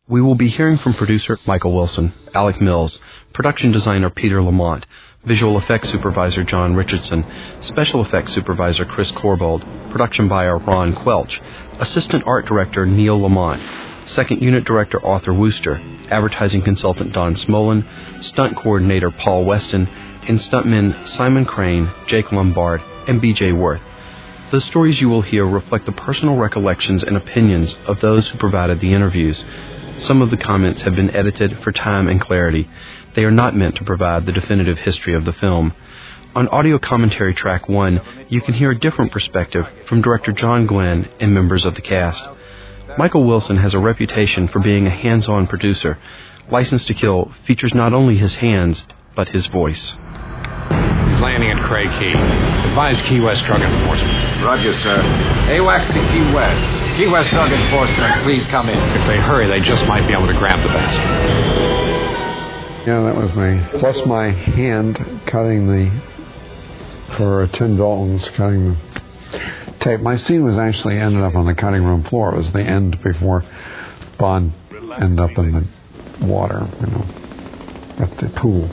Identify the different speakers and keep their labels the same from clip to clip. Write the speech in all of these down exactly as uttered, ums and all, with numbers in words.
Speaker 1: We will be hearing from producer Michael Wilson, Alec Mills, production designer Peter Lamont, visual effects supervisor John Richardson, special effects supervisor Chris Corbold, production buyer Ron Quelch, assistant art director Neil Lamont, second unit director Arthur Wooster, advertising consultant Don Smolin, stunt coordinator Paul Weston, and stuntmen Simon Crane, Jake Lombard, and B J Worth. The stories you will hear reflect the personal recollections and opinions of those who provided the interviews. Some of the comments have been edited for time and clarity. They are not meant to provide the definitive history of the film. On audio commentary track one, you can hear a different perspective from director John Glenn and members of the cast. Michael Wilson has a reputation for being a hands-on producer. License to Kill features not only his hands, but his voice.
Speaker 2: He's landing at Cray Key. Advise Key West Drug Enforcement.
Speaker 3: Roger, sir. AWACS to Key West. Key West Drug Enforcement, please come in.
Speaker 2: If they hurry, they just might be able to grab the bastard.
Speaker 4: Yeah, that was my, plus my hand cutting the, for Tim Dalton's cutting the tape. My scene was actually ended up on the cutting room floor. It was the end before Bond ended up in the water, you know, at the pool.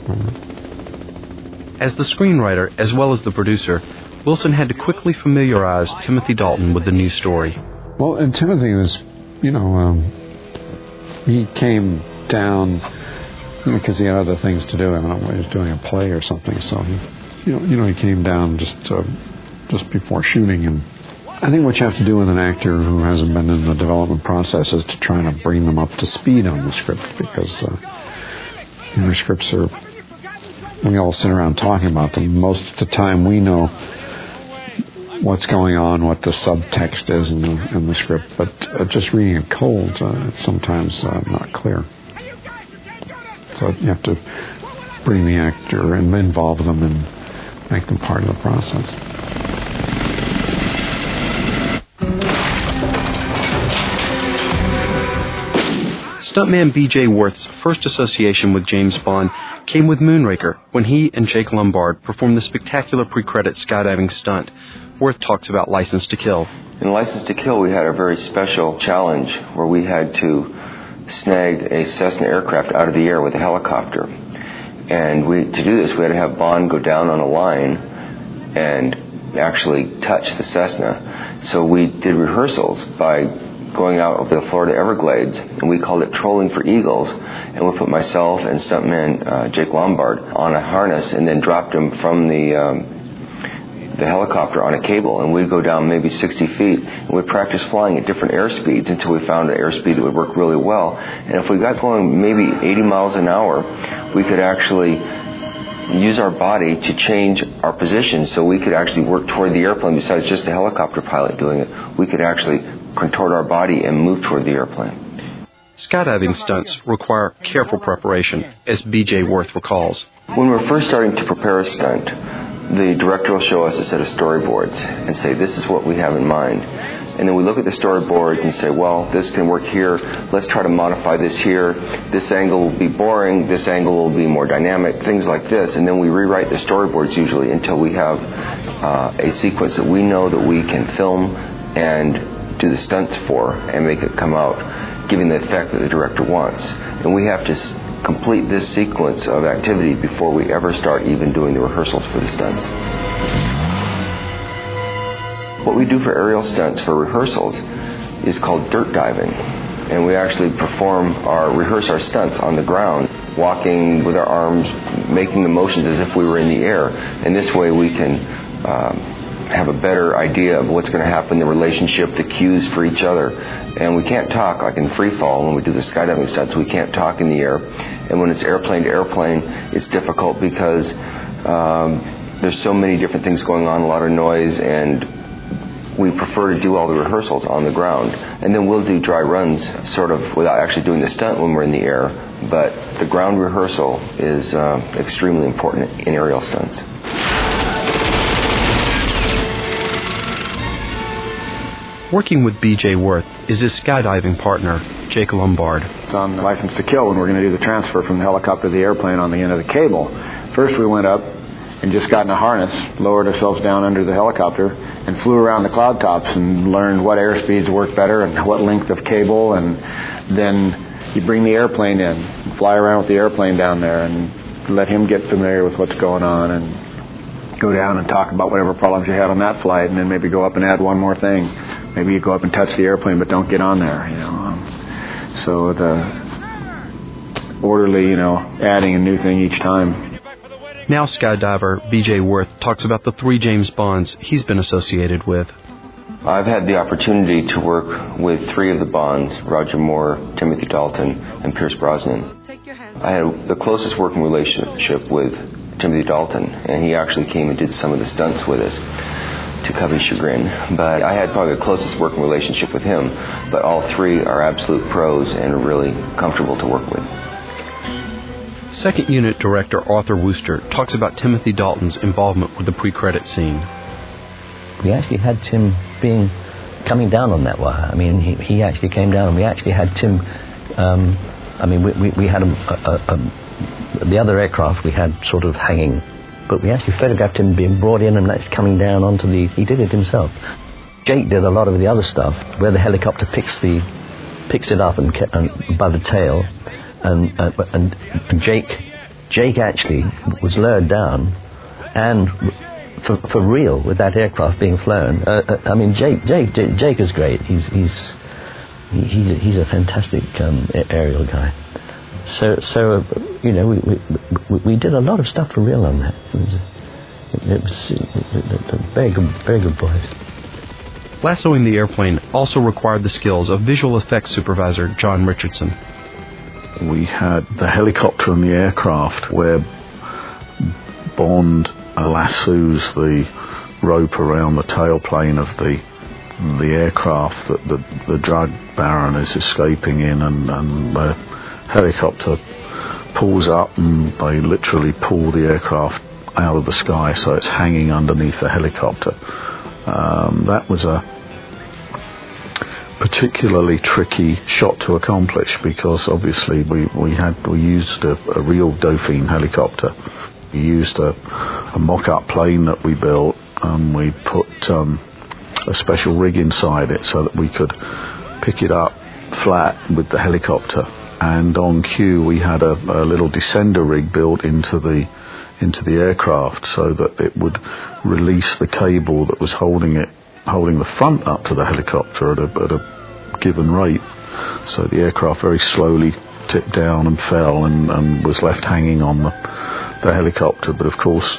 Speaker 1: As the screenwriter, as well as the producer, Wilson had to quickly familiarize Timothy Dalton with the new story.
Speaker 4: Well, and Timothy was, you know, um, he came down because he had other things to do. I don't know, he was doing a play or something. So he, you know, you know, he came down just uh, just before shooting. And I think what you have to do with an actor who hasn't been in the development process is to try to bring them up to speed on the script, because uh, you know, scripts are, we all sit around talking about them. Most of the time we know what's going on, what the subtext is in the, in the script, but uh, just reading it cold, uh, it's sometimes uh, not clear. So you have to bring the actor and involve them and make them part of the process.
Speaker 1: Stuntman B J Worth's first association with James Bond came with Moonraker, when he and Jake Lombard performed the spectacular pre-credit skydiving stunt. Worth talks about License to Kill.
Speaker 5: In License to Kill, we had a very special challenge where we had to snag a Cessna aircraft out of the air with a helicopter. And we, to do this, we had to have Bond go down on a line and actually touch the Cessna. So we did rehearsals by going out over the Florida Everglades, and we called it Trolling for Eagles. And we put myself and stuntman uh, Jake Lombard on a harness and then dropped him from the um, the helicopter on a cable, and we'd go down maybe sixty feet, and we'd practice flying at different airspeeds until we found an airspeed that would work really well. And if we got going maybe eighty miles an hour, we could actually use our body to change our position, so we could actually work toward the airplane. Besides just the helicopter pilot doing it, we could actually contort our body and move toward the airplane.
Speaker 1: Skydiving stunts require careful preparation, as B J Worth recalls.
Speaker 5: When we're first starting to prepare a stunt, the director will show us a set of storyboards and say, this is what we have in mind. And then we look at the storyboards and say, well, this can work here. Let's try to modify this here. This angle will be boring. This angle will be more dynamic, things like this. And then we rewrite the storyboards usually until we have uh, a sequence that we know that we can film and do the stunts for and make it come out, giving the effect that the director wants. And we have to s- complete this sequence of activity before we ever start even doing the rehearsals for the stunts. What we do for aerial stunts for rehearsals is called dirt diving. And we actually perform our, rehearse our stunts on the ground, walking with our arms, making the motions as if we were in the air. And this way we can um, have a better idea of what's going to happen, the relationship, the cues for each other. And we can't talk, like in free fall when we do the skydiving stunts, we can't talk in the air. And when it's airplane to airplane, it's difficult because um, there's so many different things going on, a lot of noise, and we prefer to do all the rehearsals on the ground. And then we'll do dry runs sort of without actually doing the stunt when we're in the air. But the ground rehearsal is uh, extremely important in aerial stunts.
Speaker 1: Working with B J Worth is his skydiving partner, Jake Lombard.
Speaker 6: It's on License to Kill when we're going to do the transfer from the helicopter to the airplane on the end of the cable. First we went up and just got in a harness, lowered ourselves down under the helicopter, and flew around the cloud tops and learned what airspeeds work better and what length of cable, and then you bring the airplane in, fly around with the airplane down there, and let him get familiar with what's going on, and go down and talk about whatever problems you had on that flight, and then maybe go up and add one more thing. Maybe you go up and touch the airplane, but don't get on there, you know. Um, so the orderly, you know, adding a new thing each time.
Speaker 1: Now skydiver B J Worth talks about the three James Bonds he's been associated with.
Speaker 5: I've had the opportunity to work with three of the Bonds, Roger Moore, Timothy Dalton, and Pierce Brosnan. I had the closest working relationship with Timothy Dalton, and he actually came and did some of the stunts with us, to Cubby's chagrin. But I had probably the closest working relationship with him, but all three are absolute pros and really comfortable to work with.
Speaker 1: Second Unit Director Arthur Wooster talks about Timothy Dalton's involvement with the pre-credit scene.
Speaker 7: We actually had Tim being coming down on that wire. I mean, he, he actually came down, and we actually had Tim. Um, I mean, we, we, we had a, a, a, the other aircraft we had sort of hanging, but we actually photographed him being brought in and that's coming down onto the. He did it himself. Jake did a lot of the other stuff, where the helicopter picks the picks it up and, and by the tail. And, uh, and and Jake, Jake actually was lowered down, and for for real with that aircraft being flown. Uh, uh, I mean, Jake, Jake, Jake, Jake is great. He's he's he's a, he's a fantastic um, aerial guy. So so uh, you know we, we we did a lot of stuff for real on that. It was, it was it, it, very good, very good boys.
Speaker 1: Lassoing the airplane also required the skills of visual effects supervisor John Richardson.
Speaker 8: We had the helicopter and the aircraft where Bond lassos the rope around the tailplane of the the aircraft that the, the drug baron is escaping in, and, and the helicopter pulls up and they literally pull the aircraft out of the sky so it's hanging underneath the helicopter. Um, that was a particularly tricky shot to accomplish, because obviously we, we had we used a, a real Dauphine helicopter. We used a, a mock-up plane that we built, and we put um, a special rig inside it so that we could pick it up flat with the helicopter. And on cue we had a, a little descender rig built into the into the aircraft so that it would release the cable that was holding it holding the front up to the helicopter at a, at a given rate. So the aircraft very slowly tipped down and fell and, and was left hanging on the, the helicopter. But of course,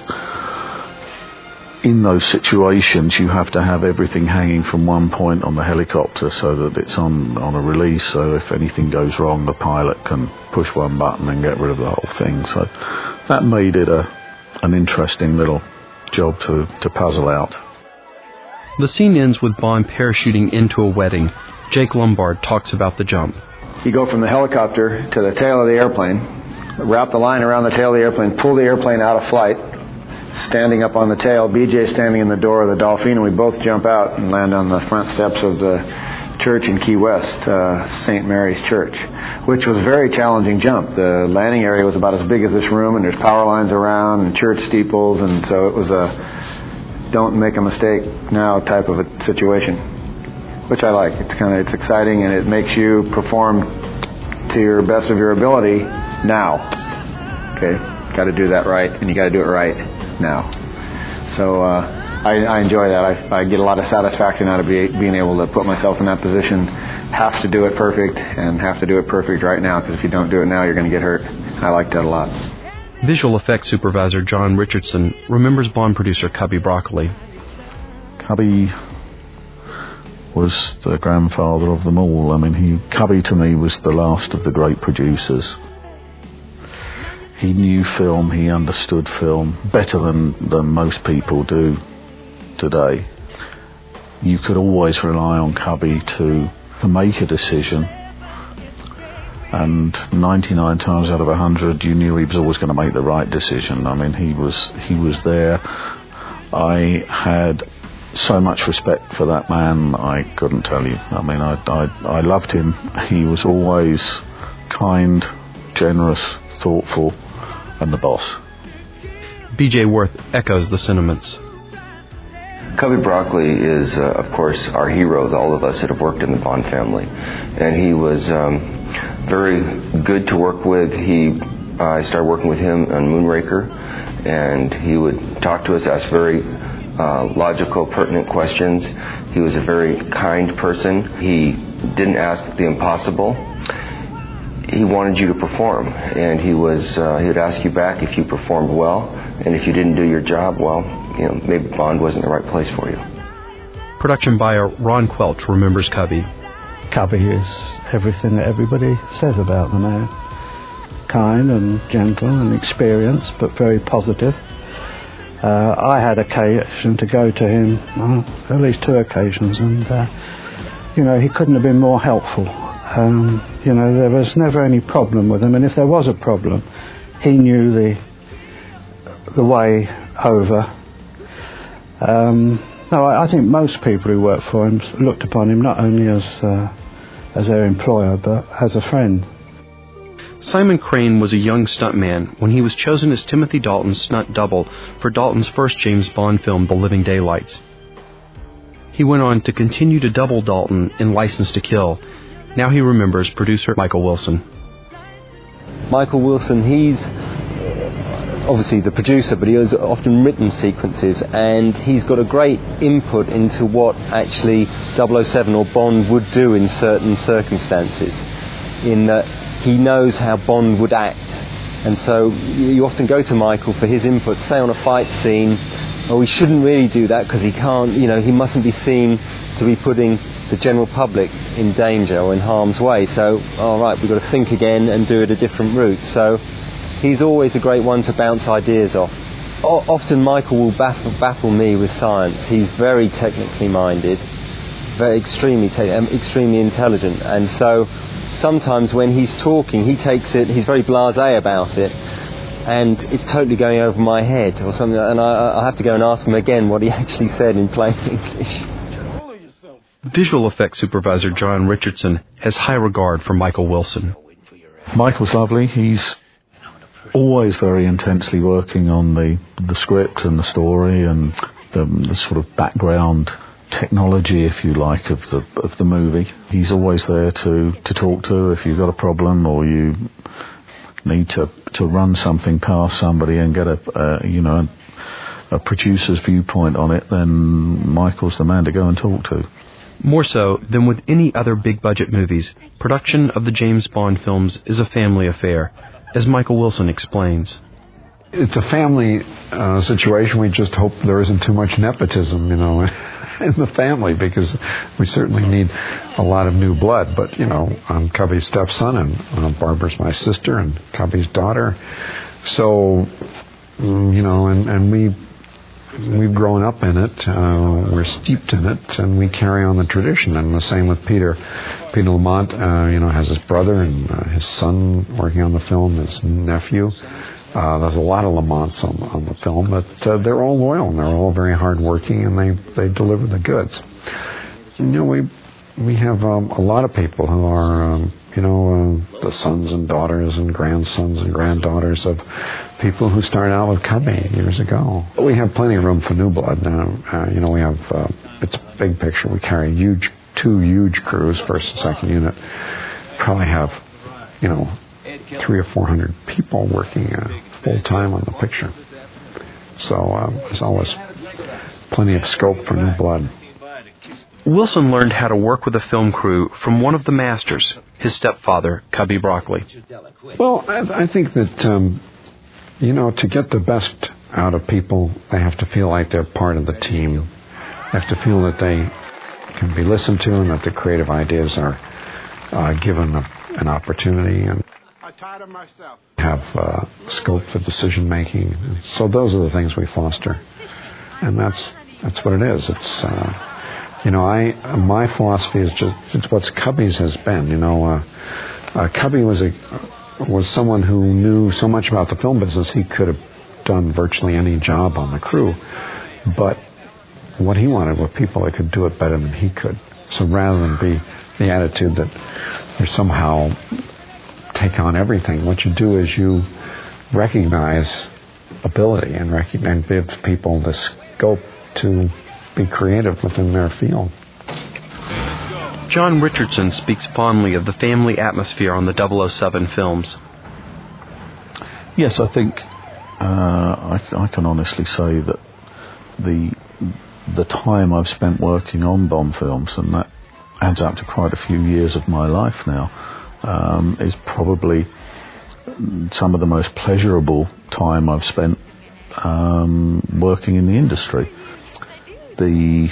Speaker 8: in those situations, you have to have everything hanging from one point on the helicopter so that it's on, on a release. So if anything goes wrong, the pilot can push one button and get rid of the whole thing. So that made it a an interesting little job to, to puzzle out.
Speaker 1: The scene ends with Bond parachuting into a wedding. Jake Lombard talks about the jump.
Speaker 6: You go from the helicopter to the tail of the airplane, wrap the line around the tail of the airplane, pull the airplane out of flight, standing up on the tail, B J standing in the door of the Dauphine, and we both jump out and land on the front steps of the church in Key West, uh, Saint Mary's Church, which was a very challenging jump. The landing area was about as big as this room, and there's power lines around and church steeples, and so it was a don't make a mistake now type of a situation, which I like. It's kind of it's exciting, and it makes you perform to your best of your ability now. Okay, got to do that right, and you got to do it right now. So uh, I, I enjoy that. I, I get a lot of satisfaction out of be, being able to put myself in that position. Have to do it perfect, and have to do it perfect right now, because if you don't do it now, you're going to get hurt. I like that a lot.
Speaker 1: Visual effects supervisor John Richardson remembers Bond producer Cubby Broccoli.
Speaker 8: Cubby was the grandfather of them all. I mean, he Cubby to me was the last of the great producers. He knew film, he understood film better than, than most people do today. You could always rely on Cubby to, to make a decision. And ninety-nine times out of a hundred, you knew he was always going to make the right decision. I mean, he was he was there. I had so much respect for that man, I couldn't tell you. I mean, I I, I loved him. He was always kind, generous, thoughtful, and the boss.
Speaker 1: B J Worth echoes the sentiments.
Speaker 5: Cubby Broccoli is, uh, of course, our hero, all of us that have worked in the Bond family. And he was... Um, very good to work with. He, uh, I started working with him on Moonraker, and he would talk to us, ask very uh, logical, pertinent questions. He was a very kind person. He didn't ask the impossible. He wanted you to perform, and he was uh, he would ask you back if you performed well, and if you didn't do your job well, you know, maybe Bond wasn't the right place for you.
Speaker 1: Production buyer Ron Quelch remembers Cubby.
Speaker 9: Cubby is everything that everybody says about the man. Kind and gentle and experienced, but very positive. Uh, I had occasion to go to him, uh, at least two occasions, and uh, you know, he couldn't have been more helpful. Um, you know, there was never any problem with him, and if there was a problem, he knew the the way over. Um, no, I, I think most people who worked for him looked upon him not only as uh, as their employer, but as a friend.
Speaker 1: Simon Crane was a young stuntman when he was chosen as Timothy Dalton's stunt double for Dalton's first James Bond film, The Living Daylights. He went on to continue to double Dalton in License to Kill. Now he remembers producer Michael Wilson.
Speaker 10: Michael Wilson, he's obviously the producer, but he has often written sequences, and he's got a great input into what actually double oh seven or Bond would do in certain circumstances, in that he knows how Bond would act. And so you often go to Michael for his input, say on a fight scene, oh, he shouldn't really do that because he can't, you know, he mustn't be seen to be putting the general public in danger or in harm's way. So, all right, we've got to think again and do it a different route. So he's always a great one to bounce ideas off. O- often Michael will baffle, baffle me with science. He's very technically minded, very extremely, te- um, extremely intelligent. And so sometimes when he's talking, he takes it, he's very blasé about it, and it's totally going over my head or something, and I, I have to go and ask him again what he actually said in plain English.
Speaker 1: Visual effects supervisor John Richardson has high regard for Michael Wilson.
Speaker 8: Michael's lovely. He's always very intensely working on the, the script and the story and the, the sort of background technology, if you like, of the of the movie. He's always there to, to talk to if you've got a problem or you need to to run something past somebody and get a uh, you know a, a producer's viewpoint on it. Then Michael's the man to go and talk to.
Speaker 1: More so than with any other big-budget movies, production of the James Bond films is a family affair, as Michael Wilson explains.
Speaker 4: It's a family uh, situation. We just hope there isn't too much nepotism, you know, in the family, because we certainly need a lot of new blood. But, you know, I'm Cubby's stepson, and uh, Barbara's my sister, and Cubby's daughter. So, you know, and, and we... We've grown up in it, uh, we're steeped in it, and we carry on the tradition. And the same with Peter. Peter Lamont, uh, you know, has his brother and uh, his son working on the film, his nephew. Uh, there's a lot of Lamonts on, on the film, but uh, they're all loyal and they're all very hardworking, and they, they deliver the goods. You know, we we have um, a lot of people who are, um, you know, uh, the sons and daughters and grandsons and granddaughters of people who started out with Cubby years ago. We have plenty of room for new blood now. Uh, you know, we have, uh, it's a big picture. We carry huge, two huge crews, first and second unit. Probably have, you know, three or four hundred people working uh, full time on the picture. So uh, there's always plenty of scope for new blood.
Speaker 1: Wilson learned how to work with a film crew from one of the masters, his stepfather, Cubby Broccoli.
Speaker 4: Well, I, I think that, um, you know, to get the best out of people, they have to feel like they're part of the team. They have to feel that they can be listened to and that the creative ideas are uh, given a, an opportunity and have uh, scope for decision making. So those are the things we foster, and that's that's what it is. It's uh, you know, I my philosophy is just it's what Cubby's has been. You know, uh, uh, Cubby was a was someone who knew so much about the film business he could have done virtually any job on the crew, but what he wanted were people that could do it better than he could. So rather than be the attitude that you somehow take on everything, what you do is you recognize ability and recognize give people the scope to be creative within their field.
Speaker 1: John Richardson speaks fondly of the family atmosphere on the double oh seven films.
Speaker 8: Yes, I think uh, I, I can honestly say that the the time I've spent working on Bond films, and that adds up to quite a few years of my life now, um, is probably some of the most pleasurable time I've spent um, working in the industry. The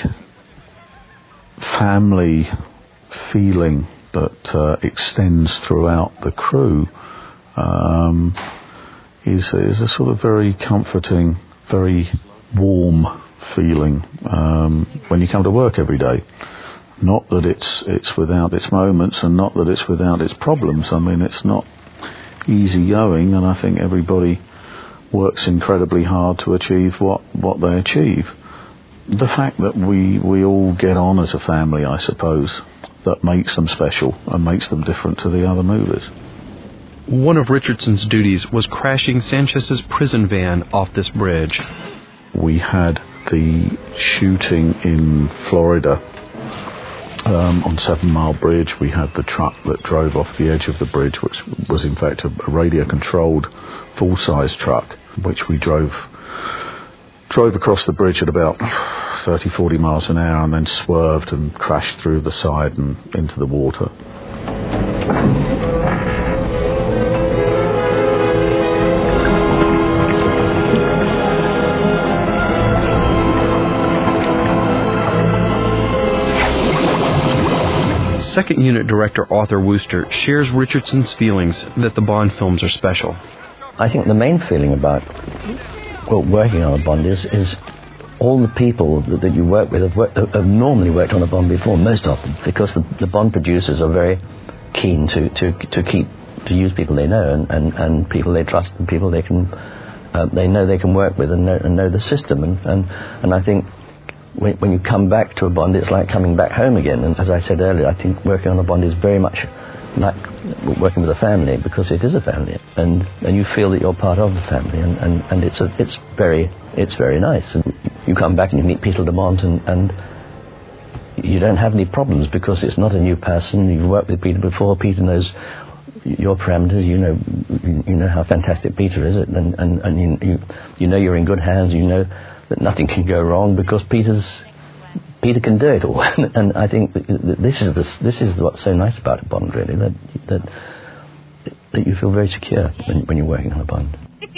Speaker 8: family feeling that uh, extends throughout the crew um, is, is a sort of very comforting, very warm feeling um, when you come to work every day. Not that it's it's without its moments, and not that it's without its problems. I mean, it's not easy going, and I think everybody works incredibly hard to achieve what, what they achieve. The fact that we, we all get on as a family, I suppose, that makes them special and makes them different to the other movies.
Speaker 1: One of Richardson's duties was crashing Sanchez's prison van off this bridge.
Speaker 8: We had the shooting in Florida um, on Seven Mile Bridge. We had the truck that drove off the edge of the bridge, which was in fact a radio-controlled full-size truck, which we drove drove across the bridge at about thirty, forty miles an hour and then swerved and crashed through the side and into the water.
Speaker 1: Second Unit Director Arthur Wooster shares Richardson's feelings that the Bond films are special.
Speaker 7: I think the main feeling about well, working on a Bond is, is all the people that, that you work with have, worked, have normally worked on a Bond before, most of them, because the, the Bond producers are very keen to, to, to keep to use people they know and, and, and people they trust and people they can uh, they know they can work with and know, and know the system and, and, and I think when, when you come back to a Bond, it's like coming back home again. And as I said earlier, I think working on a Bond is very much like working with a family, because it is a family, and, and you feel that you're part of the family, and, and, and it's a, it's very it's very nice. And you come back and you meet Peter Lamont, and, and you don't have any problems because it's not a new person. You've worked with Peter before. Peter knows your parameters. You know you know how fantastic Peter is, and and, and you, you you know you're in good hands. You know that nothing can go wrong because Peter's. Peter can do it all, and I think that this is the, this is what's so nice about a Bond, really, that that that you feel very secure when, when you're working on a Bond.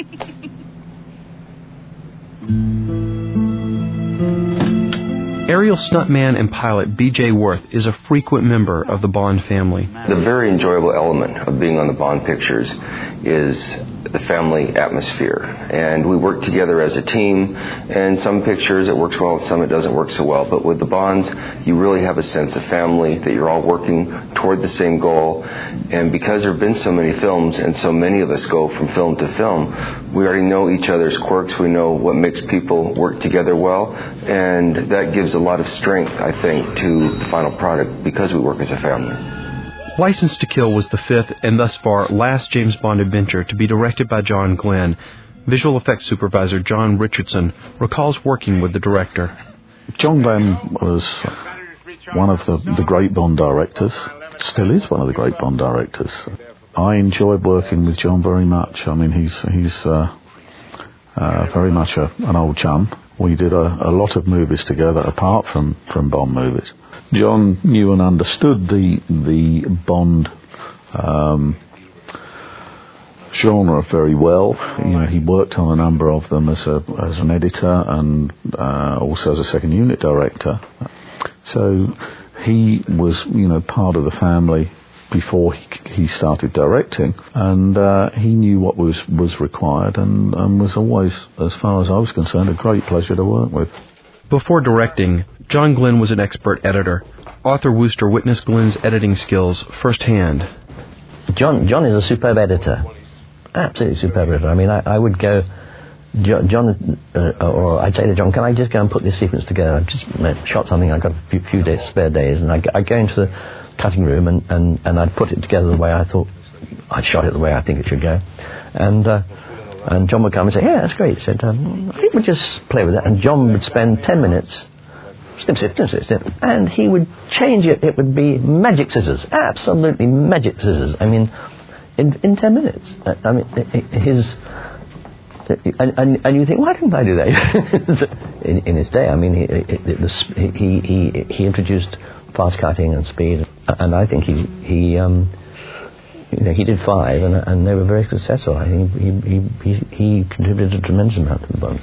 Speaker 1: Aerial stuntman and pilot B J Worth is a frequent member of the Bond family.
Speaker 5: The very enjoyable element of being on the Bond pictures is the family atmosphere, and we work together as a team, and some pictures it works well and some it doesn't work so well, but with the Bonds you really have a sense of family, that you're all working toward the same goal. And because there have been so many films and so many of us go from film to film, we already know each other's quirks, we know what makes people work together well, and that gives a lot of strength, I think, to the final product because we work as a family.
Speaker 1: License to Kill was the fifth and thus far last James Bond adventure to be directed by John Glenn. Visual effects supervisor John Richardson recalls working with the director.
Speaker 8: John Glenn was one of the, the great Bond directors, still is one of the great Bond directors. I enjoyed working with John very much. I mean, he's he's uh, uh, very much a, an old chum. We did a, a lot of movies together apart from, from Bond movies. John knew and understood the the Bond um, genre very well. You know, he worked on a number of them as a as an editor and uh, also as a second unit director. So he was, you know, part of the family before he, he started directing, and uh, he knew what was was required, and, and was always, as far as I was concerned, a great pleasure to work with.
Speaker 1: Before directing, John Glenn was an expert editor. Arthur Wooster witnessed Glenn's editing skills firsthand.
Speaker 7: John John is a superb editor. Absolutely superb editor. I mean, I, I would go, John, uh, or I'd say to John, can I just go and put this sequence together? I've just shot something, I've got a few, few days, spare days, and I'd, I'd go into the cutting room and, and, and I'd put it together the way I thought, I'd shot it the way I think it should go. And uh, and John would come and say, yeah, that's great. He said, um, I think we'll just play with that. And John would spend ten minutes snip, snip, snip, snip, snip, and he would change it. It would be magic scissors, absolutely magic scissors. I mean, in in ten minutes. I mean, his. And, and, and you think, why didn't I do that? in, in his day, I mean, he, it, was, he he he introduced fast cutting and speed, and I think he he um, you know, he did five, and and they were very successful. I think he he he, he contributed a tremendous amount to the Bonds.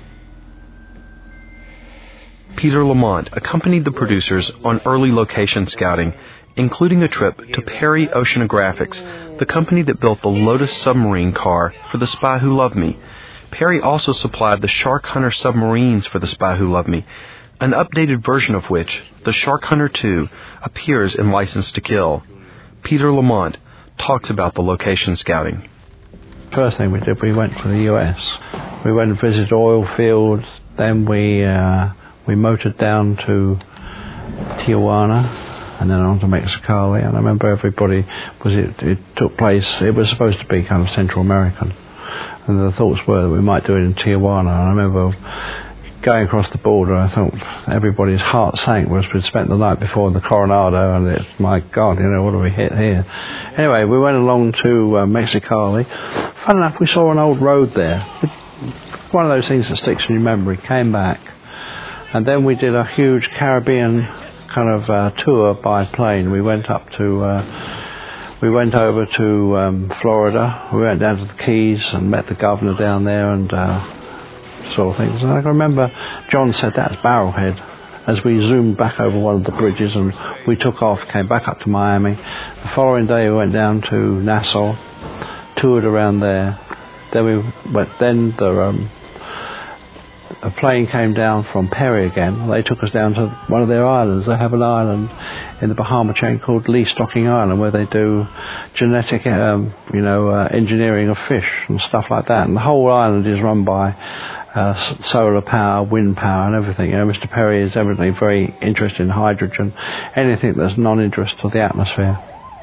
Speaker 1: Peter Lamont accompanied the producers on early location scouting, including a trip to Perry Oceanographics, the company that built the Lotus submarine car for The Spy Who Loved Me. Perry also supplied the Shark Hunter submarines for The Spy Who Loved Me, an updated version of which, the Shark Hunter two, appears in License to Kill. Peter Lamont talks about the location scouting.
Speaker 9: First thing we did, we went to the U S. We went and visited oil fields, then we... Uh, We motored down to Tijuana and then on to Mexicali, and I remember everybody was it, it took place, it was supposed to be kind of Central American, and the thoughts were that we might do it in Tijuana. And I remember going across the border, I thought everybody's heart sank because we'd spent the night before in the Coronado, and it's, my God, you know, what do we hit here? Anyway, we went along to uh, Mexicali. Fun enough, we saw an old road there. One of those things that sticks in your memory. Came back. And then we did a huge Caribbean kind of uh, tour by plane. We went up to, uh, we went over to um, Florida. We went down to the Keys and met the governor down there and uh, saw things. And I can remember John said, that's Barrelhead, as we zoomed back over one of the bridges, and we took off, came back up to Miami. The following day we went down to Nassau, toured around there. Then we went, then the... Um, A plane came down from Perry again. They took us down to one of their islands. They have an island in the Bahama chain called Lee Stocking Island, where they do genetic, um, you know, uh, engineering of fish and stuff like that. And the whole island is run by uh, solar power, wind power, and everything. You know, Mister Perry is evidently very interested in hydrogen, anything that's non-interest to the atmosphere.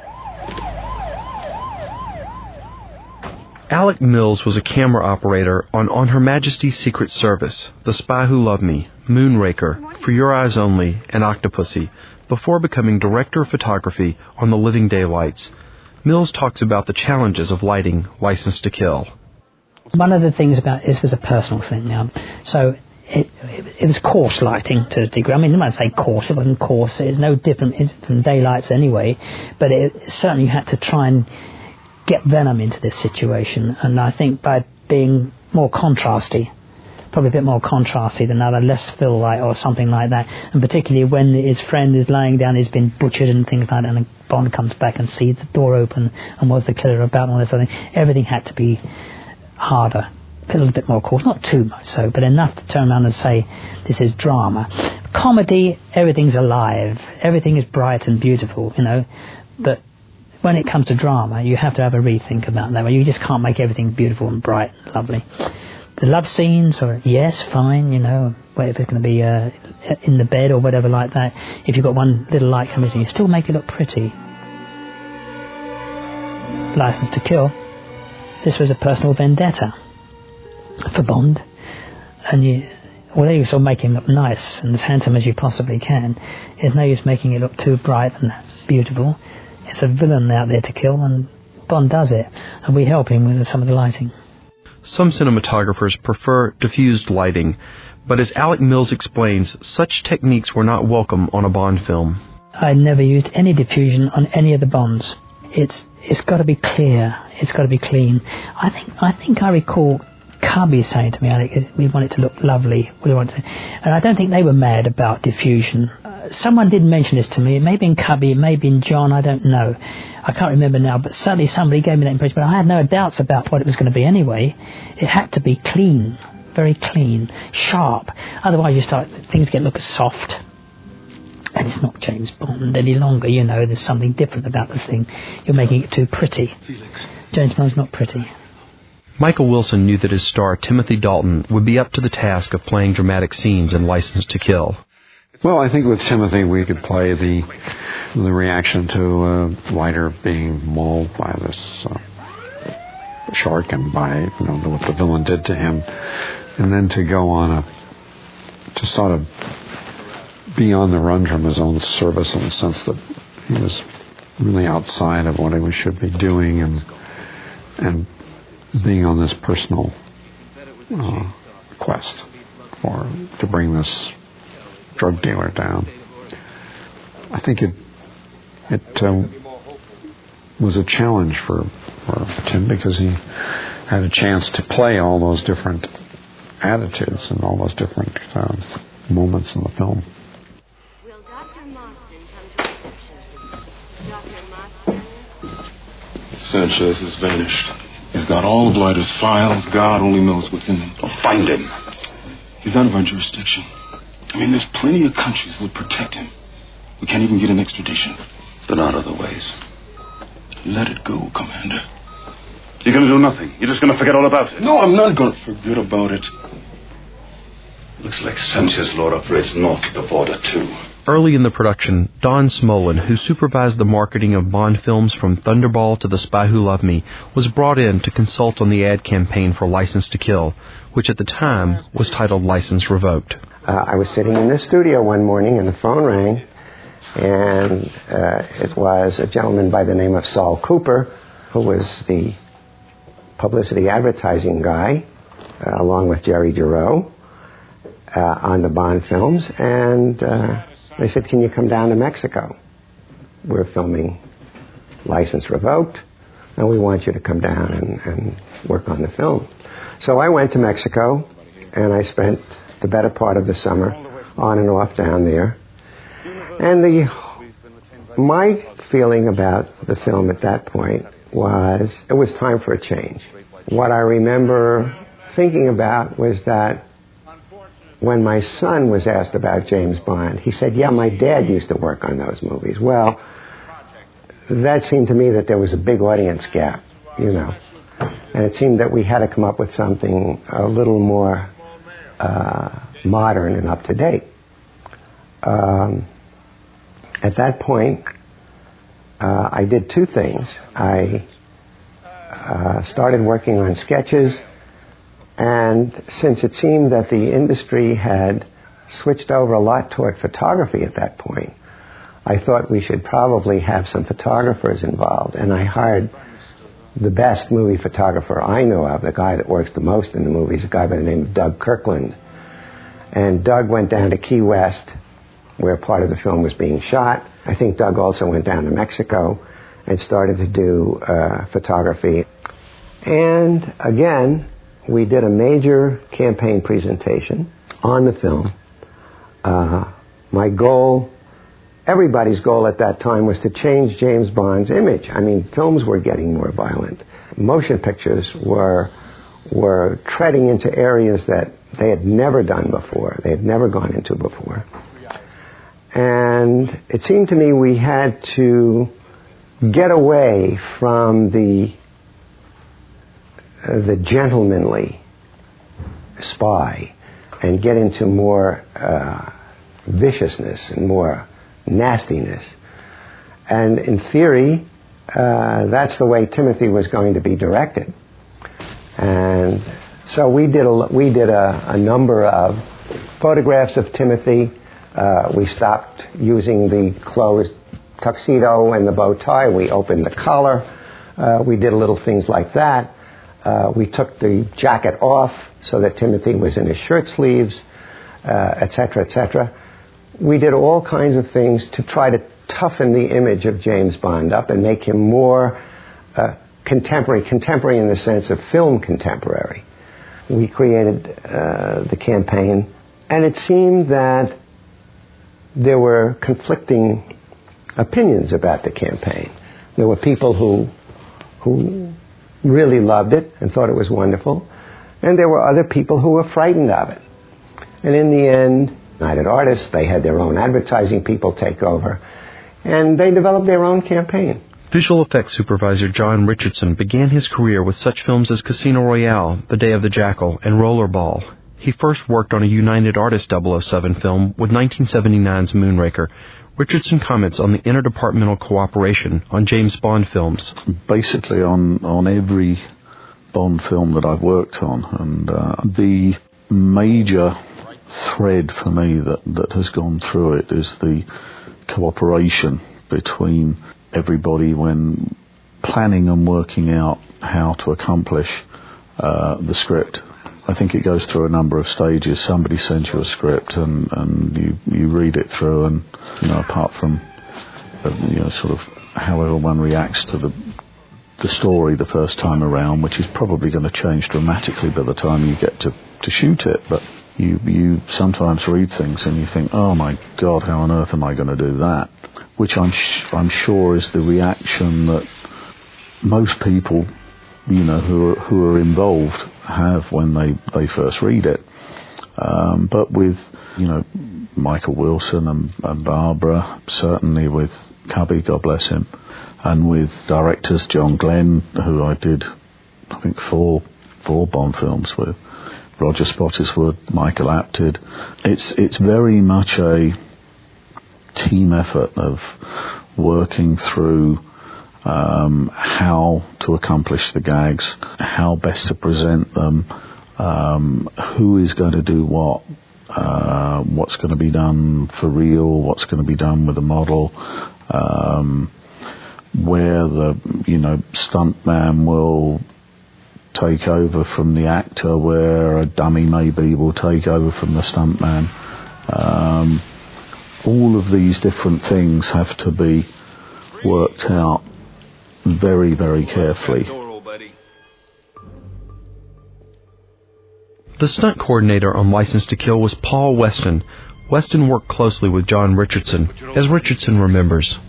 Speaker 1: Alec Mills was a camera operator on On Her Majesty's Secret Service, The Spy Who Loved Me, Moonraker, For Your Eyes Only, and Octopussy, before becoming director of photography on The Living Daylights. Mills talks about the challenges of lighting License to Kill.
Speaker 11: One of the things about this was a personal thing now. So it, it, it was coarse lighting to a degree. I mean, I might say coarse, it wasn't coarse. It was no different from daylights anyway, but it certainly you had to try and get venom into this situation, and I think by being more contrasty, probably a bit more contrasty than other, less fill light or something like that, and particularly when his friend is lying down, he's been butchered and things like that, and Bond comes back and sees the door open, and what's the killer about and all this other thing. Everything had to be harder, a little bit more coarse, not too much so, but enough to turn around and say this is drama. Comedy, everything's alive, everything is bright and beautiful, you know, but when it comes to drama, you have to have a rethink about that. You just can't make everything beautiful and bright and lovely. The love scenes, or yes, fine, you know, if it's going to be uh, in the bed or whatever like that, if you've got one little light coming in, you still make it look pretty. License to Kill, this was a personal vendetta for Bond, and you, although you sort of make him look nice and as handsome as you possibly can, there's no use making it look too bright and beautiful. It's a villain out there to kill, and Bond does it, and we help him with some of the lighting.
Speaker 1: Some cinematographers prefer diffused lighting, but as Alec Mills explains, such techniques were not welcome on a Bond film.
Speaker 11: I never used any diffusion on any of the Bonds. It's it's got to be clear. It's got to be clean. I think I think I recall Cubby saying to me, Alec, we want it to look lovely. We want to, and I don't think they were mad about diffusion. Someone did mention this to me, maybe in Cubby, maybe in John, I don't know. I can't remember now, but certainly somebody gave me that impression, but I had no doubts about what it was going to be anyway. It had to be clean, very clean, sharp. Otherwise you start, things get look soft. And it's not James Bond any longer, you know, there's something different about the thing. You're making it too pretty. James Bond's not pretty.
Speaker 1: Michael Wilson knew that his star, Timothy Dalton, would be up to the task of playing dramatic scenes in License to Kill.
Speaker 4: Well, I think with Timothy we could play the the reaction to a lighter being mauled by this uh, shark and by, you know, what the villain did to him, and then to go on a to sort of be on the run from his own service in the sense that he was really outside of what he should be doing, and and being on this personal uh, quest for to bring this drug dealer down. I think it it uh, was a challenge for, for Tim, because he had a chance to play all those different attitudes and all those different uh, moments in the film.
Speaker 12: Will Doctor Marston come to reception, please? Doctor Marston?
Speaker 13: Sanchez has vanished. He's got all of Leiter's files. God only knows what's in them.
Speaker 14: Oh, find him.
Speaker 13: He's out of our jurisdiction. I mean, there's plenty of countries that protect him. We can't even get an extradition.
Speaker 14: There are other ways.
Speaker 13: Let it go, Commander.
Speaker 14: You're going to do nothing. You're just going to forget all about it.
Speaker 13: No, I'm not going to forget about it.
Speaker 14: Looks like Sanchez lured up raids north of the border, too.
Speaker 1: Early in the production, Don Smolin, who supervised the marketing of Bond films from Thunderball to The Spy Who Loved Me, was brought in to consult on the ad campaign for License to Kill, which at the time was titled License Revoked.
Speaker 15: Uh, I was sitting in the studio one morning and the phone rang, and uh, it was a gentleman by the name of Saul Cooper, who was the publicity advertising guy, uh, along with Jerry Giroux, uh, on the Bond films, and uh, they said, can you come down to Mexico? We're filming License Revoked, and we want you to come down and, and work on the film. So I went to Mexico, and I spent the better part of the summer on and off down there. And the my feeling about the film at that point was it was time for a change. What I remember thinking about was that when my son was asked about James Bond, he said, yeah, my dad used to work on those movies. Well, that seemed to me that there was a big audience gap, you know. And it seemed that we had to come up with something a little more uh, modern and up to date. Um, at that point, uh, I did two things. I uh, started working on sketches, and since it seemed that the industry had switched over a lot toward photography at that point, I thought we should probably have some photographers involved, and I hired the best movie photographer I know of, the guy that works the most in the movies, a guy by the name of Doug Kirkland. And Doug went down to Key West, where part of the film was being shot. I think Doug also went down to Mexico and started to do uh, photography. And again, we did a major campaign presentation on the film. Uh, my goal, everybody's goal at that time, was to change James Bond's image. I mean, films were getting more violent. Motion pictures were were treading into areas that they had never done before. They had never gone into before. And it seemed to me we had to get away from the uh, the gentlemanly spy and get into more uh, viciousness and more nastiness. And in theory, uh, that's the way Timothy was going to be directed. And so we did a, we did a, a number of photographs of Timothy. Uh, we stopped using the closed tuxedo and the bow tie. We opened the collar. Uh, we did little things like that. Uh, we took the jacket off so that Timothy was in his shirt sleeves, uh, et cetera, et cetera. We did all kinds of things to try to toughen the image of James Bond up and make him more uh, contemporary, contemporary in the sense of film contemporary. We created uh, the campaign, and it seemed that there were conflicting opinions about the campaign. There were people who who really loved it and thought it was wonderful, and there were other people who were frightened of it. And in the end, United Artists, they had their own advertising people take over, and they developed their own campaign.
Speaker 1: Visual effects supervisor John Richardson began his career with such films as Casino Royale, The Day of the Jackal, and Rollerball. He first worked on a United Artists double oh seven film with nineteen seventy-nine's Moonraker. Richardson comments on the interdepartmental cooperation on James Bond films.
Speaker 8: Basically on, on every Bond film that I've worked on, and uh, the major thread for me that, that has gone through it is the cooperation between everybody when planning and working out how to accomplish uh, the script. I think it goes through a number of stages. Somebody sends you a script and, and you, you read it through, and you know, apart from uh, you know sort of however one reacts to the the story the first time around, which is probably going to change dramatically by the time you get to, to shoot it, but you you sometimes read things and you think, oh my God, how on earth am I going to do that? Which I'm sh- I'm sure is the reaction that most people, you know, who are, who are involved have when they, they first read it. Um, but with, you know, Michael Wilson and, and Barbara, certainly with Cubby, God bless him, and with directors John Glenn, who I did, I think, four four Bond films with, Roger Spottiswoode, Michael Apted. It's it's very much a team effort of working through um, how to accomplish the gags, how best to present them, um, who is going to do what, uh, what's going to be done for real, what's going to be done with the model, um, where the, you know, stuntman will take over from the actor, where a dummy maybe will take over from the stuntman. Um, all of these different things have to be worked out very, very carefully.
Speaker 1: The stunt coordinator on License to Kill was Paul Weston. Weston worked closely with John Richardson, as Richardson remembers.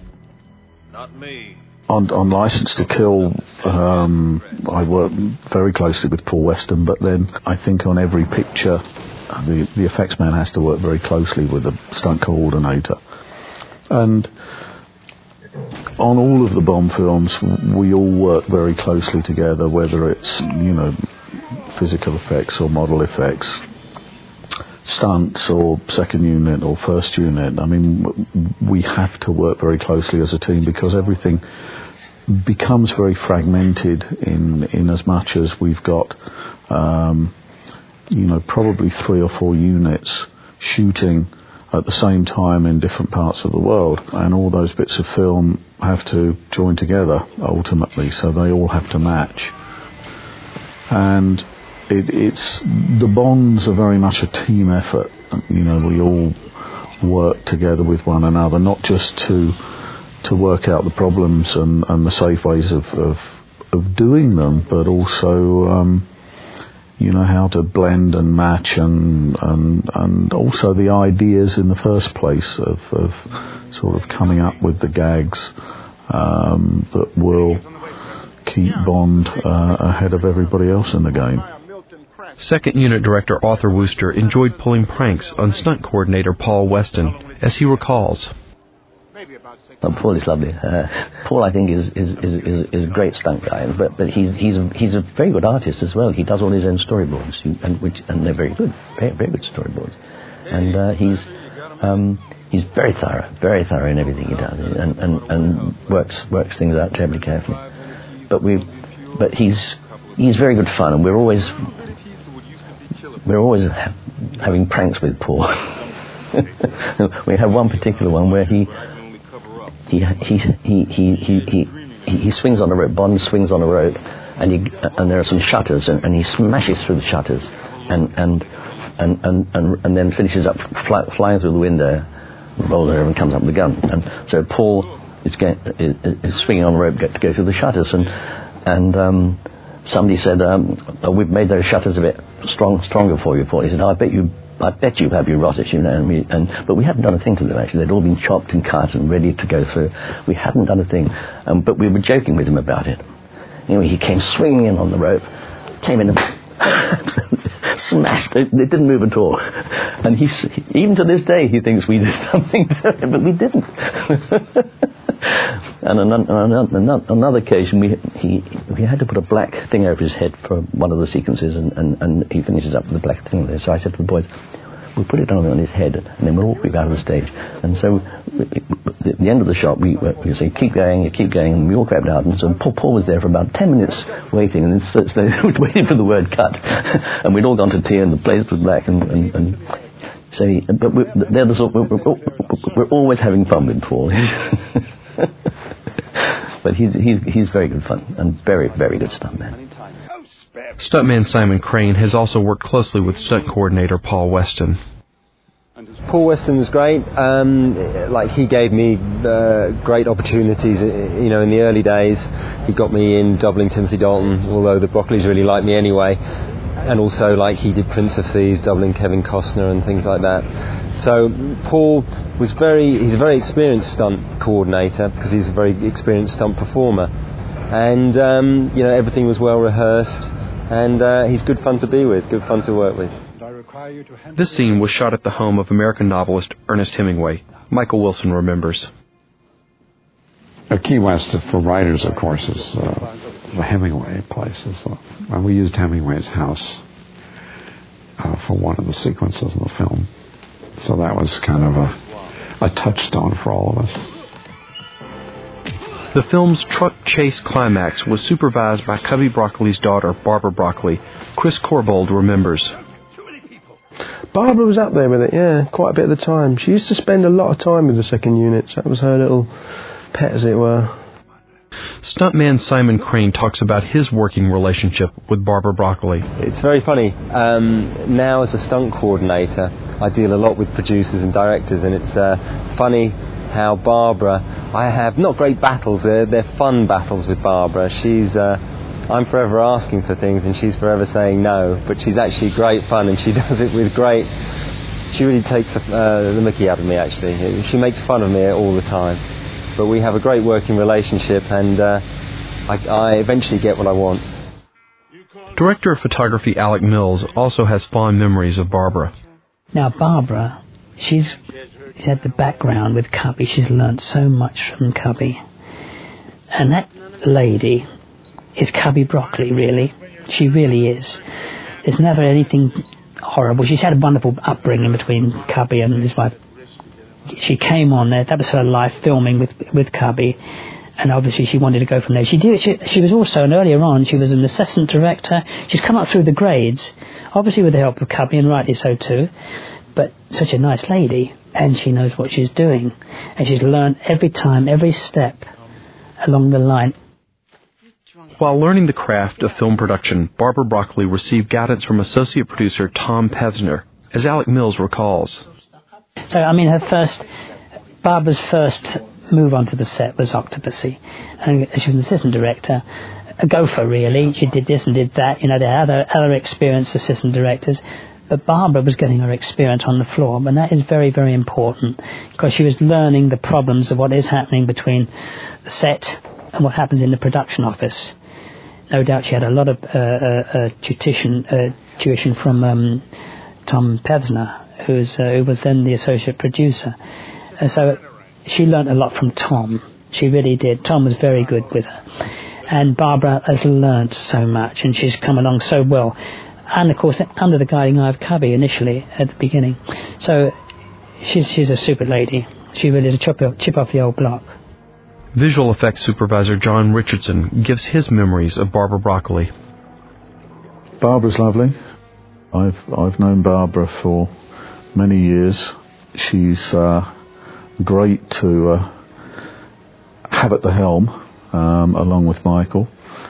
Speaker 8: On, on License to Kill, um, I worked very closely with Paul Weston, but then I think on every picture, the, the effects man has to work very closely with the stunt coordinator. And on all of the Bond films, we all work very closely together, whether it's, you know, physical effects or model effects, stunts or second unit or first unit. I mean, we have to work very closely as a team because everything becomes very fragmented in in as much as we've got, um, you know, probably three or four units shooting at the same time in different parts of the world, and all those bits of film have to join together ultimately, so they all have to match. And it, it's the Bonds are very much a team effort. You know, we all work together with one another, not just to to work out the problems and, and the safe ways of, of of doing them, but also um, you know, how to blend and match and and and also the ideas in the first place of, of sort of coming up with the gags um, that will keep Bond uh, ahead of everybody else in the game.
Speaker 1: Second Unit Director Arthur Wooster enjoyed pulling pranks on stunt coordinator Paul Weston, as he recalls.
Speaker 7: Oh, Paul is lovely. Uh, Paul, I think, is is, is, is is a great stunt guy, but but he's he's a, he's a very good artist as well. He does all his own storyboards, and which and they're very good, very, very good storyboards. And uh, he's um, he's very thorough, very thorough in everything he does, and, and, and works works things out terribly carefully. But we, but he's he's very good fun, and we're always we're always ha- having pranks with Paul. We have one particular one where he. He he he he he he he swings on a rope. Bond swings on a rope, and he and there are some shutters, and, and he smashes through the shutters, and and and and and, and then finishes up fly, flying through the window, rolls over and comes up with a gun. And so Paul is, going, is, is swinging on a rope to go through the shutters, and and um, somebody said, um, oh, "We've made those shutters a bit strong stronger for you, Paul." He said, oh, "I bet you." I bet you have your rotters, you know, and, we, and but we hadn't done a thing to them actually. They'd all been chopped and cut and ready to go through. We hadn't done a thing, um, but we were joking with him about it. Anyway, he came swinging in on the rope, came in and smashed it. It didn't move at all. And he, even to this day, he thinks we did something to it, but we didn't. And on, on, on another occasion, we he we had to put a black thing over his head for one of the sequences, and, and, and he finishes up with a black thing there. So I said to the boys, we'll put it on, on his head, and then we'll all be out of the stage. And so at the end of the shot, we, we say, keep going, you keep going, and we all grabbed out. And so Paul, Paul was there for about ten minutes waiting, and then so, so waiting for the word cut. And we'd all gone to tea, and the place was black, and, and, and So, he, but we're, they're the sort. We're, we're, we're always having fun with Paul. But he's he's he's very good fun and very very good stuntman.
Speaker 1: Stuntman Simon Crane has also worked closely with stunt coordinator Paul Weston.
Speaker 10: Paul Weston was great. Um, like he gave me uh, great opportunities. You know, in the early days, he got me in doubling Timothy Dalton. Although the Broccoli's really liked me anyway, and also like he did Prince of Thieves, doubling Kevin Costner and things like that. So Paul was very. He's a very experienced stunt coordinator because he's a very experienced stunt performer, and um, you know everything was well rehearsed, and uh, he's good fun to be with, good fun to work with.
Speaker 1: This scene was shot at the home of American novelist Ernest Hemingway. Michael Wilson remembers.
Speaker 4: Uh, Key West, for writers, of course, is uh, the Hemingway place. Is, uh, and we used Hemingway's house uh, for one of the sequences in the film. So that was kind of a, a touchstone for all of us.
Speaker 1: The film's truck chase climax was supervised by Cubby Broccoli's daughter, Barbara Broccoli. Chris Corbold remembers.
Speaker 16: Barbara was up there with it, yeah, quite a bit of the time. She used to spend a lot of time with the second units. That was her little pet, as it were.
Speaker 1: Stuntman Simon Crane talks about his working relationship with Barbara Broccoli.
Speaker 10: It's very funny. Um, now, as a stunt coordinator, I deal a lot with producers and directors, and it's uh, funny how Barbara... I have not great battles, they're, they're fun battles with Barbara. She's... Uh, I'm forever asking for things and she's forever saying no, but she's actually great fun and she does it with great... She really takes the, uh, the mickey out of me, actually. She makes fun of me all the time. But we have a great working relationship and uh, I, I eventually get what I want.
Speaker 1: Director of photography Alec Mills also has fond memories of Barbara.
Speaker 11: Now, Barbara, she's, she's had the background with Cubby. She's learnt so much from Cubby. And that lady... is Cubby Broccoli, really. She really is. There's never anything horrible. She's had a wonderful upbringing between Cubby and his wife. She came on there. That was her life, filming with with Cubby. And obviously she wanted to go from there. She did. She, she was also, and earlier on, she was an assistant director. She's come up through the grades, obviously with the help of Cubby, and rightly so too. But such a nice lady, and she knows what she's doing. And she's learned every time, every step along the line.
Speaker 1: While learning the craft of film production, Barbara Broccoli received guidance from associate producer Tom Pevsner, as Alec Mills recalls.
Speaker 11: So, I mean, her first, Barbara's first move onto the set was Octopussy. And she was an assistant director, a gopher, really. She did this and did that. You know, there are other, other experienced assistant directors. But Barbara was getting her experience on the floor, and that is very, very important, because she was learning the problems of what is happening between the set and what happens in the production office. No doubt she had a lot of uh, uh, tuition, uh, tuition from um, Tom Pevsner, who's, uh, who was then the associate producer. Uh, so she learnt a lot from Tom. She really did. Tom was very good with her. And Barbara has learnt so much, and she's come along so well. And, of course, under the guiding eye of Cubby initially at the beginning. So she's, she's a super lady. She really did chip, chip off the old block.
Speaker 1: Visual effects supervisor John Richardson gives his memories of Barbara Broccoli.
Speaker 8: Barbara's lovely. I've I've known Barbara for many years. She's uh, great to uh, have at the helm, um, along with Michael.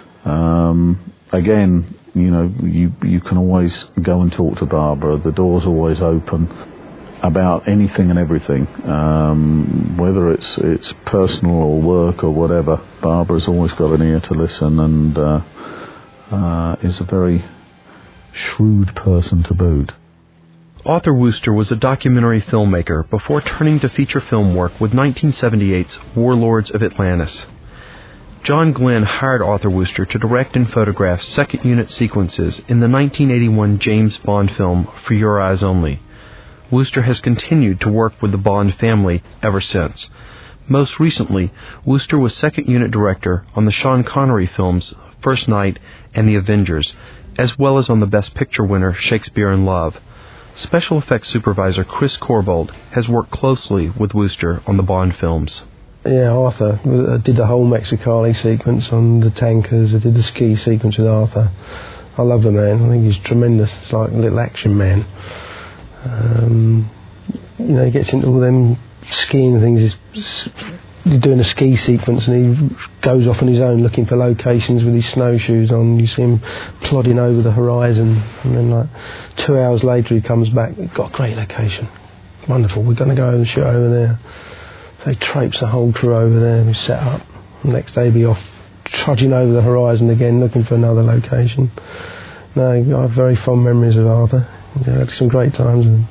Speaker 8: Um, again, you know, you you can always go and talk to Barbara. The door's always open about anything and everything, um, whether it's it's personal or work or whatever. Barbara's always got an ear to listen and uh, uh, is a very shrewd person to boot.
Speaker 1: Arthur Wooster was a documentary filmmaker before turning to feature film work with nineteen seventy-eight's Warlords of Atlantis. John Glenn hired Arthur Wooster to direct and photograph second unit sequences in the nineteen eighty-one James Bond film For Your Eyes Only. Wooster has continued to work with the Bond family ever since. Most recently, Wooster was second unit director on the Sean Connery films First Night and The Avengers, as well as on the Best Picture winner Shakespeare in Love. Special effects supervisor Chris Corbold has worked closely with Wooster on the Bond films.
Speaker 16: Yeah, Arthur. I did the whole Mexicali sequence on the tankers. I did the ski sequence with Arthur. I love the man. I think he's tremendous. It's like a little action man. Um, you know, he gets into all them skiing things. He's, he's doing a ski sequence and he goes off on his own looking for locations with his snowshoes on. You see him plodding over the horizon, and then like two hours later he comes back. We've got a great location, wonderful. We're going to go over and shoot over there. They traipse the whole crew over there and we set up. The next day be off trudging over the horizon again looking for another location. No, I have very fond memories of Arthur. I had some great times with him.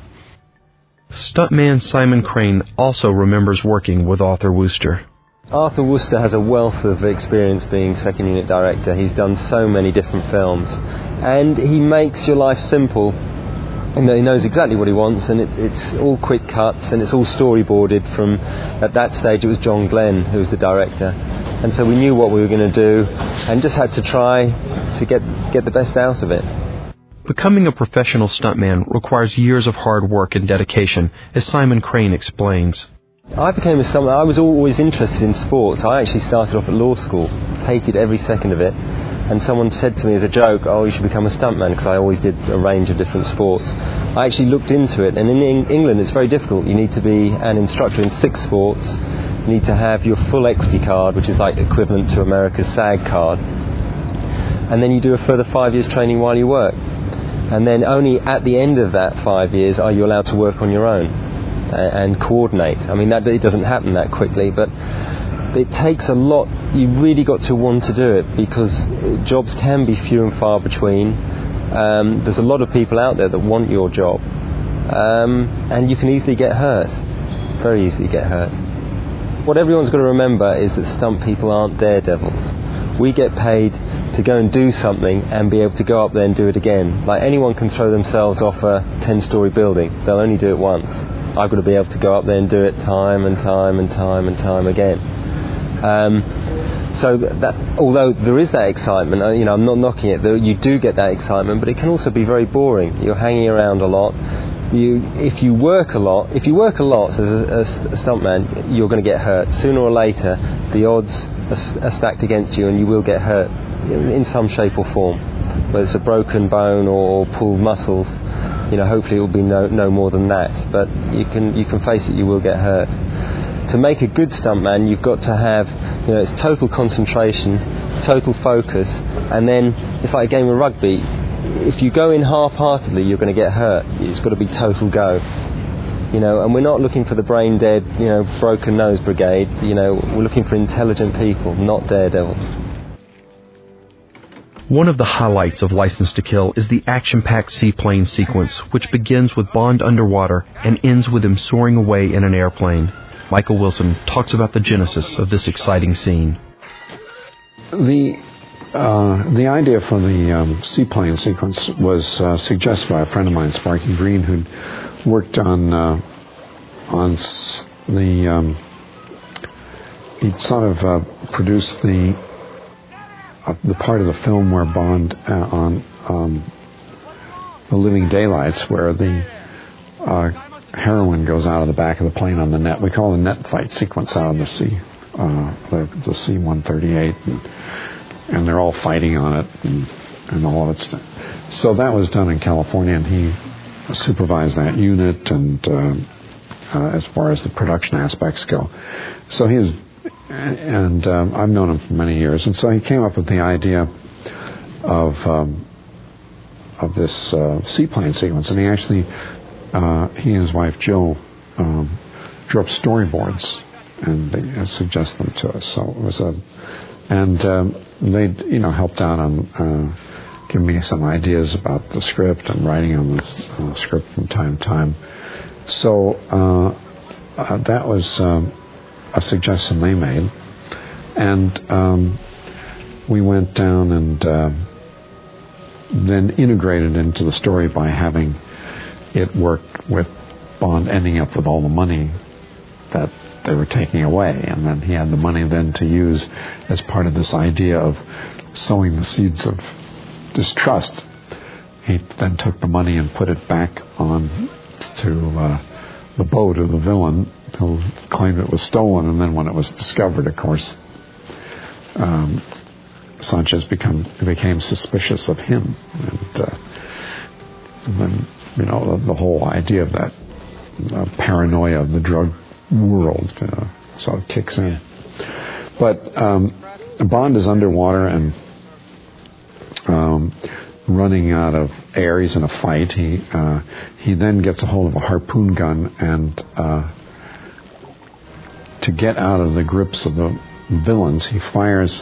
Speaker 1: Stuntman Simon Crane also remembers working with Arthur Wooster.
Speaker 10: Arthur Wooster has a wealth of experience being second unit director. He's done so many different films, and he makes your life simple. You know, he knows exactly what he wants, and it, it's all quick cuts, and it's all storyboarded from, at that stage it was John Glenn who was the director, and so we knew what we were going to do and just had to try to get get the best out of it.
Speaker 1: Becoming a professional stuntman requires years of hard work and dedication, as Simon Crane explains.
Speaker 10: I became a stuntman. I was always interested in sports. I actually started off at law school, hated every second of it, and someone said to me as a joke, oh, you should become a stuntman, because I always did a range of different sports. I actually looked into it, and in England it's very difficult. You need to be an instructor in six sports. You need to have your full equity card, which is like equivalent to America's SAG card, and then you do a further five years training while you work. And then only at the end of that five years are you allowed to work on your own and coordinate. I mean, that it doesn't happen that quickly, but it takes a lot. You really got to want to do it, because jobs can be few and far between. Um, there's a lot of people out there that want your job, um, and you can easily get hurt, very easily get hurt. What everyone's got to remember is that stunt people aren't daredevils. We get paid to go and do something and be able to go up there and do it again. Like, anyone can throw themselves off a ten-storey building. They'll only do it once. I've got to be able to go up there and do it time and time and time and time again. Um, so that, although there is that excitement, you know, I'm not knocking it, you do get that excitement, but it can also be very boring. You're hanging around a lot. You, if you work a lot, if you work a lot as a, as a stuntman, you're going to get hurt. Sooner or later, the odds are, are stacked against you, and you will get hurt in some shape or form. Whether it's a broken bone or, or pulled muscles, you know, hopefully it will be no, no more than that. But you can you can face it, you will get hurt. To make a good stuntman, you've got to have, you know, it's total concentration, total focus, and then it's like a game of rugby. If you go in half-heartedly, you're going to get hurt. It's got to be total go. You know, and we're not looking for the brain dead, you know, broken nose brigade. You know, we're looking for intelligent people, not daredevils.
Speaker 1: One of the highlights of License to Kill is the action-packed seaplane sequence, which begins with Bond underwater and ends with him soaring away in an airplane. Michael Wilson talks about the genesis of this exciting scene.
Speaker 4: The uh, the idea for the um, seaplane sequence was uh, suggested by a friend of mine, Sparky Green, who'd worked on uh, on the um, he'd sort of uh, produced the uh, the part of the film where Bond uh, on um, The Living Daylights, where the uh, heroine goes out of the back of the plane on the net. We call the net fight sequence out on the C, uh, the, the C one thirty-eight, and, and they're all fighting on it and, and all of it stuff. So that was done in California, and he supervised that unit, and uh, uh, as far as the production aspects go. So he was, and um, I've known him for many years, and so he came up with the idea of um, of this uh, seaplane sequence, and he actually. Uh, he and his wife Jill um, drew up storyboards and they uh, suggested them to us. So it was a, and um, they you know helped out on uh, giving me some ideas about the script and writing on the uh, script from time to time. So uh, uh, that was um, a suggestion they made, and um, we went down and uh, then integrated into the story by having. It worked with Bond ending up with all the money that they were taking away, and then he had the money then to use as part of this idea of sowing the seeds of distrust. He then took the money and put it back on to uh, the boat of the villain, who claimed it was stolen, and then when it was discovered, of course, um, Sanchez become, became suspicious of him, and, uh, and then you know, the, the whole idea of that uh, paranoia of the drug world uh, sort of kicks in. But um, Bond is underwater and um, running out of air. He's in a fight. He uh, he then gets a hold of a harpoon gun, and uh, to get out of the grips of the villains, he fires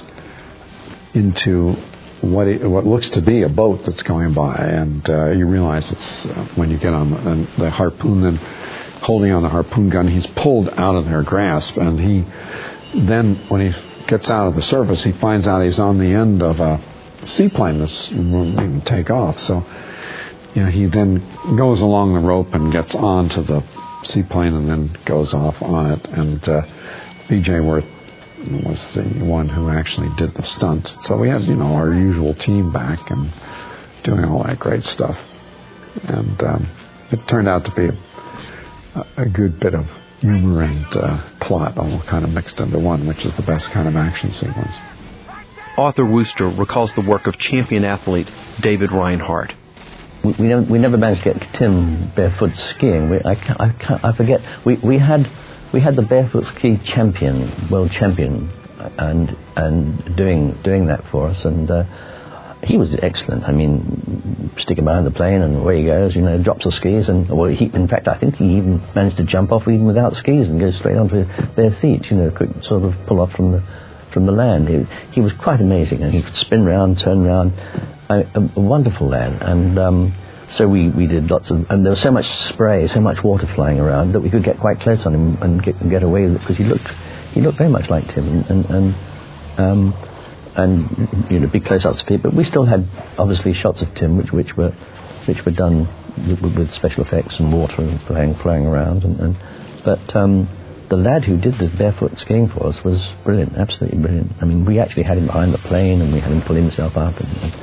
Speaker 4: into what it, what looks to be a boat that's going by, and uh, you realize it's uh, when you get on the, the harpoon, then holding on the harpoon gun, he's pulled out of their grasp, and he then, when he gets out of the surface, he finds out he's on the end of a seaplane that's going to take off. So, you know, he then goes along the rope and gets onto the seaplane and then goes off on it. And uh, B J Worth was the one who actually did the stunt. So we had, you know, our usual team back and doing all that great stuff. And um, it turned out to be a, a good bit of humor and uh, plot all kind of mixed into one, which is the best kind of action sequence.
Speaker 1: Arthur Wooster recalls the work of champion athlete David Reinhardt.
Speaker 7: We, we, never, we never managed to get Tim barefoot skiing. We, I, I, I forget. We, we had we had the barefoot ski champion, world champion, and and doing doing that for us, and uh, he was excellent. I mean, stick him behind the plane and away he goes. You know, drops the skis, and well, he, in fact, I think he even managed to jump off even without skis and go straight onto bare feet. You know, could sort of pull off from the from the land. He, he was quite amazing, and he could spin round, turn round. A, a, a wonderful lad, and um, so we, we did lots of, and there was so much spray, so much water flying around that we could get quite close on him and get, and get away with it, because he looked he looked very much like Tim, and and um, and you know, big close-ups of it. But we still had obviously shots of Tim, which which were which were done with, with special effects and water and flying flying around, and, and but. Um, The lad who did the barefoot skiing for us was brilliant, absolutely brilliant. I mean, we actually had him behind the plane, and we had him pull himself up, and, and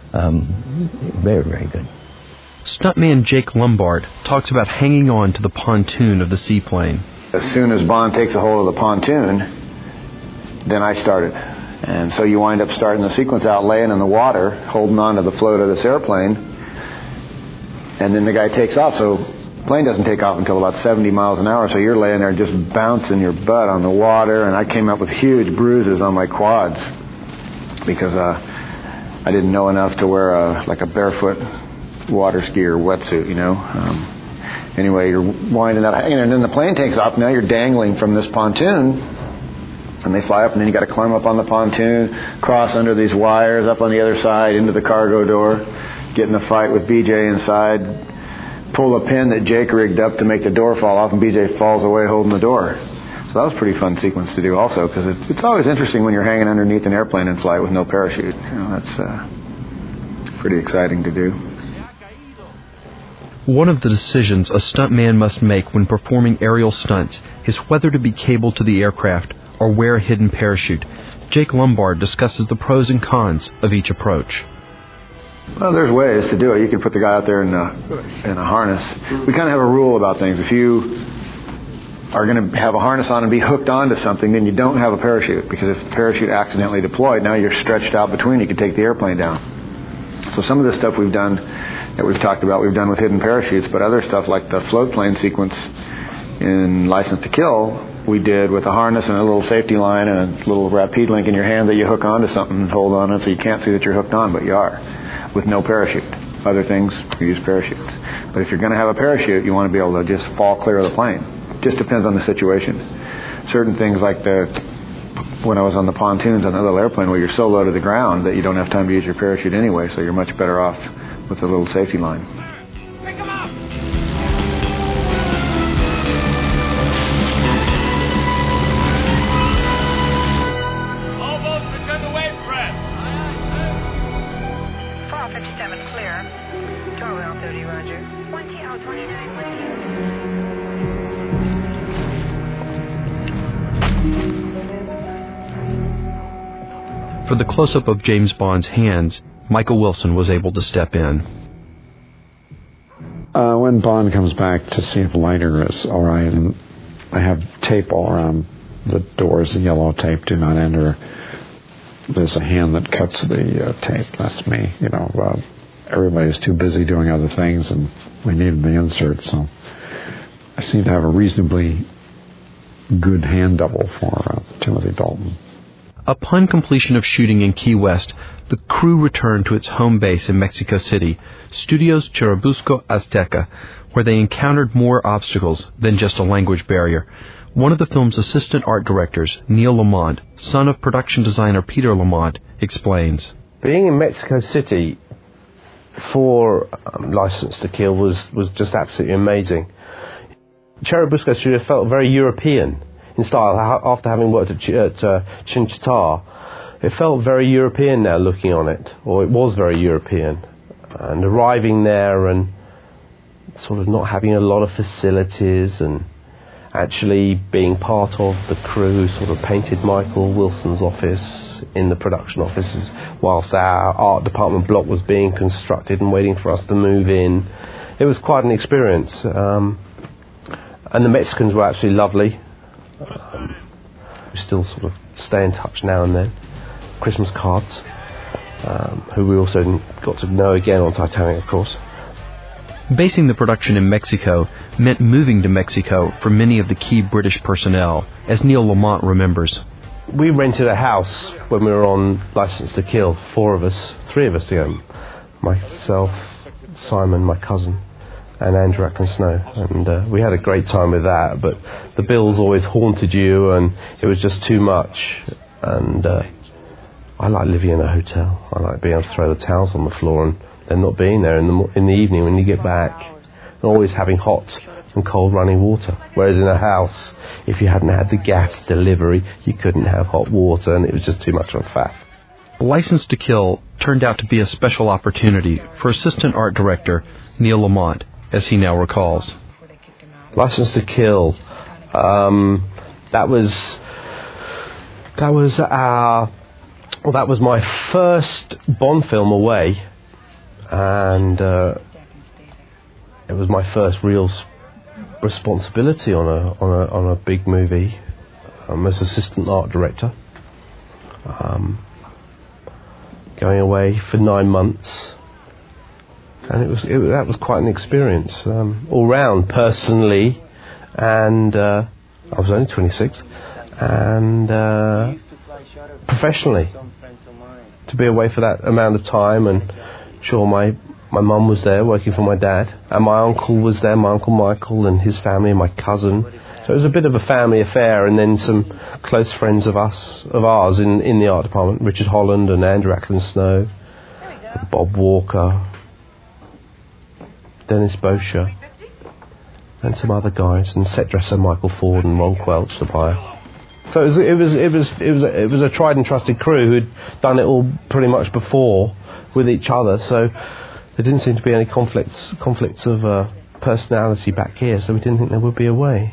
Speaker 7: um, very, very good.
Speaker 1: Stuntman Jake Lombard talks about hanging on to the pontoon of the seaplane.
Speaker 6: As soon as Bond takes a hold of the pontoon, then I started. And so you wind up starting the sequence out laying in the water, holding on to the float of this airplane, and then the guy takes off. So plane doesn't take off until about seventy miles an hour, so you're laying there just bouncing your butt on the water, and I came up with huge bruises on my quads because uh, I didn't know enough to wear a, like a barefoot water skier wetsuit, you know. Um, anyway, you're winding up hanging, and then the plane takes off. Now you're dangling from this pontoon, and they fly up, and then you got to climb up on the pontoon, cross under these wires, up on the other side, into the cargo door, get in a fight with B J inside, pull a pin that Jake rigged up to make the door fall off, and B J falls away holding the door. So that was a pretty fun sequence to do also, because it's, it's always interesting when you're hanging underneath an airplane in flight with no parachute. You know, that's uh, pretty exciting to do.
Speaker 1: One of the decisions a stuntman must make when performing aerial stunts is whether to be cabled to the aircraft or wear a hidden parachute. Jake Lombard discusses the pros and cons of each approach.
Speaker 6: Well, there's ways to do it. You can put the guy out there in a, in a harness. We kind of have a rule about things. If you are going to have a harness on and be hooked onto something, then you don't have a parachute, because if the parachute accidentally deployed, now you're stretched out between. You can take the airplane down. So some of the stuff we've done, that we've talked about, we've done with hidden parachutes, but other stuff like the float plane sequence in License to Kill, we did with a harness and a little safety line and a little rapide link in your hand that you hook onto something and hold on it so you can't see that you're hooked on, but you are, with no parachute. Other things, you use parachutes. But if you're going to have a parachute, you want to be able to just fall clear of the plane. It just depends on the situation. Certain things like the, when I was on the pontoons on the little airplane where you're so low to the ground that you don't have time to use your parachute anyway, so you're much better off with a little safety line.
Speaker 1: For the close-up of James Bond's hands, Michael Wilson was able to step in.
Speaker 4: Uh, when Bond comes back to see if Leiter is all right, and I have tape all around the doors, the yellow tape, do not enter. There's a hand that cuts the uh, tape. That's me, you know. Uh, everybody was too busy doing other things, and we needed the insert. So I seem to have a reasonably good hand double for uh, Timothy Dalton.
Speaker 1: Upon completion of shooting in Key West, the crew returned to its home base in Mexico City, Studios Churubusco Azteca, where they encountered more obstacles than just a language barrier. One of the film's assistant art directors, Neil Lamont, son of production designer Peter Lamont, explains.
Speaker 17: Being in Mexico City for um, License to Kill was, was just absolutely amazing. Churubusco Studio felt very European in style. After having worked at, Ch- at uh, Chinchita, it felt very European now looking on it, or it was very European. And arriving there and sort of not having a lot of facilities and actually being part of the crew, sort of painted Michael Wilson's office in the production offices whilst our art department block was being constructed and waiting for us to move in. It was quite an experience. Um, and the Mexicans were actually lovely. Um, we still sort of stay in touch now and then. Christmas cards, um, who we also got to know again on Titanic, of course.
Speaker 1: Basing the production in Mexico meant moving to Mexico for many of the key British personnel, as Neil Lamont remembers.
Speaker 17: We rented a house when we were on License to Kill, four of us, three of us together. Myself, Simon, my cousin, and Andrew Ackland Snow. And uh, we had a great time with that, but the bills always haunted you and it was just too much. And uh, I like living in a hotel. I like being able to throw the towels on the floor and then not being there in the in the evening when you get back, and always having hot and cold running water. Whereas in a house, if you hadn't had the gas delivery, you couldn't have hot water, and it was just too much of a faff.
Speaker 1: License to Kill turned out to be a special opportunity for assistant art director Neil Lamont, as he now recalls.
Speaker 17: License to Kill, um, that was that was our well, that was my first Bond film away. And uh, it was my first real responsibility on a on a on a big movie um, as assistant art director. Um, going away for nine months, and it was it, that was quite an experience um, all round, personally, and uh, I was only twenty-six, and uh, professionally, to be away for that amount of time. And sure, my my mum was there working for my dad, and my uncle was there, my Uncle Michael and his family, and my cousin. So it was a bit of a family affair, and then some close friends of us, of ours in, in the art department, Richard Holland and Andrew Ackland Snow, Bob Walker, Dennis Bosher, and some other guys, and set dresser Michael Ford and Ron Quelch, the buyer. So it was it was it was it was a, it was a tried and trusted crew who'd done it all pretty much before with each other. So there didn't seem to be any conflicts conflicts of uh, personality back here. So we didn't think there would be a way.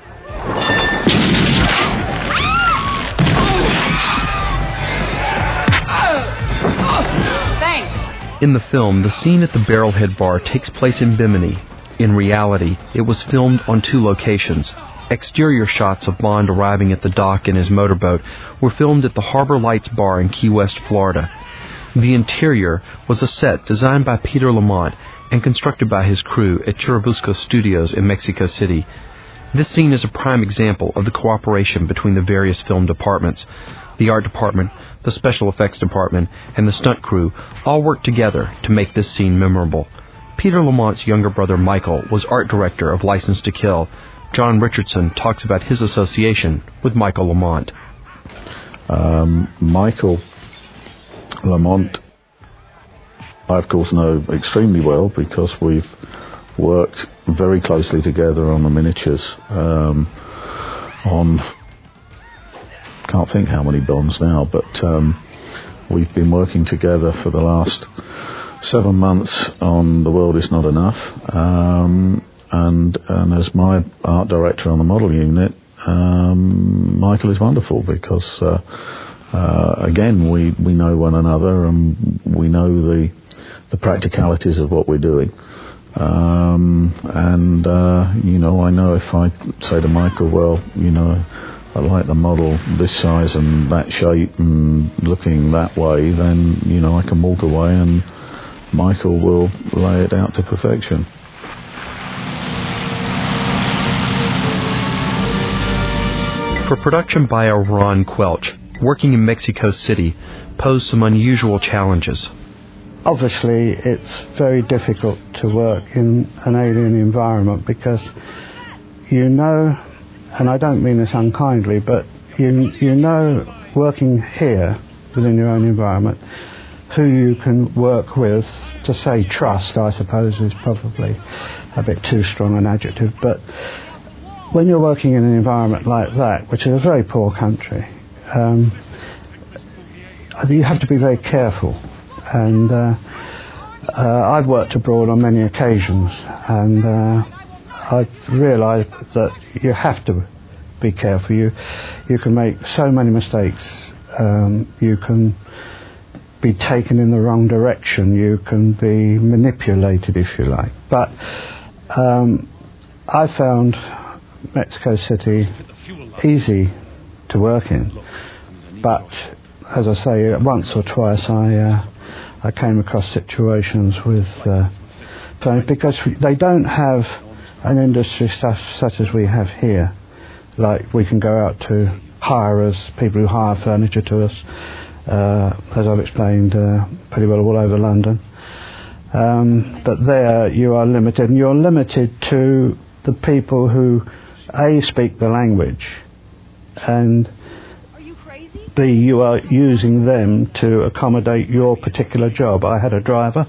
Speaker 12: Thanks.
Speaker 1: In the film, the scene at the Barrelhead Bar takes place in Bimini. In reality, it was filmed on two locations. Exterior shots of Bond arriving at the dock in his motorboat were filmed at the Harbor Lights Bar in Key West, Florida. The interior was a set designed by Peter Lamont and constructed by his crew at Churubusco Studios in Mexico City. This scene is a prime example of the cooperation between the various film departments. The art department, the special effects department, and the stunt crew all worked together to make this scene memorable. Peter Lamont's younger brother Michael was art director of License to Kill. John Richardson talks about his association with Michael Lamont.
Speaker 8: Um, Michael Lamont, I of course know extremely well because we've worked very closely together on the miniatures. Um, on, can't think how many Bonds now, but um, we've been working together for the last seven months on The World Is Not Enough. Um, And, and as my art director on the model unit, um, Michael is wonderful because, uh, uh, again, we, we know one another and we know the the practicalities of what we're doing. Um, and, uh, you know, I know if I say to Michael, well, you know, I like the model this size and that shape and looking that way, then, you know, I can walk away and Michael will lay it out to perfection.
Speaker 1: For production buyer Ron Quelch, working in Mexico City posed some unusual challenges.
Speaker 9: Obviously, it's very difficult to work in an alien environment because you know, and I don't mean this unkindly, but you you know, working here within your own environment, who you can work with. To say trust, I suppose, is probably a bit too strong an adjective, but when you're working in an environment like that, which is a very poor country, um, you have to be very careful. And uh, uh, I've worked abroad on many occasions, and uh, I've realised that you have to be careful. You you can make so many mistakes. Um, you can be taken in the wrong direction. You can be manipulated, if you like. But um, I found Mexico City easy to work in. But as I say, once or twice I uh, I came across situations with uh, because they don't have an industry such, such as we have here. Like we can go out to hirers, people who hire furniture to us, uh, as I've explained uh, pretty well all over London. Um, but there you are limited, and you're limited to the people who A, speak the language, and B, you are using them to accommodate your particular job. I had a driver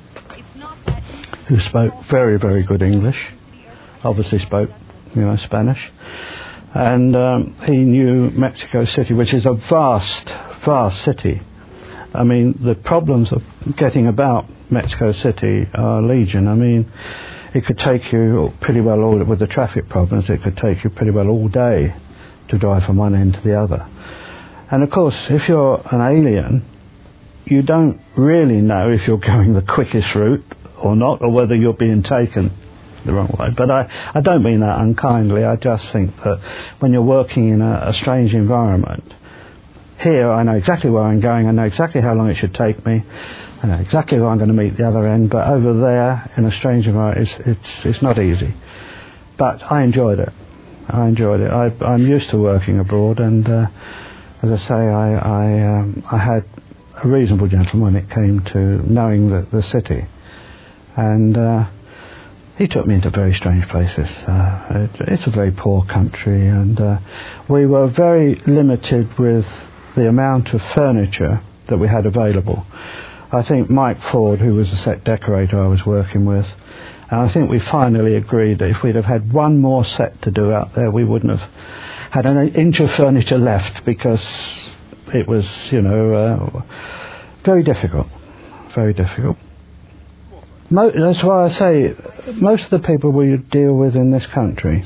Speaker 9: who spoke very, very good English, obviously spoke, you know, Spanish, and um, he knew Mexico City, which is a vast, vast city. I mean, the problems of getting about Mexico City are legion. I mean, it could take you pretty well, all with the traffic problems, it could take you pretty well all day to drive from one end to the other. And of course, if you're an alien, you don't really know if you're going the quickest route or not, or whether you're being taken the wrong way. But I, I don't mean that unkindly. I just think that when you're working in a, a strange environment, here I know exactly where I'm going, I know exactly how long it should take me, I know exactly who I'm going to meet the other end, but over there in a strange environment, it's, it's, it's not easy. But I enjoyed it. I enjoyed it. I, I'm used to working abroad, and uh, as I say, I I, um, I had a reasonable gentleman when it came to knowing the, the city, and uh, he took me into very strange places. Uh, it, it's a very poor country, and uh, we were very limited with the amount of furniture that we had available. I think Mike Ford, who was the set decorator I was working with, and I think we finally agreed that if we'd have had one more set to do out there, we wouldn't have had an inch of furniture left, because it was, you know, uh, very difficult, very difficult. Mo- that's why I say most of the people we deal with in this country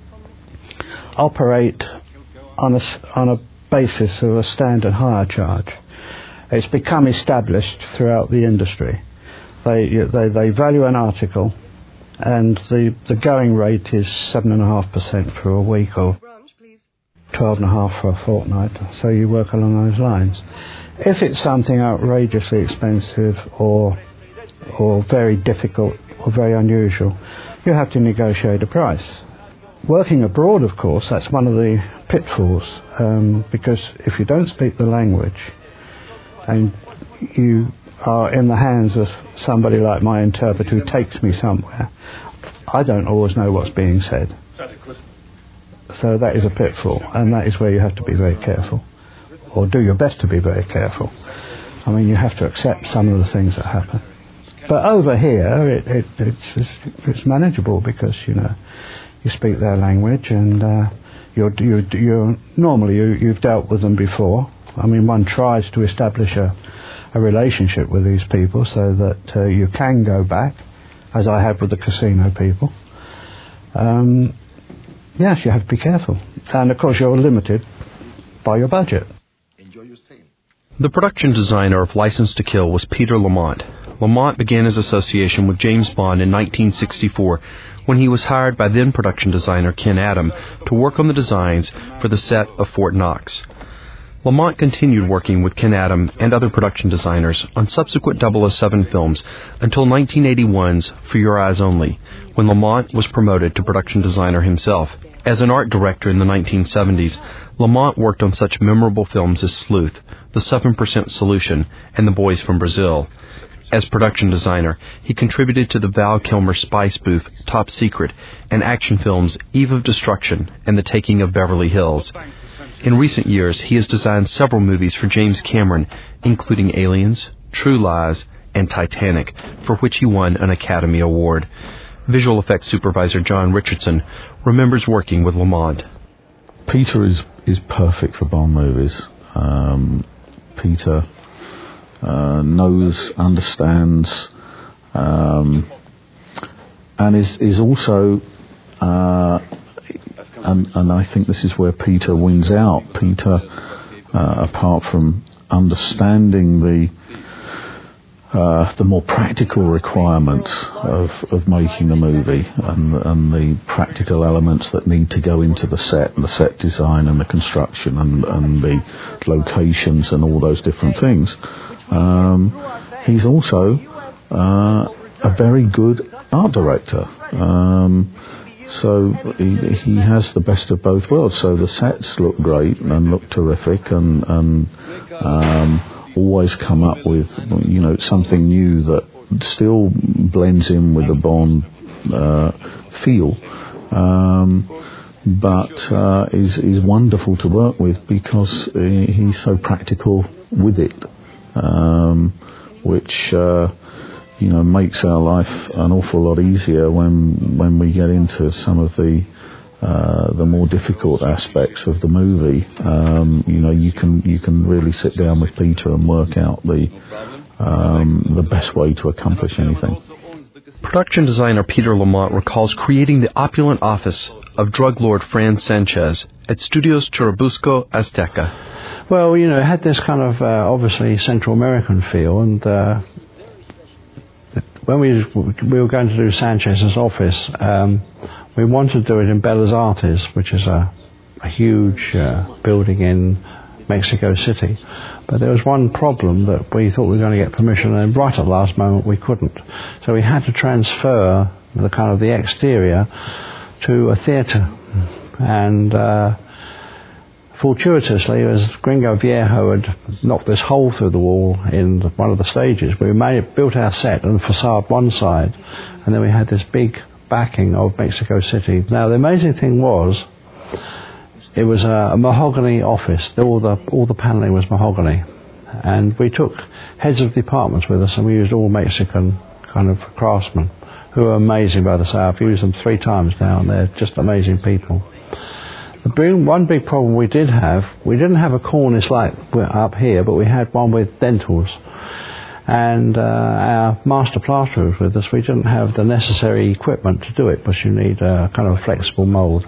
Speaker 9: operate on a, on a basis of a standard hire charge. It's become established throughout the industry. They they, they value an article, and the, the going rate is seven and a half percent for a week, or twelve and a half for a fortnight. So you work along those lines. If it's something outrageously expensive or or very difficult or very unusual, you have to negotiate a price. Working abroad, of course, that's one of the pitfalls, um, because if you don't speak the language and you are in the hands of somebody like my interpreter who takes me somewhere, I don't always know what's being said. So that is a pitfall, and that is where you have to be very careful, or do your best to be very careful. I mean, you have to accept some of the things that happen. But over here, it, it, it's, it's manageable, because, you know, you speak their language, and uh, you're, you're, you're normally you, you've dealt with them before. I mean, one tries to establish a, a relationship with these people so that uh, you can go back, as I have with the casino people. Um, yes, you have to be careful. And, of course, you're limited by your budget.
Speaker 1: The production designer of License to Kill was Peter Lamont. Lamont began his association with James Bond in nineteen sixty-four, when he was hired by then production designer Ken Adam to work on the designs for the set of Fort Knox. Lamont continued working with Ken Adam and other production designers on subsequent double oh seven films until nineteen eighty-one's For Your Eyes Only, when Lamont was promoted to production designer himself. As an art director in the nineteen seventies, Lamont worked on such memorable films as Sleuth, The seven percent Solution, and The Boys from Brazil. As production designer, he contributed to the Val Kilmer spy spoof Top Secret and action films Eve of Destruction and The Taking of Beverly Hills. In recent years, he has designed several movies for James Cameron, including Aliens, True Lies, and Titanic, for which he won an Academy Award. Visual effects supervisor John Richardson remembers working with Lamont.
Speaker 8: Peter is, is perfect for Bond movies. Um, Peter uh, knows, understands, um, and is, is also... Uh, And, and I think this is where Peter wins out. Peter, uh, apart from understanding the uh, the more practical requirements of, of making a movie and, and the practical elements that need to go into the set and the set design and the construction and, and the locations and all those different things, um, he's also uh, a very good art director. Um, So he, he has the best of both worlds. So the sets look great and look terrific, and, and um, always come up with, you know, something new that still blends in with the Bond uh, feel, um, but uh, is is wonderful to work with because he, he's so practical with it, um, which. Uh, you know, makes our life an awful lot easier when when we get into some of the uh, the more difficult aspects of the movie. Um, you know, you can you can really sit down with Peter and work out the um, the best way to accomplish anything.
Speaker 1: Production designer Peter Lamont recalls creating the opulent office of drug lord Fran Sanchez at Studios Churubusco Azteca.
Speaker 9: Well, you know, it had this kind of uh, obviously Central American feel, and uh, when we we were going to do Sanchez's office, um, we wanted to do it in Bellas Artes, which is a, a huge uh, building in Mexico City. But there was one problem that we thought we were going to get permission, and right at the last moment we couldn't. So we had to transfer the kind of the exterior to a theatre, and uh, fortuitously, as Gringo Viejo had knocked this hole through the wall in one of the stages, we made, built our set and facade one side, and then we had this big backing of Mexico City. Now, the amazing thing was, it was a, a mahogany office. All the all the panelling was mahogany, and we took heads of departments with us, and we used all Mexican kind of craftsmen who are amazing, by the say. I've used them three times now, and they're just amazing people. The big, one big problem we did have, we didn't have a cornice like up here, but we had one with dentals. And uh, our master plasterer was with us. We didn't have the necessary equipment to do it, because you need a kind of flexible mould.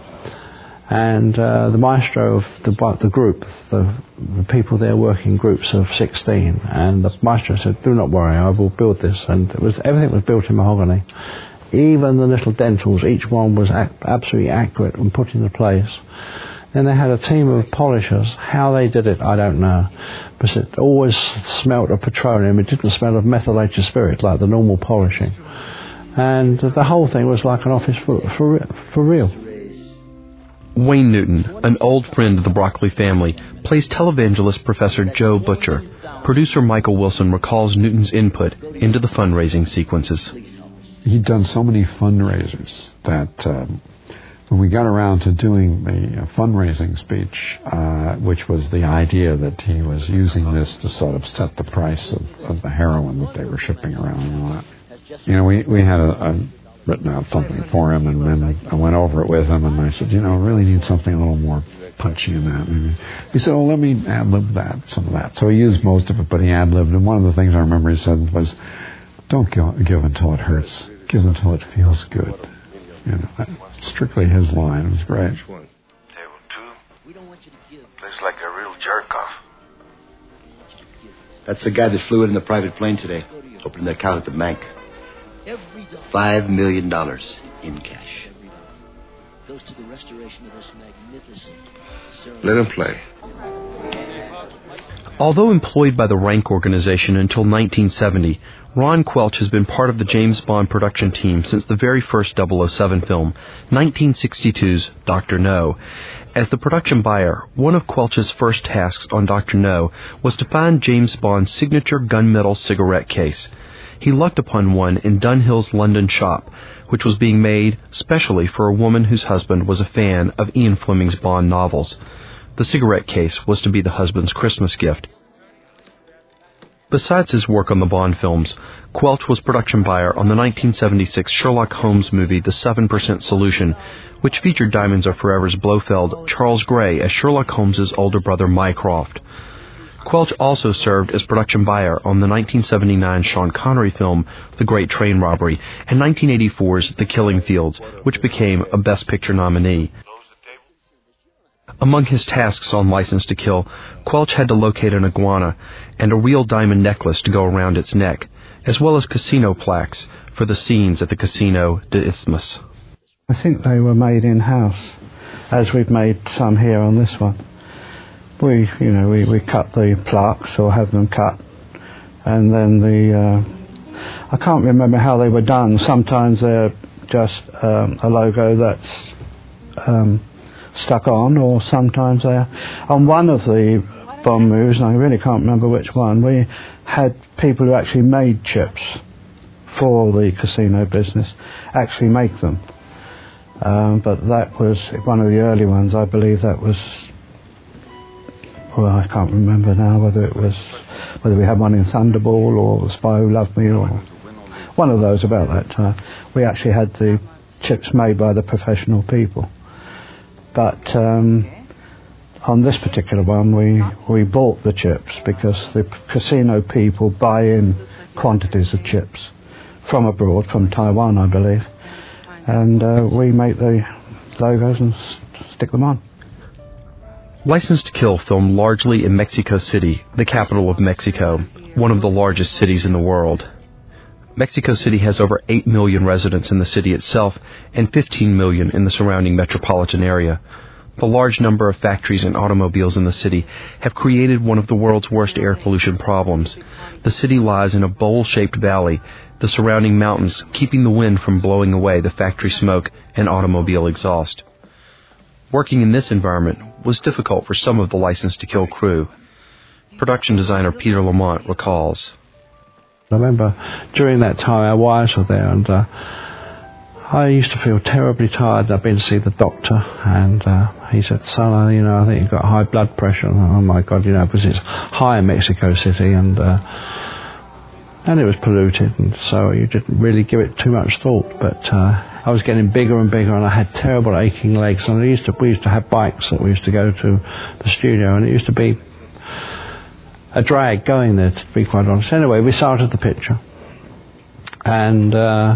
Speaker 9: And uh, the maestro of the, the group, the, the people there working groups of sixteen, and the maestro said, "Do not worry, I will build this." And it was everything was built in mahogany. Even the little dentals, each one was ac- absolutely accurate and put into place. Then they had a team of polishers. How they did it, I don't know. But it always smelled of petroleum. It didn't smell of methylated spirit like the normal polishing. And the whole thing was like an office for, for, for real.
Speaker 1: Wayne Newton, an old friend of the Broccoli family, plays televangelist Professor Joe Butcher. Producer Michael Wilson recalls Newton's input into the fundraising sequences.
Speaker 4: He'd done so many fundraisers that um, when we got around to doing the uh, fundraising speech, uh, which was the idea that he was using this to sort of set the price of, of the heroin that they were shipping around and all that. You know, we, we had a, a written out something for him, and then I went over it with him, and I said, you know, I really need something a little more punchy in that. And he said, oh, let me ad-lib that, some of that. So he used most of it, but he ad-libbed, and one of the things I remember he said was, don't give, give until it hurts. Give until it feels good. You know, that's strictly his line. It was great.
Speaker 14: Table two. Looks like a real jerk-off.
Speaker 18: That's the guy that flew in in the private plane today. Opened an account at the bank. Five million dollars in cash.
Speaker 19: goes to the restoration of this magnificent ceremony.
Speaker 14: Let him play.
Speaker 1: Although employed by the Rank Organization until nineteen seventy, Ron Quelch has been part of the James Bond production team since the very first double oh seven film, nineteen sixty-two's Doctor No. As the production buyer, one of Quelch's first tasks on Doctor No was to find James Bond's signature gunmetal cigarette case. He lucked upon one in Dunhill's London shop, which was being made specially for a woman whose husband was a fan of Ian Fleming's Bond novels. The cigarette case was to be the husband's Christmas gift. Besides his work on the Bond films, Quelch was production buyer on the nineteen seventy-six Sherlock Holmes movie The seven percent Solution, which featured Diamonds Are Forever's Blofeld Charles Gray as Sherlock Holmes's older brother Mycroft. Quelch also served as production buyer on the nineteen seventy-nine Sean Connery film The Great Train Robbery and nineteen eighty-four's The Killing Fields, which became a Best Picture nominee. Among his tasks on License to Kill, Quelch had to locate an iguana and a real diamond necklace to go around its neck, as well as casino plaques for the scenes at the Casino de Isthmus.
Speaker 9: I think they were made in-house, as we've made some here on this one. We, you know, we, we cut the plaques or have them cut, and then the, uh, I can't remember how they were done. Sometimes they're just um, a logo that's um, stuck on, or sometimes they're on one of the Bond movies, and I really can't remember which one. We had people who actually made chips for the casino business actually make them, um, but that was one of the early ones. I believe that was, well, I can't remember now whether it was whether we had one in Thunderball or The Spy Who Loved Me or one of those about that time. We actually had the chips made by the professional people. But um, on this particular one, we, we bought the chips because the casino people buy in quantities of chips from abroad, from Taiwan, I believe, and uh, we make the logos and st- stick them on.
Speaker 1: License to Kill filmed largely in Mexico City, the capital of Mexico, one of the largest cities in the world. Mexico City has over eight million residents in the city itself and fifteen million in the surrounding metropolitan area. The large number of factories and automobiles in the city have created one of the world's worst air pollution problems. The city lies in a bowl-shaped valley, the surrounding mountains keeping the wind from blowing away the factory smoke and automobile exhaust. Working in this environment was difficult for some of the License to Kill crew. Production designer Peter Lamont recalls.
Speaker 9: I remember during that time our wives were there, and uh, I used to feel terribly tired. I'd been to see the doctor, and uh, he said, son, you know, I think you've got high blood pressure. And, oh my God, you know, because it's high in Mexico City, and uh, and it was polluted, and so you didn't really give it too much thought. But uh, I was getting bigger and bigger, and I had terrible aching legs. And I used to, we used to have bikes that we used to go to the studio, and it used to be a drag going there, to be quite honest. Anyway, we started the picture, and uh,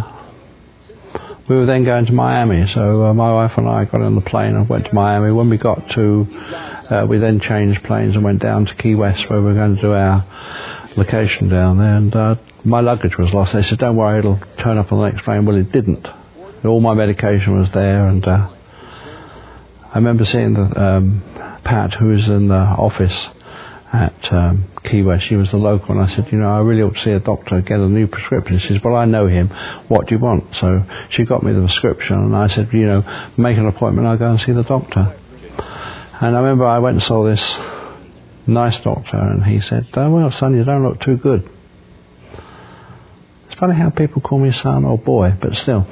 Speaker 9: we were then going to Miami. So uh, my wife and I got on the plane and went to Miami. When we got to, uh, we then changed planes and went down to Key West, where we were going to do our location down there. And uh, my luggage was lost. They said, "Don't worry, it'll turn up on the next plane." Well, it didn't. All my medication was there, and uh, I remember seeing the um, Pat, who was in the office at um, Key West. She was the local, and I said, you know, I really ought to see a doctor, get a new prescription. She says, well, I know him, what do you want? So she got me the prescription, and I said, you know, make an appointment, I'll go and see the doctor. And I remember I went and saw this nice doctor, and he said, oh, well, son, you don't look too good. It's funny how people call me son or boy, but still.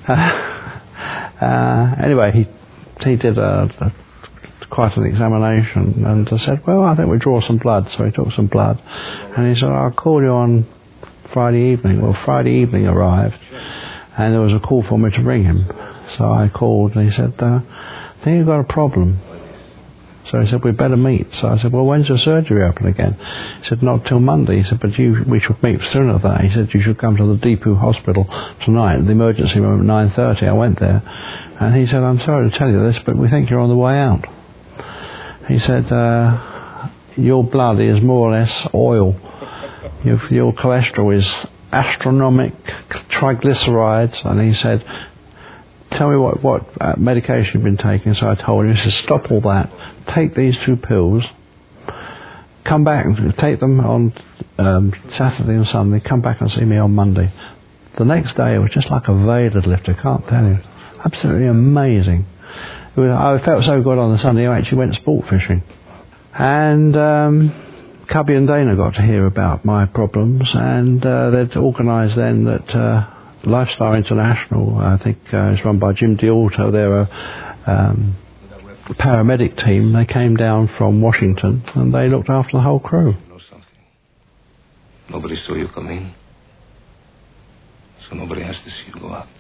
Speaker 9: uh, anyway, he he did a, a quite an examination, and I said, well, I think we draw some blood. So he took some blood, and he said, I'll call you on Friday evening. Well, Friday evening arrived, and there was a call for me to ring him. So I called, and he said, uh, I think you've got a problem. So he said, we'd better meet. So I said, well, when's your surgery open again? He said, not till Monday. He said, but you, we should meet sooner than that. He said, you should come to the Deepu Hospital tonight, the emergency room at nine thirty. I went there, and he said, I'm sorry to tell you this, but we think you're on the way out. He said, uh, your blood is more or less oil. Your, your cholesterol is astronomic triglycerides. And he said, tell me what, what uh, medication you've been taking. So I told him, he said, stop all that. Take these two pills. Come back and take them on um, Saturday and Sunday. Come back and see me on Monday. The next day, it was just like a veil had lifted. I can't tell you. Absolutely amazing. It was, I felt so good on the Sunday. I actually went sport fishing. And um, Cubby and Dana got to hear about my problems, and uh, they'd organised then that uh, Lifestyle International, I think uh, is run by Jim D'Alto. They're a um, paramedic team. They came down from Washington, and they looked after the whole crew.
Speaker 14: Know something? Nobody saw you come in, so nobody has to see you go out.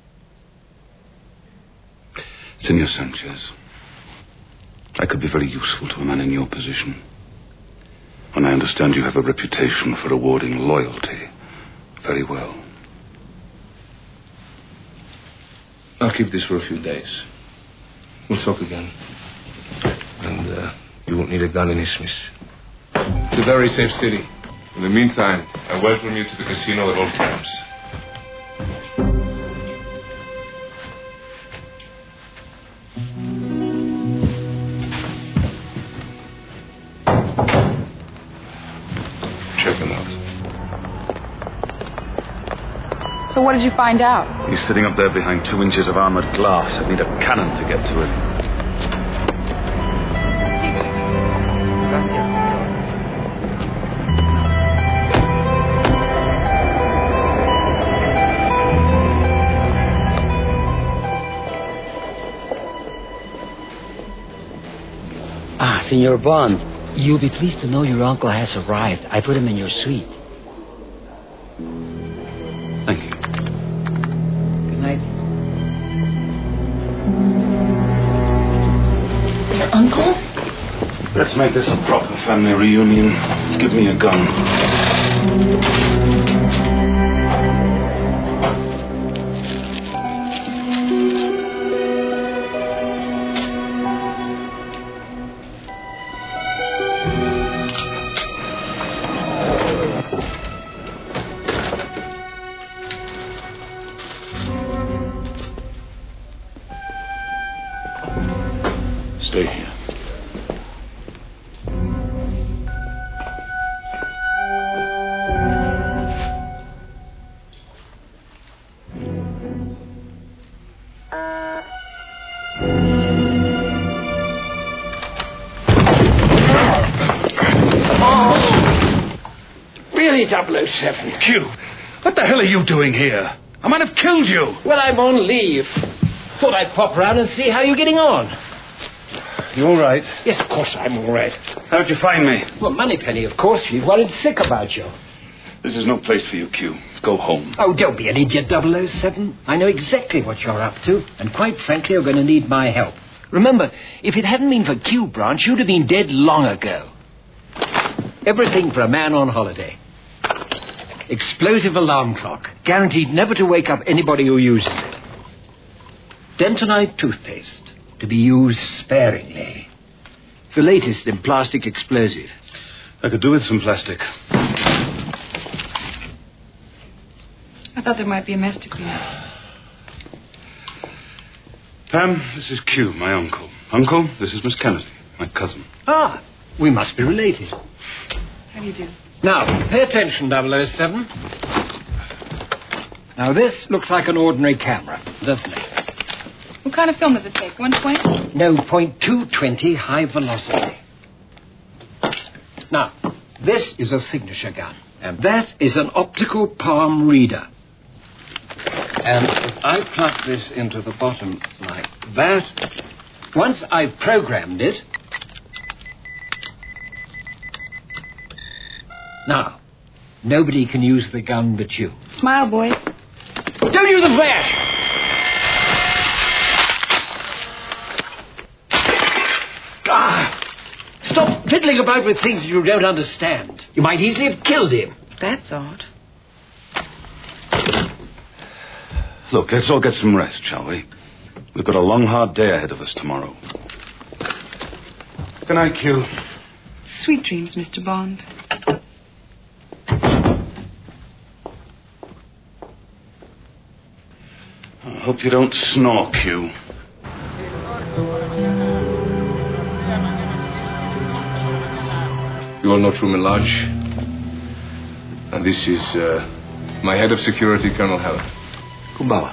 Speaker 14: Senor Sanchez, I could be very useful to a man in your position. And I understand you have a reputation for rewarding loyalty. Very well. I'll keep this for a few days. We'll talk again. And uh, you won't need a gun in Isthmus.
Speaker 20: It's a very safe city. In the meantime, I welcome you to the casino at all times.
Speaker 21: So what did you find out?
Speaker 14: He's sitting up there behind two inches of armored glass. I'd need a cannon to get to him.
Speaker 22: Ah, Senor Bond, you'll be pleased to know your uncle has arrived. I put him in your suite.
Speaker 14: Thank you.
Speaker 22: Good night.
Speaker 21: Their uncle?
Speaker 14: Let's make this a proper family reunion. Give me a gun. Stay here.
Speaker 23: Really, double oh seven?
Speaker 14: Q, what the hell are you doing here? I might have killed you.
Speaker 23: Well, I'm on leave. Thought I'd pop round and see how you're getting on.
Speaker 14: You all right?
Speaker 23: Yes, of course I'm all right.
Speaker 14: How'd you find me?
Speaker 23: Well, Moneypenny, of course. She worried sick about you.
Speaker 14: This is no place for you, Q. Go home.
Speaker 23: Oh, don't be an idiot, double oh seven. I know exactly what you're up to, and quite frankly, you're going to need my help. Remember, if it hadn't been for Q Branch, you'd have been dead long ago. Everything for a man on holiday. Explosive alarm clock, guaranteed never to wake up anybody who uses it. Dentonite toothpaste, to be used sparingly. It's the latest in plastic explosive.
Speaker 14: I could do with some plastic.
Speaker 21: I thought there might be a mess to clean up.
Speaker 14: Pam, this is Q, my uncle. Uncle, this is Miss Kennedy, my cousin.
Speaker 23: Ah, we must be related.
Speaker 21: How do you do?
Speaker 23: Now, pay attention, double oh seven. Now, this looks like an ordinary camera, doesn't it?
Speaker 21: What kind of film does it take? one twenty?
Speaker 23: No, point two twenty high velocity. Now, this is a signature gun, and that is an optical palm reader. And if I plug this into the bottom like that, once I've programmed it... Now, nobody can use the gun but you.
Speaker 21: Smile, boy.
Speaker 23: Don't use the flash! Ah! Stop fiddling about with things you don't understand. You might easily have killed him.
Speaker 21: That's odd.
Speaker 14: Look, let's all get some rest, shall we? We've got a long, hard day ahead of us tomorrow. Good night, Q.
Speaker 21: Sweet dreams, Mister Bond.
Speaker 14: I hope you don't snore, Q.
Speaker 20: You all know Truman Lodge. And this is uh, my head of security, Colonel Heller.
Speaker 18: Kumbawa.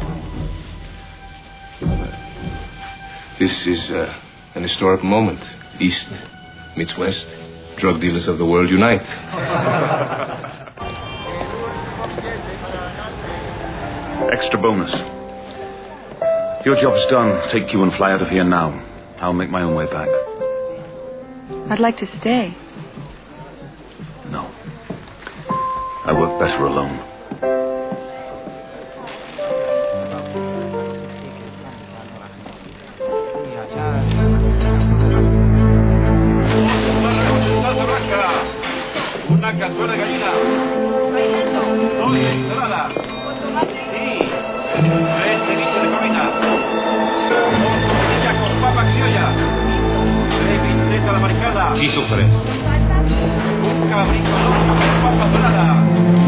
Speaker 20: This is uh, an historic moment. East meets West. Drug dealers of the world unite.
Speaker 14: Extra bonus. Your job's done. Take Q and fly out of here now. I'll make my own way back.
Speaker 21: I'd like to stay.
Speaker 14: No. I work better alone.
Speaker 2: Una cazuela de gallina. Dos ensaladas. Sí. Tres ceviche de cabina. Dos tortillas con papa criolla. Tres bistecs a la maricada.
Speaker 20: ¿Qué sufres?
Speaker 2: Un cabrito loco con papa dorada.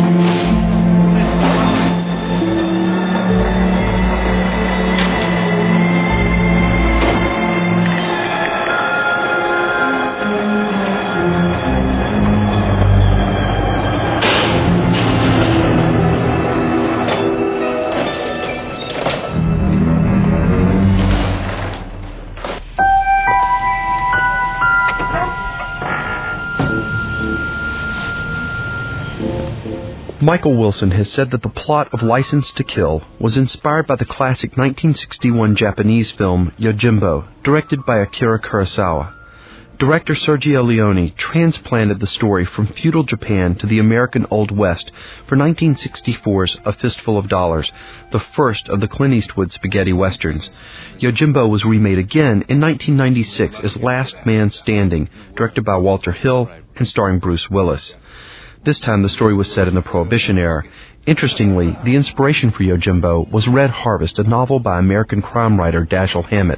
Speaker 1: Michael Wilson has said that the plot of License to Kill was inspired by the classic nineteen sixty-one Japanese film Yojimbo, directed by Akira Kurosawa. Director Sergio Leone transplanted the story from feudal Japan to the American Old West for nineteen sixty-four's A Fistful of Dollars, the first of the Clint Eastwood spaghetti westerns. Yojimbo was remade again in nineteen ninety-six as Last Man Standing, directed by Walter Hill and starring Bruce Willis. This time the story was set in the Prohibition era. Interestingly, the inspiration for Yojimbo was Red Harvest, a novel by American crime writer Dashiell Hammett.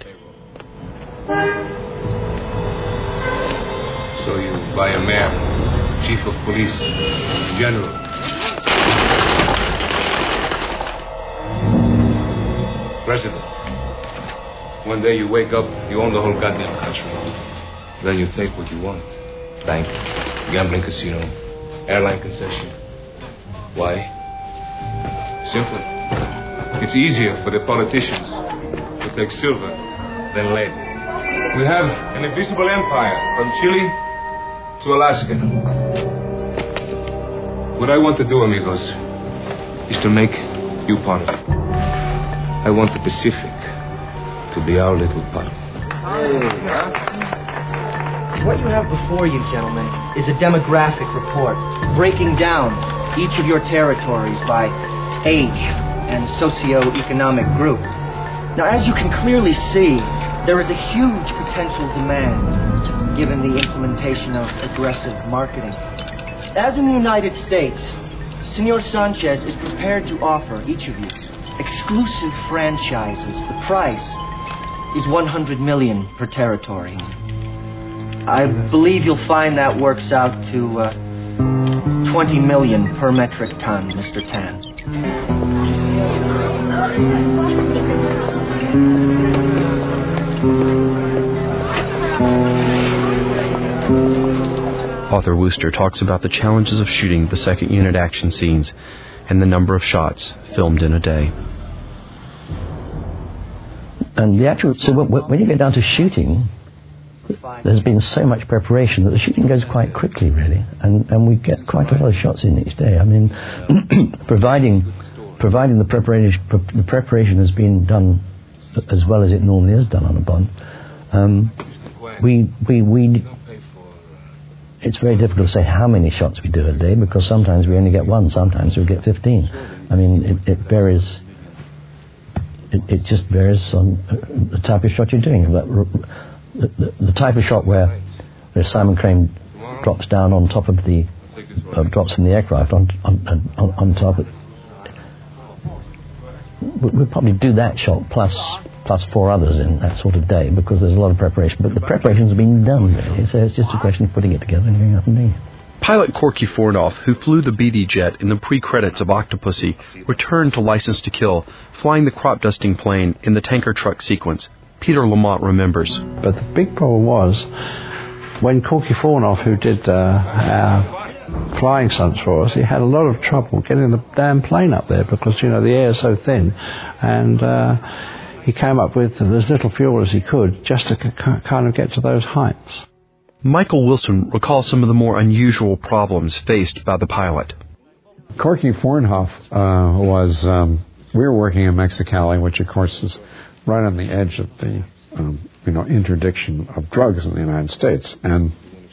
Speaker 20: So you buy a mayor, chief of police, general. President. One day you wake up, you own the whole goddamn country. Then you take what you want. Bank, gambling casino, airline concession. Why? Simple. It's easier for the politicians to take silver than lead. We have an invisible empire from Chile to Alaska. What I want to do, amigos, is to make you part of it. I want the Pacific to be our little part.
Speaker 3: What you have before you, gentlemen, is a demographic report breaking down each of your territories by age and socio-economic group. Now, as you can clearly see, there is a huge potential demand given the implementation of aggressive marketing. As in the United States, Senor Sanchez is prepared to offer each of you exclusive franchises. The price is one hundred million dollars per territory. I believe you'll find that works out to uh, twenty million dollars per metric ton, Mister Tan.
Speaker 1: Arthur Wooster talks about the challenges of shooting the second unit action scenes and the number of shots filmed in a day.
Speaker 7: And the actual, so when you get down to shooting, there's been so much preparation that the shooting goes quite quickly, really, and and we get quite a lot of shots in each day. I mean, providing providing the preparation the preparation has been done as well as it normally is done on a Bond. Um, we we we. It's very difficult to say how many shots we do a day because sometimes we only get one, sometimes we get fifteen. I mean, it, it varies. It, it just varies on the type of shot you're doing. The, the, the type of shot where, where Simon Crane drops down on top of the uh, drops from the aircraft on on on, on top of, we'll probably do that shot plus plus four others in that sort of day because there's a lot of preparation, but the preparation's been done really, so it's just a question of putting it together and going up and doing it.
Speaker 1: Pilot Corky Fornoff, who flew the B D jet in the pre-credits of Octopussy, returned to License to Kill, flying the crop-dusting plane in the tanker truck sequence. Peter Lamont remembers.
Speaker 9: But the big problem was, when Corky Fornoff, who did uh, our flying stunts for us, he had a lot of trouble getting the damn plane up there because, you know, the air is so thin, and uh, he came up with as little fuel as he could just to c- kind of get to those heights.
Speaker 1: Michael Wilson recalls some of the more unusual problems faced by the pilot.
Speaker 4: Corky Fornoff uh, was, um, we were working in Mexicali, which of course is right on the edge of the, um, you know, interdiction of drugs in the United States. And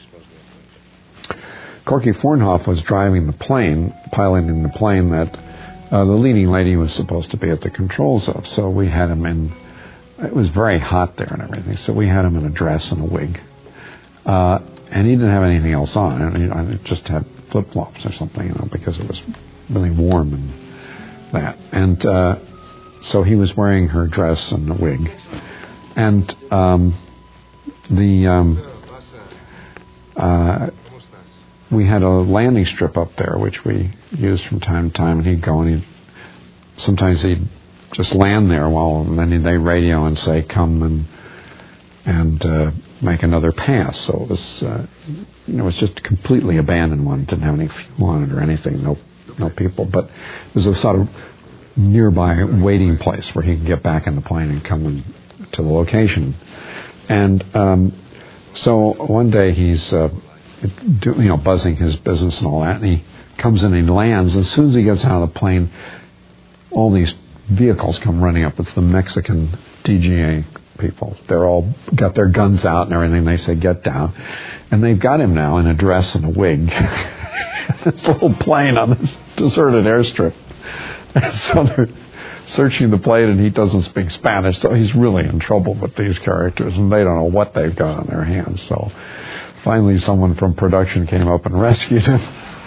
Speaker 4: Corky Fornoff was driving the plane, piloting the plane that uh, the leading lady was supposed to be at the controls of. So we had him in, it was very hot there and everything, so we had him in a dress and a wig. Uh, and he didn't have anything else on. I mean, I just had flip-flops or something, you know, because it was really warm and that. And uh, so he was wearing her dress and a wig. And um, the um, uh, we had a landing strip up there, which we used from time to time, and he'd go and he'd, sometimes he'd just land there while, and then they'd radio and say, come and and uh, make another pass. So it was, uh, you know, it was just a completely abandoned one. It didn't have any fuel on it or anything, no, no people. But it was a sort of nearby waiting place where he could get back in the plane and come in, to the location. And um, so one day he's, uh, do, you know, buzzing his business and all that, and he comes in and he lands. As soon as he gets out of the plane, all these vehicles come running up. It's the Mexican D G A people. They're all got their guns out and everything. They say, get down. And they've got him now in a dress and a wig. This little plane on this deserted airstrip. And so they're searching the plane, and he doesn't speak Spanish, so he's really in trouble with these characters, and they don't know what they've got on their hands. So finally someone from production came up and rescued him.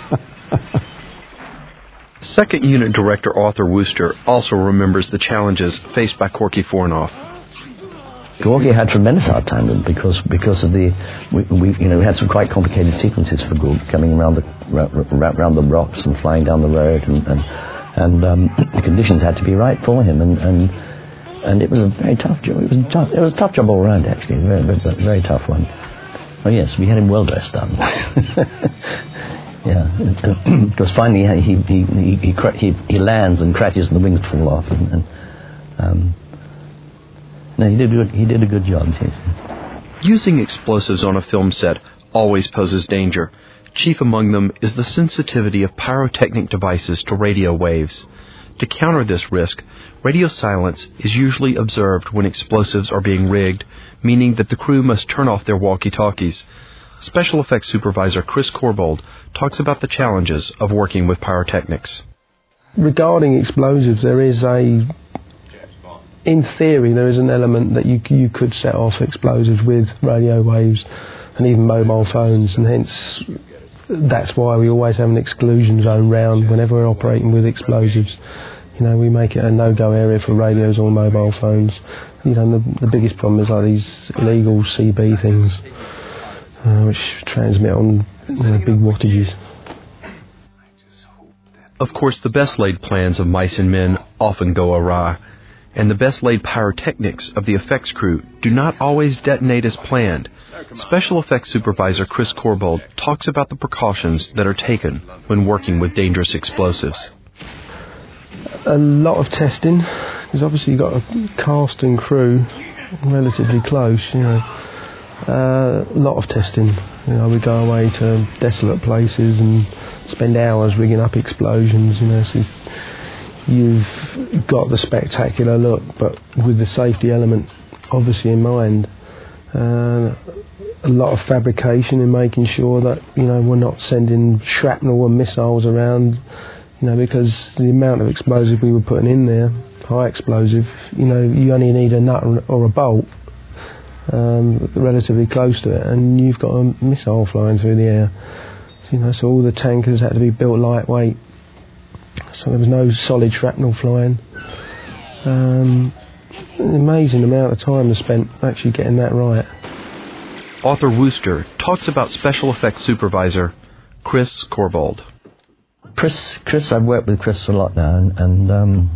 Speaker 1: Second Unit Director Arthur Wooster also remembers the challenges faced by Corky Fornoff.
Speaker 7: Gorky had tremendous hard time because because of the we, we you know we had some quite complicated sequences for Gorky coming around the around the rocks and flying down the road, and and, and um, the conditions had to be right for him, and, and and it was a very tough job. It was a tough. It was a tough job all around, actually. Very, very, very tough one. Oh yes, we had him well dressed up. Yeah, because finally he he he he, he he lands and crashes and the wings fall off, and, and um, no, he did good. He did a good job.
Speaker 1: Using explosives on a film set always poses danger. Chief among them is the sensitivity of pyrotechnic devices to radio waves. To counter this risk, radio silence is usually observed when explosives are being rigged, meaning that the crew must turn off their walkie-talkies. Special Effects Supervisor Chris Corbold talks about the challenges of working with pyrotechnics.
Speaker 16: Regarding explosives, there is a, in theory, there is an element that you you could set off explosives with radio waves and even mobile phones, and hence that's why we always have an exclusion zone round whenever we're operating with explosives. You know, we make it a no-go area for radios or mobile phones. You know, the, the biggest problem is like these illegal C B things, uh, which transmit on, you know, big wattages.
Speaker 1: Of course, the best-laid plans of Mice and Men often go awry, and the best-laid pyrotechnics of the effects crew do not always detonate as planned. Special Effects Supervisor Chris Corbold talks about the precautions that are taken when working with dangerous explosives.
Speaker 16: A lot of testing, because obviously you've got a cast and crew relatively close, you know. Uh, a lot of testing. You know, we go away to desolate places and spend hours rigging up explosions, you know, so you've got the spectacular look, but with the safety element obviously in mind. Uh, a lot of fabrication in making sure that, you know, we're not sending shrapnel and missiles around, you know, because the amount of explosive we were putting in there, high explosive, you know, you only need a nut or a bolt um, relatively close to it, and you've got a missile flying through the air. So, you know, so all the tankers had to be built lightweight, so there was no solid shrapnel flying. Um, an amazing amount of time was spent actually getting that right.
Speaker 1: Arthur Wooster talks about Special Effects Supervisor Chris Corbold.
Speaker 7: Chris, Chris, I've worked with Chris a lot now, and, and um,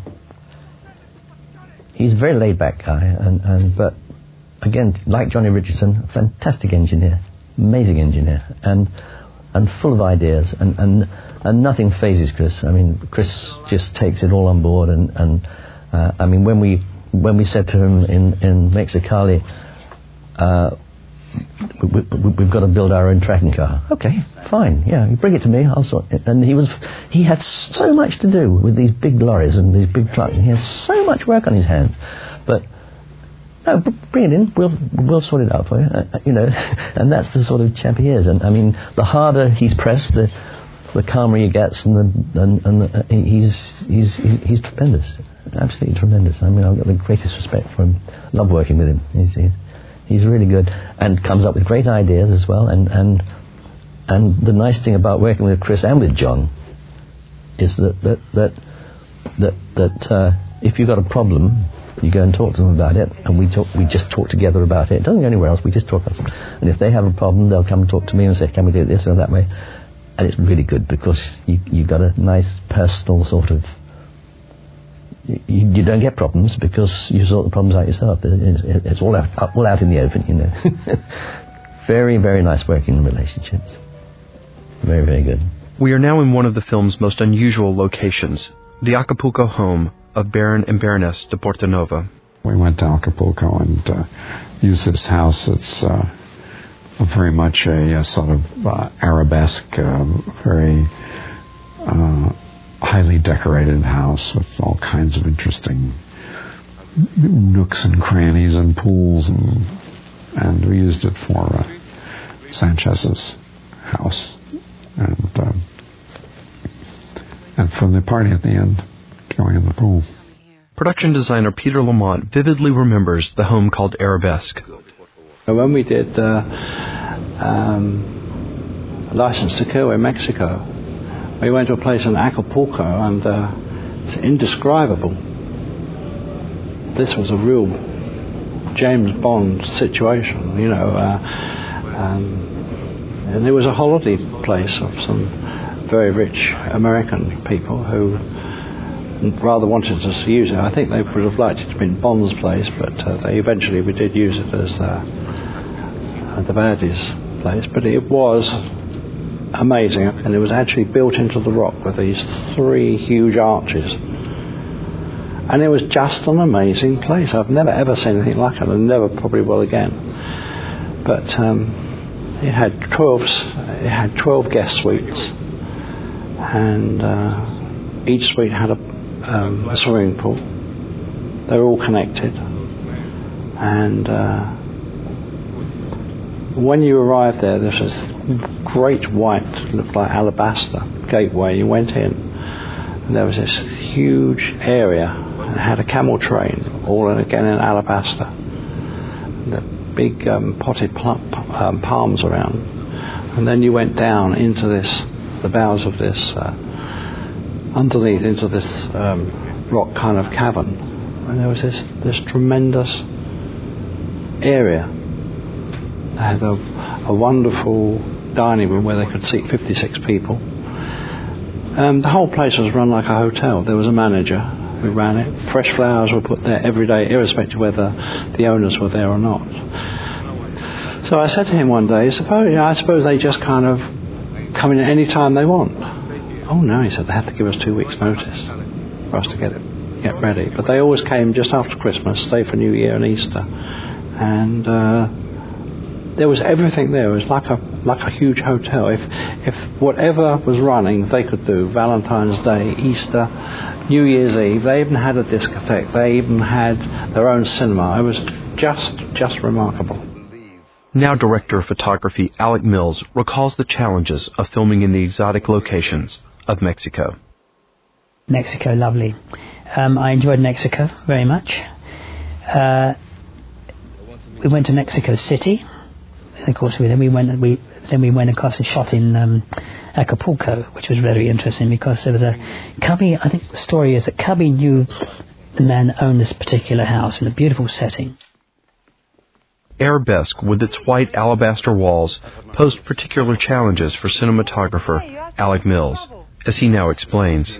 Speaker 7: he's a very laid-back guy, and, and but again, like Johnny Richardson, a fantastic engineer, amazing engineer, and and full of ideas, and, and and nothing phases Chris. I mean, Chris just takes it all on board, and and uh, I mean, when we when we said to him in in Mexicali, uh, we, we, we've got to build our own tracking car. Okay, fine, yeah, you bring it to me, I'll sort it. And he was he had so much to do with these big lorries and these big trucks, and he had so much work on his hands, but. No, bring it in. We'll we'll sort it out for you. Uh, you know, and that's the sort of chap he is. And I mean, the harder he's pressed, the the calmer he gets, and the and, and the, uh, he's he's he's tremendous, absolutely tremendous. I mean, I've got the greatest respect for him. Love working with him. He's he's, he's really good, and comes up with great ideas as well. And and and the nice thing about working with Chris and with John is that that that that that uh, if you've got a problem, you go and talk to them about it, and we talk. We just talk together about it. It doesn't go anywhere else. We just talk about it. And if they have a problem, they'll come and talk to me and say, "Can we do it this or that way?" And it's really good because you you got a nice personal sort of. You, you don't get problems because you sort the problems out yourself. It's, it's all out, all out in the open, you know. Very, very nice working relationships. Very, very good.
Speaker 1: We are now in one of the film's most unusual locations, the Acapulco home of Baron and Baroness de Portanova.
Speaker 4: We went to Acapulco and uh, used this house. It's uh, very much a, a sort of uh, arabesque, uh, very uh, highly decorated house with all kinds of interesting nooks and crannies and pools, and, and we used it for uh, Sanchez's house, and uh, and for the party at the end, going in the pool.
Speaker 1: Production designer Peter Lamont vividly remembers the home called Arabesque.
Speaker 9: When we did uh, um, License to Kill in Mexico, we went to a place in Acapulco, and uh, it's indescribable. This was a real James Bond situation, you know, uh, um, and it was a holiday place of some very rich American people who rather wanted us to use it. I think they would have liked it to have been Bond's place, but uh, they eventually we did use it as uh, the baddies' place. But it was amazing, and it was actually built into the rock with these three huge arches. And it was just an amazing place. I've never ever seen anything like it, and never probably will again. But um, it had twelve. It had twelve guest suites, and uh, each suite had a Um, a swimming pool. They were all connected, and uh, when you arrived there, there was this great white, looked like alabaster gateway. You went in, and there was this huge area. It had a camel train, all in, again in alabaster. And the big um, potted pl- um, palms around, and then you went down into this, the bowels of this. Uh, underneath into this um, rock kind of cavern, and there was this this tremendous area. They had a, a wonderful dining room where they could seat fifty-six people. Um, the whole place was run like a hotel. There was a manager who ran it. Fresh flowers were put there every day, irrespective of whether the owners were there or not. So I said to him one day, suppose, you know, I suppose they just kind of come in at any time they want. Oh no, he said, they have to give us two weeks' notice for us to get it, get ready. But they always came just after Christmas, stay for New Year and Easter, and uh, there was everything there. It was like a like a huge hotel. If if whatever was running, they could do. Valentine's Day, Easter, New Year's Eve. They even had a discotheque. They even had their own cinema. It was just just remarkable.
Speaker 1: Now director of photography Alec Mills recalls the challenges of filming in the exotic locations of Mexico.
Speaker 11: Mexico, lovely. Um, I enjoyed Mexico very much. Uh, we went to Mexico City. Of course, we, then we went. We then we went across and shot in um, Acapulco, which was very interesting because there was a Cubby. I think the story is that Cubby knew the man that owned this particular house in a beautiful setting.
Speaker 1: Arabesque, with its white alabaster walls, posed particular challenges for cinematographer Alec Mills, as he now explains.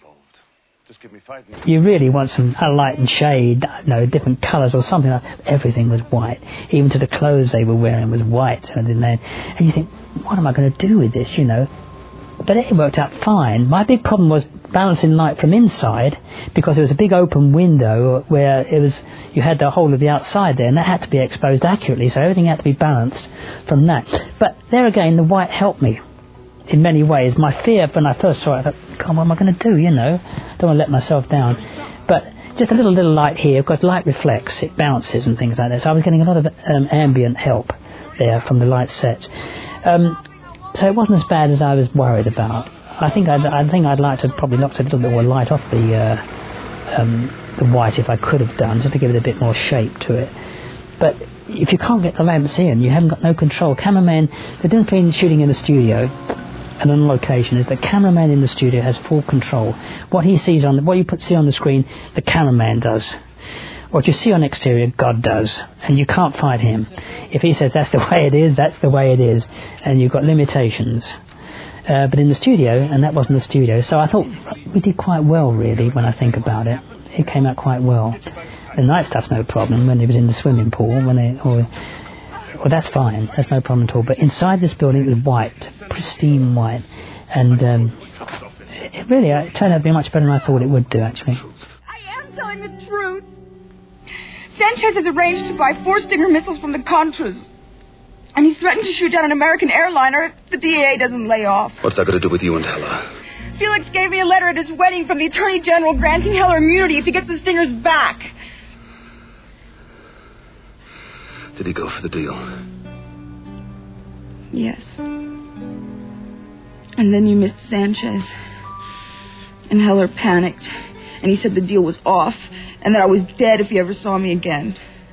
Speaker 11: You really want some uh, light and shade, you know, different colours or something like that. Everything was white. Even to the clothes they were wearing was white. And, then, and you think, what am I going to do with this, you know? But it worked out fine. My big problem was balancing light from inside, because there was a big open window where it was, you had the whole of the outside there, and that had to be exposed accurately, so everything had to be balanced from that. But there again, the white helped me in many ways. My fear when I first saw it, I thought, God, what am I going to do, you know? Don't want to let myself down. But just a little, little light here, because light reflects, it bounces and things like that. So I was getting a lot of um, ambient help there from the light sets. Um, so it wasn't as bad as I was worried about. I think I'd, I think I'd like to probably knock a little bit more light off the, uh, um, the white if I could have done, just to give it a bit more shape to it. But if you can't get the lamps in, you haven't got no control. Cameraman, the difference between shooting in the studio and on location is the cameraman in the studio has full control. What he sees on, what you put see on the screen, the cameraman does. What you see on exterior, God does, and you can't fight him. If he says that's the way it is, that's the way it is, and you've got limitations. Uh, but in the studio, and that wasn't the studio, so I thought we did quite well, really, when I think about it. It came out quite well. The night stuff's no problem when it was in the swimming pool, when they, or, well, that's fine, that's no problem at all. But inside this building, it was white, pristine white, and um, it really it turned out to be much better than I thought it would do, actually.
Speaker 21: I am telling the truth. Sanchez has arranged to buy four Stinger missiles from the Contras. And he's threatened to shoot down an American airliner if the D E A doesn't lay off.
Speaker 14: What's that got to do with you and Hella?
Speaker 21: Felix gave me a letter at his wedding from the Attorney General granting Heller immunity if he gets the Stingers back.
Speaker 14: Did he go for the deal?
Speaker 21: Yes. And then you missed Sanchez. And Heller panicked. And he said the deal was off. And that I was dead if he ever saw me again.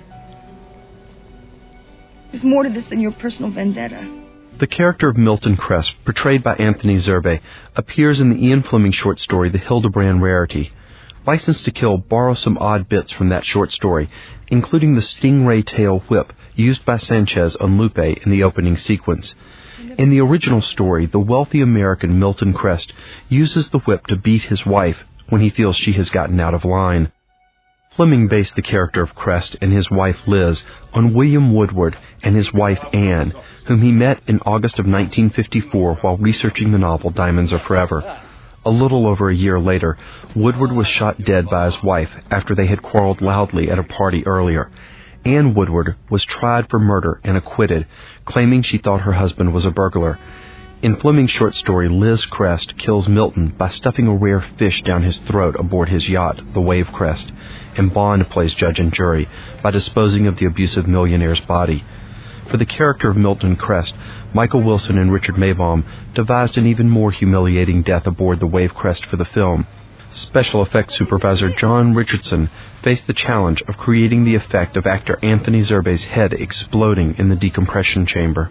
Speaker 21: There's more to this than your personal vendetta.
Speaker 1: The character of Milton Crest, portrayed by Anthony Zerbe, appears in the Ian Fleming short story The Hildebrand Rarity. License to Kill borrows some odd bits from that short story, including the stingray tail whip used by Sanchez on Lupe in the opening sequence. In the original story, the wealthy American Milton Crest uses the whip to beat his wife when he feels she has gotten out of line. Fleming based the character of Crest and his wife Liz on William Woodward and his wife Anne, whom he met in August of nineteen fifty-four while researching the novel Diamonds Are Forever. A little over a year later, Woodward was shot dead by his wife after they had quarreled loudly at a party earlier. Anne Woodward was tried for murder and acquitted, claiming she thought her husband was a burglar. In Fleming's short story, Liz Crest kills Milton by stuffing a rare fish down his throat aboard his yacht, the Wave Crest, and Bond plays judge and jury by disposing of the abusive millionaire's body. For the character of Milton Crest, Michael Wilson and Richard Maibaum devised an even more humiliating death aboard the Wave Crest for the film. Special effects supervisor John Richardson faced the challenge of creating the effect of actor Anthony Zerbe's head exploding in the decompression chamber.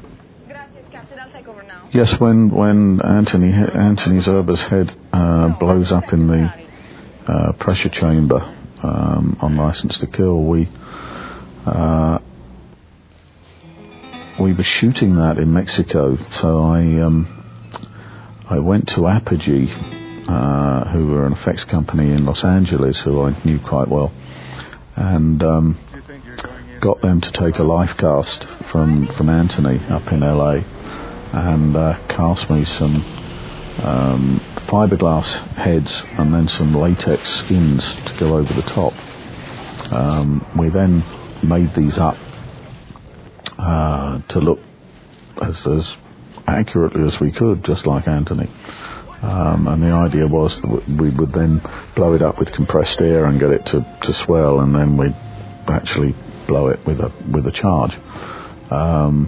Speaker 8: Yes, when when Anthony Anthony Zerbe's head uh, blows up in the uh, pressure chamber um, on License to Kill, we uh, we were shooting that in Mexico. So I um, I went to Apogee, uh, who were an effects company in Los Angeles, who I knew quite well, and um, got them to take a life cast from from Anthony up in L A. and uh, cast me some um, fiberglass heads and then some latex skins to go over the top. Um, we then made these up uh, to look as, as accurately as we could, just like Anthony. Um, and the idea was that we would then blow it up with compressed air and get it to, to swell, and then we'd actually blow it with a with a charge. Um,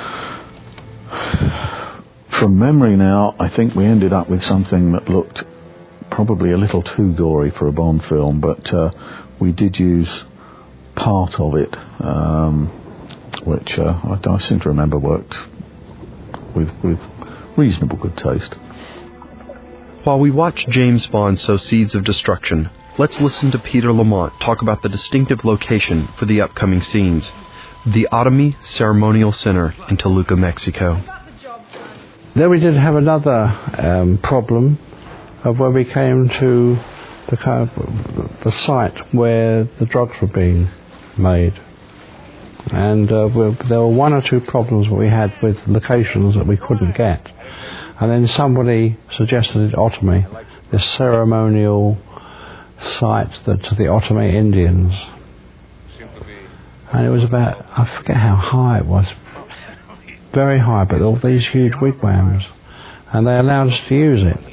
Speaker 8: From memory now, I think we ended up with something that looked probably a little too gory for a Bond film, but uh, we did use part of it, um, which uh, I, I seem to remember worked with, with reasonable good taste.
Speaker 1: While we watch James Bond sow seeds of destruction, let's listen to Peter Lamont talk about the distinctive location for the upcoming scenes. the Otomi Ceremonial Center in Toluca, Mexico.
Speaker 9: Then we did have another um, problem of where we came to the kind of the site where the drugs were being made. And uh, we, there were one or two problems that we had with locations that we couldn't get. And then somebody suggested at Otomi, this ceremonial site that to the Otomi Indians. And it was about, I forget how high it was, very high, but all these huge wigwams. And they allowed us to use it.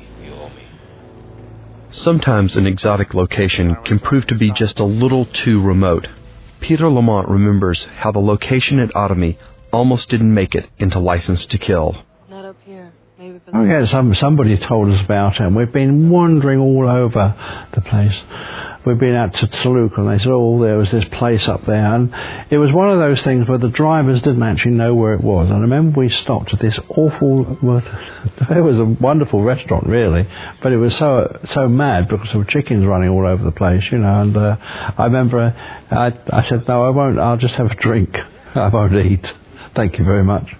Speaker 1: Sometimes an exotic location can prove to be just a little too remote. Peter Lamont remembers how the location at Otomi almost didn't make it into License to Kill.
Speaker 5: Not up here. Maybe for
Speaker 9: Oh yeah, some, somebody told us about it, and we've been wandering all over the place. We've been out to Toluca, and they said, oh, there was this place up there, and it was one of those things where the drivers didn't actually know where it was. And I remember we stopped at this awful, well, it was a wonderful restaurant really, but it was so so mad because there were chickens running all over the place, you know, and uh, I remember I, I said, no, I won't, I'll just have a drink, I won't eat, thank you very much.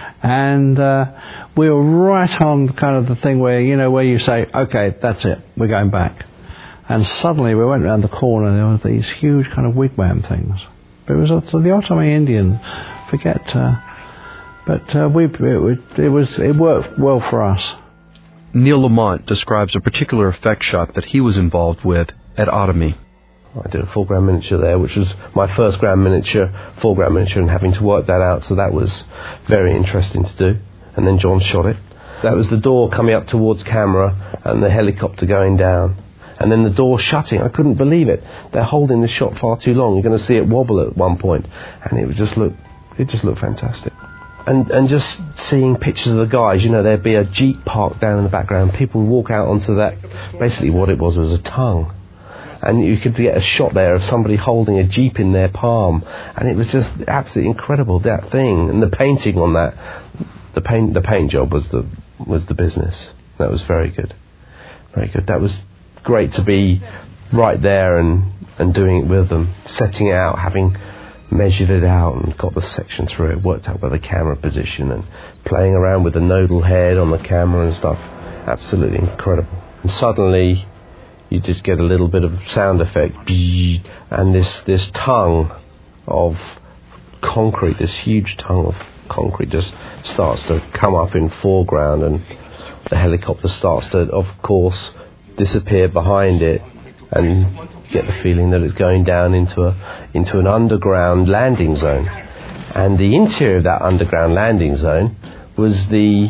Speaker 9: And uh, we were right on kind of the thing where, you know, where you say, okay, that's it, we're going back. And suddenly we went around the corner and there were these huge kind of wigwam things. But it was uh, the Otomi Indian, forget, uh, but uh, we, it, it, was, it worked well for us.
Speaker 1: Neil Lamont describes a particular effect shop that he was involved with at Otomi.
Speaker 17: I did a four-gram miniature there, which was my first gram miniature, four-gram miniature, and having to work that out, so that was very interesting to do. And then John shot it. That was the door coming up towards camera and the helicopter going down. And then the door shutting. I couldn't believe it. They're holding the shot far too long. You're going to see it wobble at one point, and it would just look, it just looked fantastic. And and just seeing pictures of the guys, you know, there'd be a Jeep parked down in the background. People would walk out onto that. Basically, what it was was a tongue, and you could get a shot there of somebody holding a Jeep in their palm, and it was just absolutely incredible, that thing, and the painting on that. The paint, the paint job was the was the business. That was very good, very good. That was great to be right there and, and doing it with them, setting it out, having measured it out and got the section through it, worked out by the camera position and playing around with the nodal head on the camera and stuff. Absolutely incredible. And suddenly you just get a little bit of sound effect, and this, this tongue of concrete, this huge tongue of concrete just starts to come up in foreground, and the helicopter starts to, of course, disappear behind it, and you get the feeling that it's going down into a into an underground landing zone. And the interior of that underground landing zone was the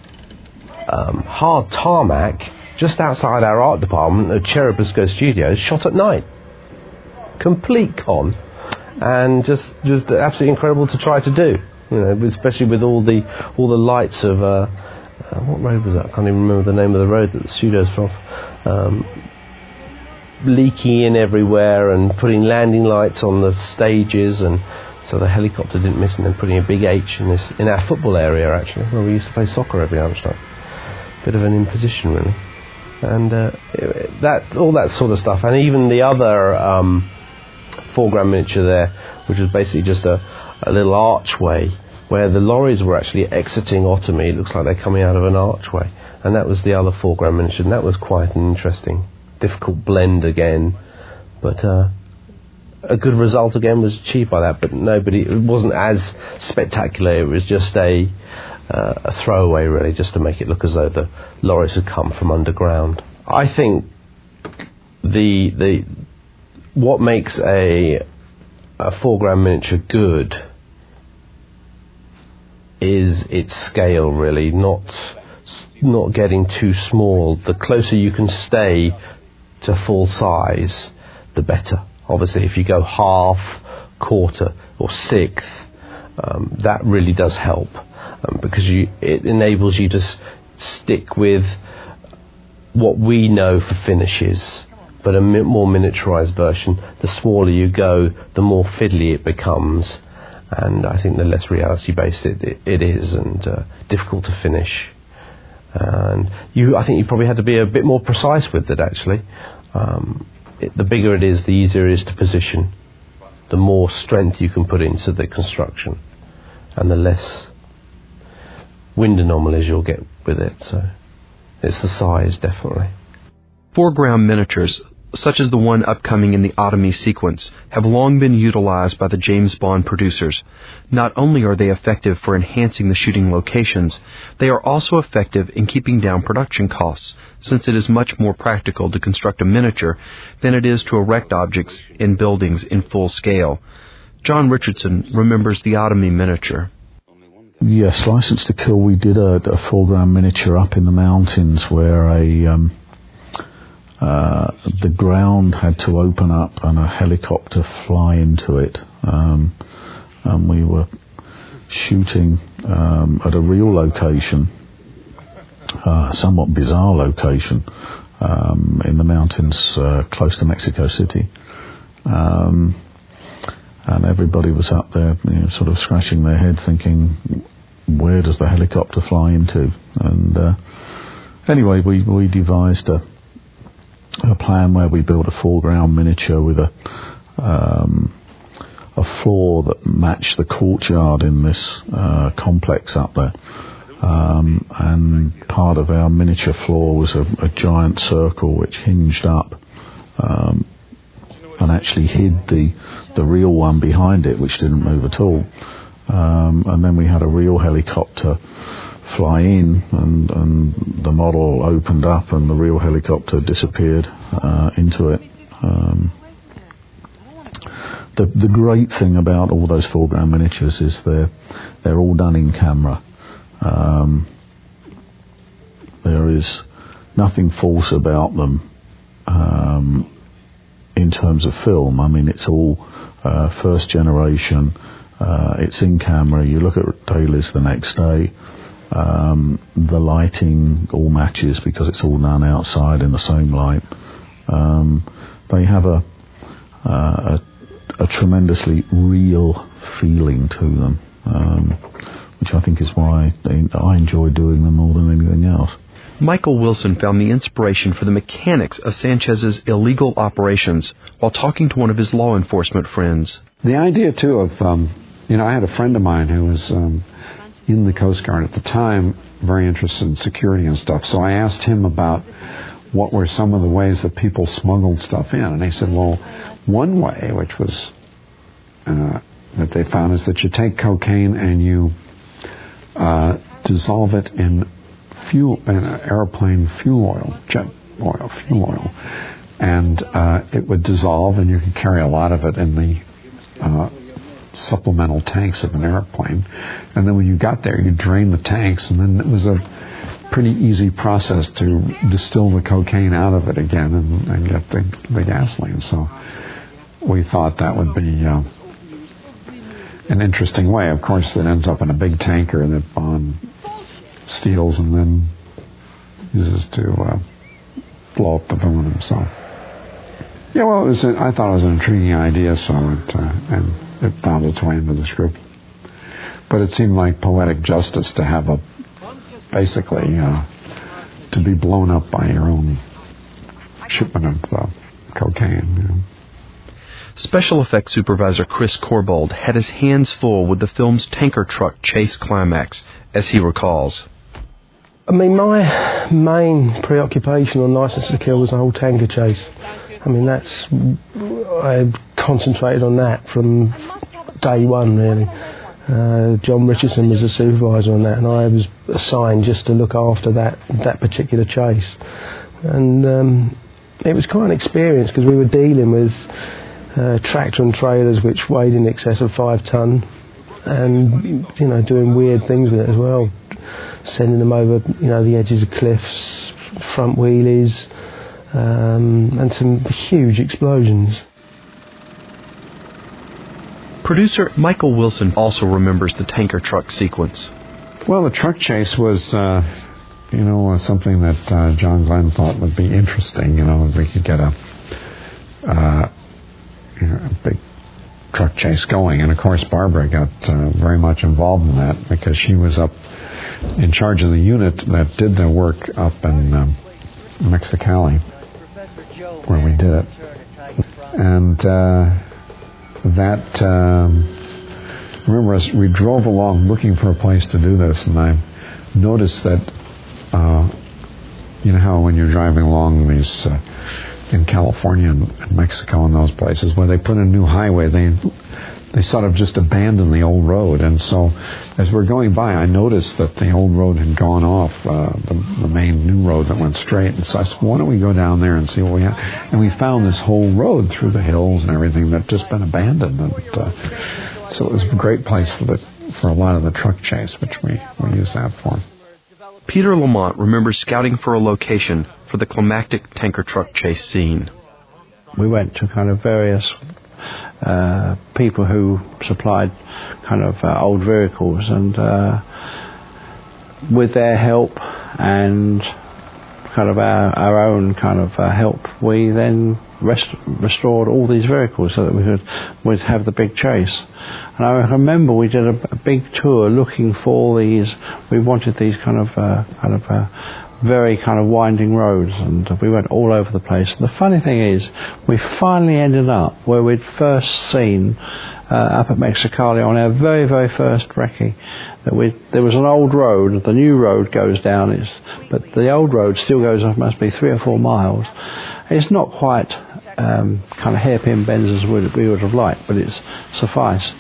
Speaker 17: um, hard tarmac just outside our art department at Cherubusco Studios, shot at night. Complete con, and just just absolutely incredible to try to do. You know, especially with all the all the lights of. Uh, Uh, what road was that? I can't even remember the name of the road that the studio's from. Um, leaking in everywhere and putting landing lights on the stages, and so the helicopter didn't miss, and then putting a big H in this in our football area actually, where we used to play soccer every lunchtime. Bit of an imposition really, and uh, it, that all that sort of stuff, and even the other um, foreground miniature there, which was basically just a, a little archway where the lorries were actually exiting Otomi. It looks like they're coming out of an archway, and that was the other foreground miniature, and that was quite an interesting, difficult blend again, but uh, a good result again was achieved by that. But nobody, it wasn't as spectacular. It was just a uh, a throwaway really, just to make it look as though the lorries had come from underground. I think the the what makes a a foreground miniature good is its scale really, not not getting too small. The closer you can stay to full size, the better. Obviously, if you go half, quarter, or sixth, um, that really does help, um, because you, it enables you to s- stick with what we know for finishes, but a mi- more miniaturized version. The smaller you go, the more fiddly it becomes. And I think the less reality-based it, it, it is, and uh, difficult to finish. And you, I think you probably had to be a bit more precise with it, actually. Um, it, the bigger it is, the easier it is to position. the more strength you can put into the construction, and the less wind anomalies you'll get with it. So it's the size, definitely.
Speaker 1: Foreground miniatures, such as the one upcoming in the Otomy sequence, have long been utilized by the James Bond producers. Not only are they effective for enhancing the shooting locations, they are also effective in keeping down production costs, since it is much more practical to construct a miniature than it is to erect objects in buildings in full scale. John Richardson remembers the Otomy miniature.
Speaker 8: Yes, License to Kill, we did a, a foreground miniature up in the mountains where a... Um, Uh, the ground had to open up and a helicopter fly into it, um, and we were shooting um, at a real location, uh, somewhat bizarre location, um, in the mountains uh, close to Mexico City, um, and everybody was up there, you know, sort of scratching their head thinking, where does the helicopter fly into? And uh, anyway, we, we devised a a plan where we built a foreground miniature with a um, a floor that matched the courtyard in this uh, complex up there, um, and part of our miniature floor was a, a giant circle which hinged up um, and actually hid the the real one behind it, which didn't move at all. Um, and then we had a real helicopter fly in, and, and the model opened up and the real helicopter disappeared uh, into it. Um, the the great thing about all those foreground miniatures is they're they're all done in camera. Um, there is nothing false about them um, in terms of film. I mean, it's all uh, first generation. Uh, it's in camera. You look at dailies the next day. Um, the lighting all matches because it's all done outside in the same light. Um, they have a, uh, a a tremendously real feeling to them, um, which I think is why they, I enjoy doing them more than anything else.
Speaker 1: Michael Wilson found the inspiration for the mechanics of Sanchez's illegal operations while talking to one of his law enforcement friends.
Speaker 4: The idea, too, of, um, you know, I had a friend of mine who was um, in the Coast Guard at the time, very interested in security and stuff, so I asked him about what were some of the ways that people smuggled stuff in, and he said, well, one way, which was uh, that they found, is that you take cocaine and you uh, dissolve it in fuel, in airplane fuel oil, jet oil, fuel oil, and uh, it would dissolve, and you could carry a lot of it in the uh, supplemental tanks of an airplane, and then when you got there, you drain the tanks, and then it was a pretty easy process to distill the cocaine out of it again and, and get the, the gasoline. So we thought that would be uh, an interesting way. Of course, it ends up in a big tanker that Bond steals and then uses to uh, blow up the balloon himself. Yeah, well, it was a, I thought it was an intriguing idea, so it, uh, and it found its way into the script. But it seemed like poetic justice to have a basically uh, to be blown up by your own shipment of uh, cocaine. You know.
Speaker 1: Special effects supervisor Chris Corbold had his hands full with the film's tanker truck chase climax, as he recalls.
Speaker 16: I mean, my main preoccupation on License to Kill was the whole tanker chase. I mean, that's I concentrated on that from day one, really. Uh, John Richardson was the supervisor on that, and I was assigned just to look after that that particular chase. And um, it was quite an experience because we were dealing with uh, tractor and trailers which weighed in excess of five ton, and you know, doing weird things with it as well, sending them over, you know, the edges of cliffs, front wheelies, um, and some huge explosions.
Speaker 1: Producer Michael Wilson also remembers the tanker truck sequence.
Speaker 4: Well, the truck chase was, uh, you know, something that uh, John Glenn thought would be interesting. You know, if we could get a, uh, you know, a big truck chase going. And, of course, Barbara got uh, very much involved in that because she was up in charge of the unit that did the work up in um, Mexicali, where we did it. And... Uh, that, um, remember us, we drove along looking for a place to do this, and I noticed that, uh, you know how when you're driving along these, uh, in California and, and Mexico and those places, where they put a new highway, they they sort of just abandon the old road. And so as we're going by, I noticed that the old road had gone off, uh, the, the main new road that went straight. And so I said, why don't we go down there and see what we have? And we found this whole road through the hills and everything that had just been abandoned. And uh, so it was a great place for the for a lot of the truck chase, which we, we used that for.
Speaker 1: Peter Lamont remembers scouting for a location for the climactic tanker truck chase scene.
Speaker 9: We went to kind of various uh, people who supplied kind of uh, old vehicles, and uh, with their help and kind of our, our own kind of uh, help, we then rest, restored all these vehicles so that we could we'd have the big chase. And I remember we did a, a big tour looking for these. We wanted these kind of uh, kind of uh, very kind of winding roads, and we went all over the place. And the funny thing is, we finally ended up where we'd first seen uh, up at Mexicali on our very very first recce. That we there was an old road. The new road goes down, it's, but the old road still goes off. Must be three or four miles. It's not quite um, kind of hairpin bends as we, we would have liked, but it's sufficed.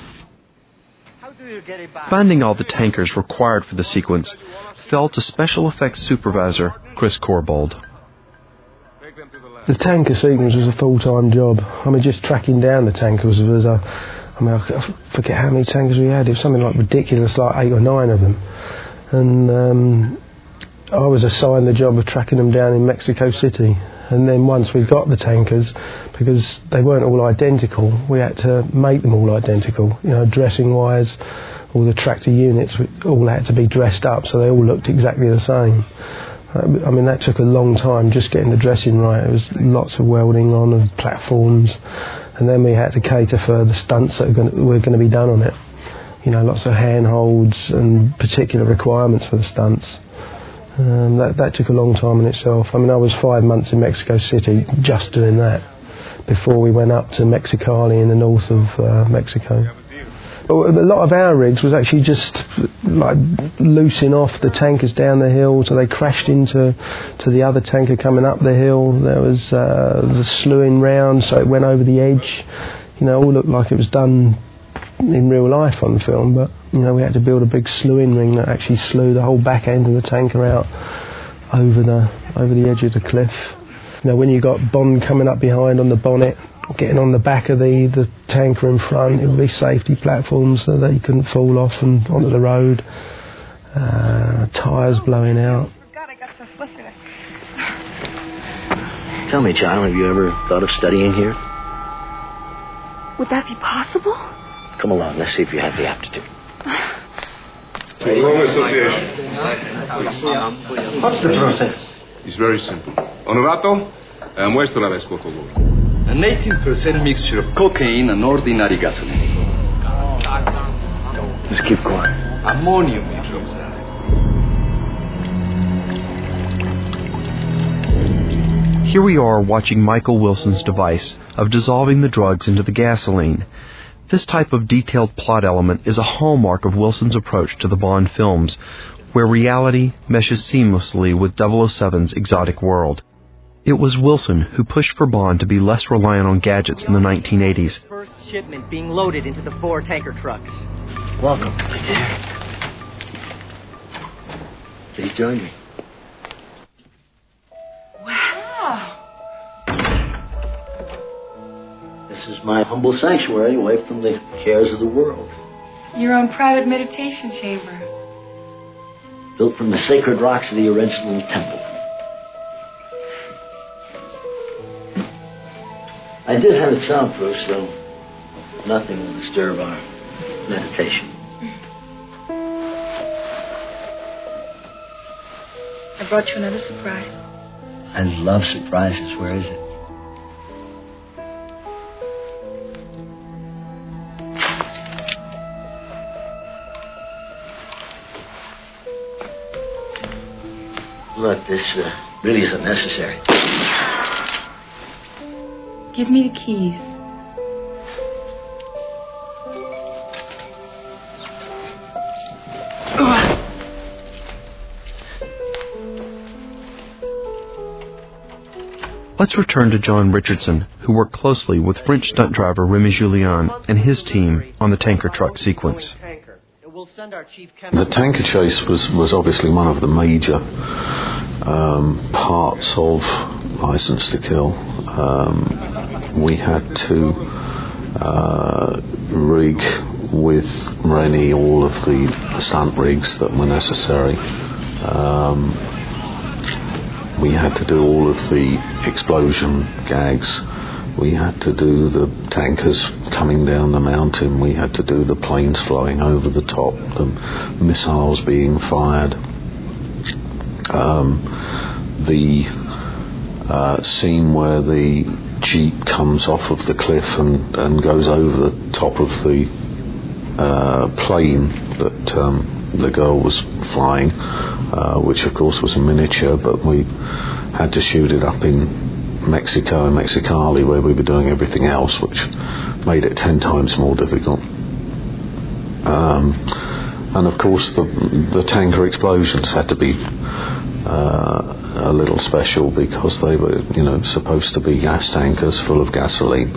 Speaker 1: Finding all the tankers required for the sequence fell to special effects supervisor Chris Corbold.
Speaker 16: The tanker sequence was a full-time job. I mean, just tracking down the tankers was a... I mean, I forget how many tankers we had. It was something like ridiculous, like eight or nine of them. And um, I was assigned the job of tracking them down in Mexico City. And then once we got the tankers, because they weren't all identical, we had to make them all identical. You know, dressing-wise, all the tractor units all had to be dressed up so they all looked exactly the same. I mean, that took a long time, just getting the dressing right. It was lots of welding on of platforms, and then we had to cater for the stunts that were going to, were going to be done on it. You know, lots of handholds and particular requirements for the stunts. Um, that, that took a long time in itself. I mean, I was five months in Mexico City just doing that before we went up to Mexicali in the north of uh, Mexico. A lot of our rigs was actually just like loosing off the tankers down the hill, so they crashed into to the other tanker coming up the hill. There was uh, the slewing round, so it went over the edge. You know, it all looked like it was done in real life on film, but you know, we had to build a big slewing ring that actually slew the whole back end of the tanker out over the over the edge of the cliff. You know, when you got Bond coming up behind on the bonnet, getting on the back of the, the tanker in front, it would be safety platforms so that you couldn't fall off and onto the road. Uh, tyres blowing out.
Speaker 22: Tell me, John, have you ever thought of studying here?
Speaker 21: Would that be possible?
Speaker 22: Come along, let's see if you have the aptitude.
Speaker 20: What's the process? It's very simple. Honorato, uh, muéstrales, por favor.
Speaker 10: A eighteen percent mixture of cocaine and ordinary gasoline.
Speaker 22: Just keep going.
Speaker 10: Ammonium hydroxide.
Speaker 1: Here we are watching Michael Wilson's device of dissolving the drugs into the gasoline. This type of detailed plot element is a hallmark of Wilson's approach to the Bond films, where reality meshes seamlessly with double oh seven's exotic world. It was Wilson who pushed for Bond to be less reliant on gadgets in the nineteen eighties.
Speaker 3: First shipment being loaded into the four tanker trucks.
Speaker 22: Welcome. Please join me.
Speaker 21: Wow.
Speaker 22: This is my humble sanctuary away from the cares of the world.
Speaker 21: Your own private meditation chamber.
Speaker 22: Built from the sacred rocks of the original temple. I did have it soundproof, so nothing will disturb our meditation.
Speaker 21: I brought you another surprise.
Speaker 22: I love surprises. Where is it? Look, this uh, really isn't necessary.
Speaker 21: Give me the keys.
Speaker 1: Let's return to John Richardson, who worked closely with French stunt driver Remy Julien and his team on the tanker truck sequence.
Speaker 8: The tanker chase was, was obviously one of the major um, parts of License to Kill. Um, we had to uh, rig with Rennie all of the, the stunt rigs that were necessary. Um, we had to do all of the explosion gags. We had to do the tankers coming down the mountain. We had to do the planes flying over the top, the missiles being fired. Um, the uh, scene where the Jeep comes off of the cliff and, and goes over the top of the uh, plane that um, the girl was flying, uh, which of course was a miniature, but we had to shoot it up in Mexico and Mexicali, where we were doing everything else, which made it ten times more difficult. Um, and of course, the the tanker explosions had to be uh, a little special because they were, you know, supposed to be gas tankers full of gasoline.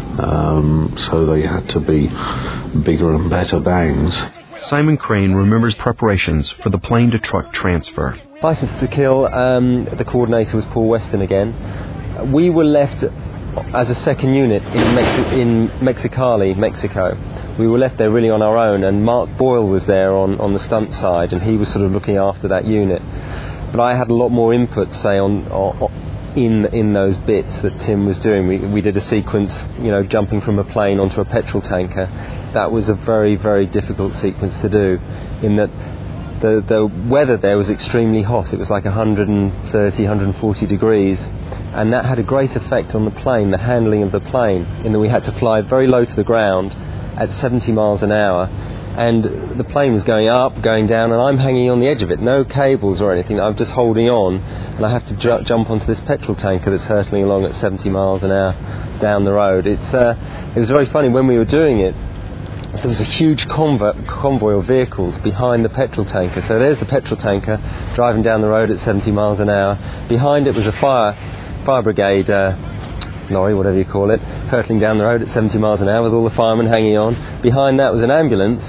Speaker 8: Um, so they had to be bigger and better bangs.
Speaker 1: Simon Crane remembers preparations for the plane-to-truck transfer.
Speaker 17: License to Kill, um, the coordinator was Paul Weston again. We were left as a second unit in, Mexi- in Mexicali, Mexico. We were left there really on our own, and Mark Boyle was there on, on the stunt side, and he was sort of looking after that unit. But I had a lot more input, say, on, on in in those bits that Tim was doing. We we did a sequence, you know, jumping from a plane onto a petrol tanker. That was a very, very difficult sequence to do, in that the the weather there was extremely hot. It was like one hundred thirty, one hundred forty degrees, and that had a great effect on the plane, the handling of the plane, in that we had to fly very low to the ground at seventy miles an hour, and the plane was going up, going down, and I'm hanging on the edge of it, no cables or anything. I'm just holding on, and I have to ju- jump onto this petrol tanker that's hurtling along at seventy miles an hour down the road. It's uh, it was very funny when we were doing it. There was a huge convo- convoy of vehicles behind the petrol tanker. So there's the petrol tanker driving down the road at seventy miles an hour. Behind it was a fire fire brigade uh, lorry, whatever you call it, hurtling down the road at seventy miles an hour with all the firemen hanging on. Behind that was an ambulance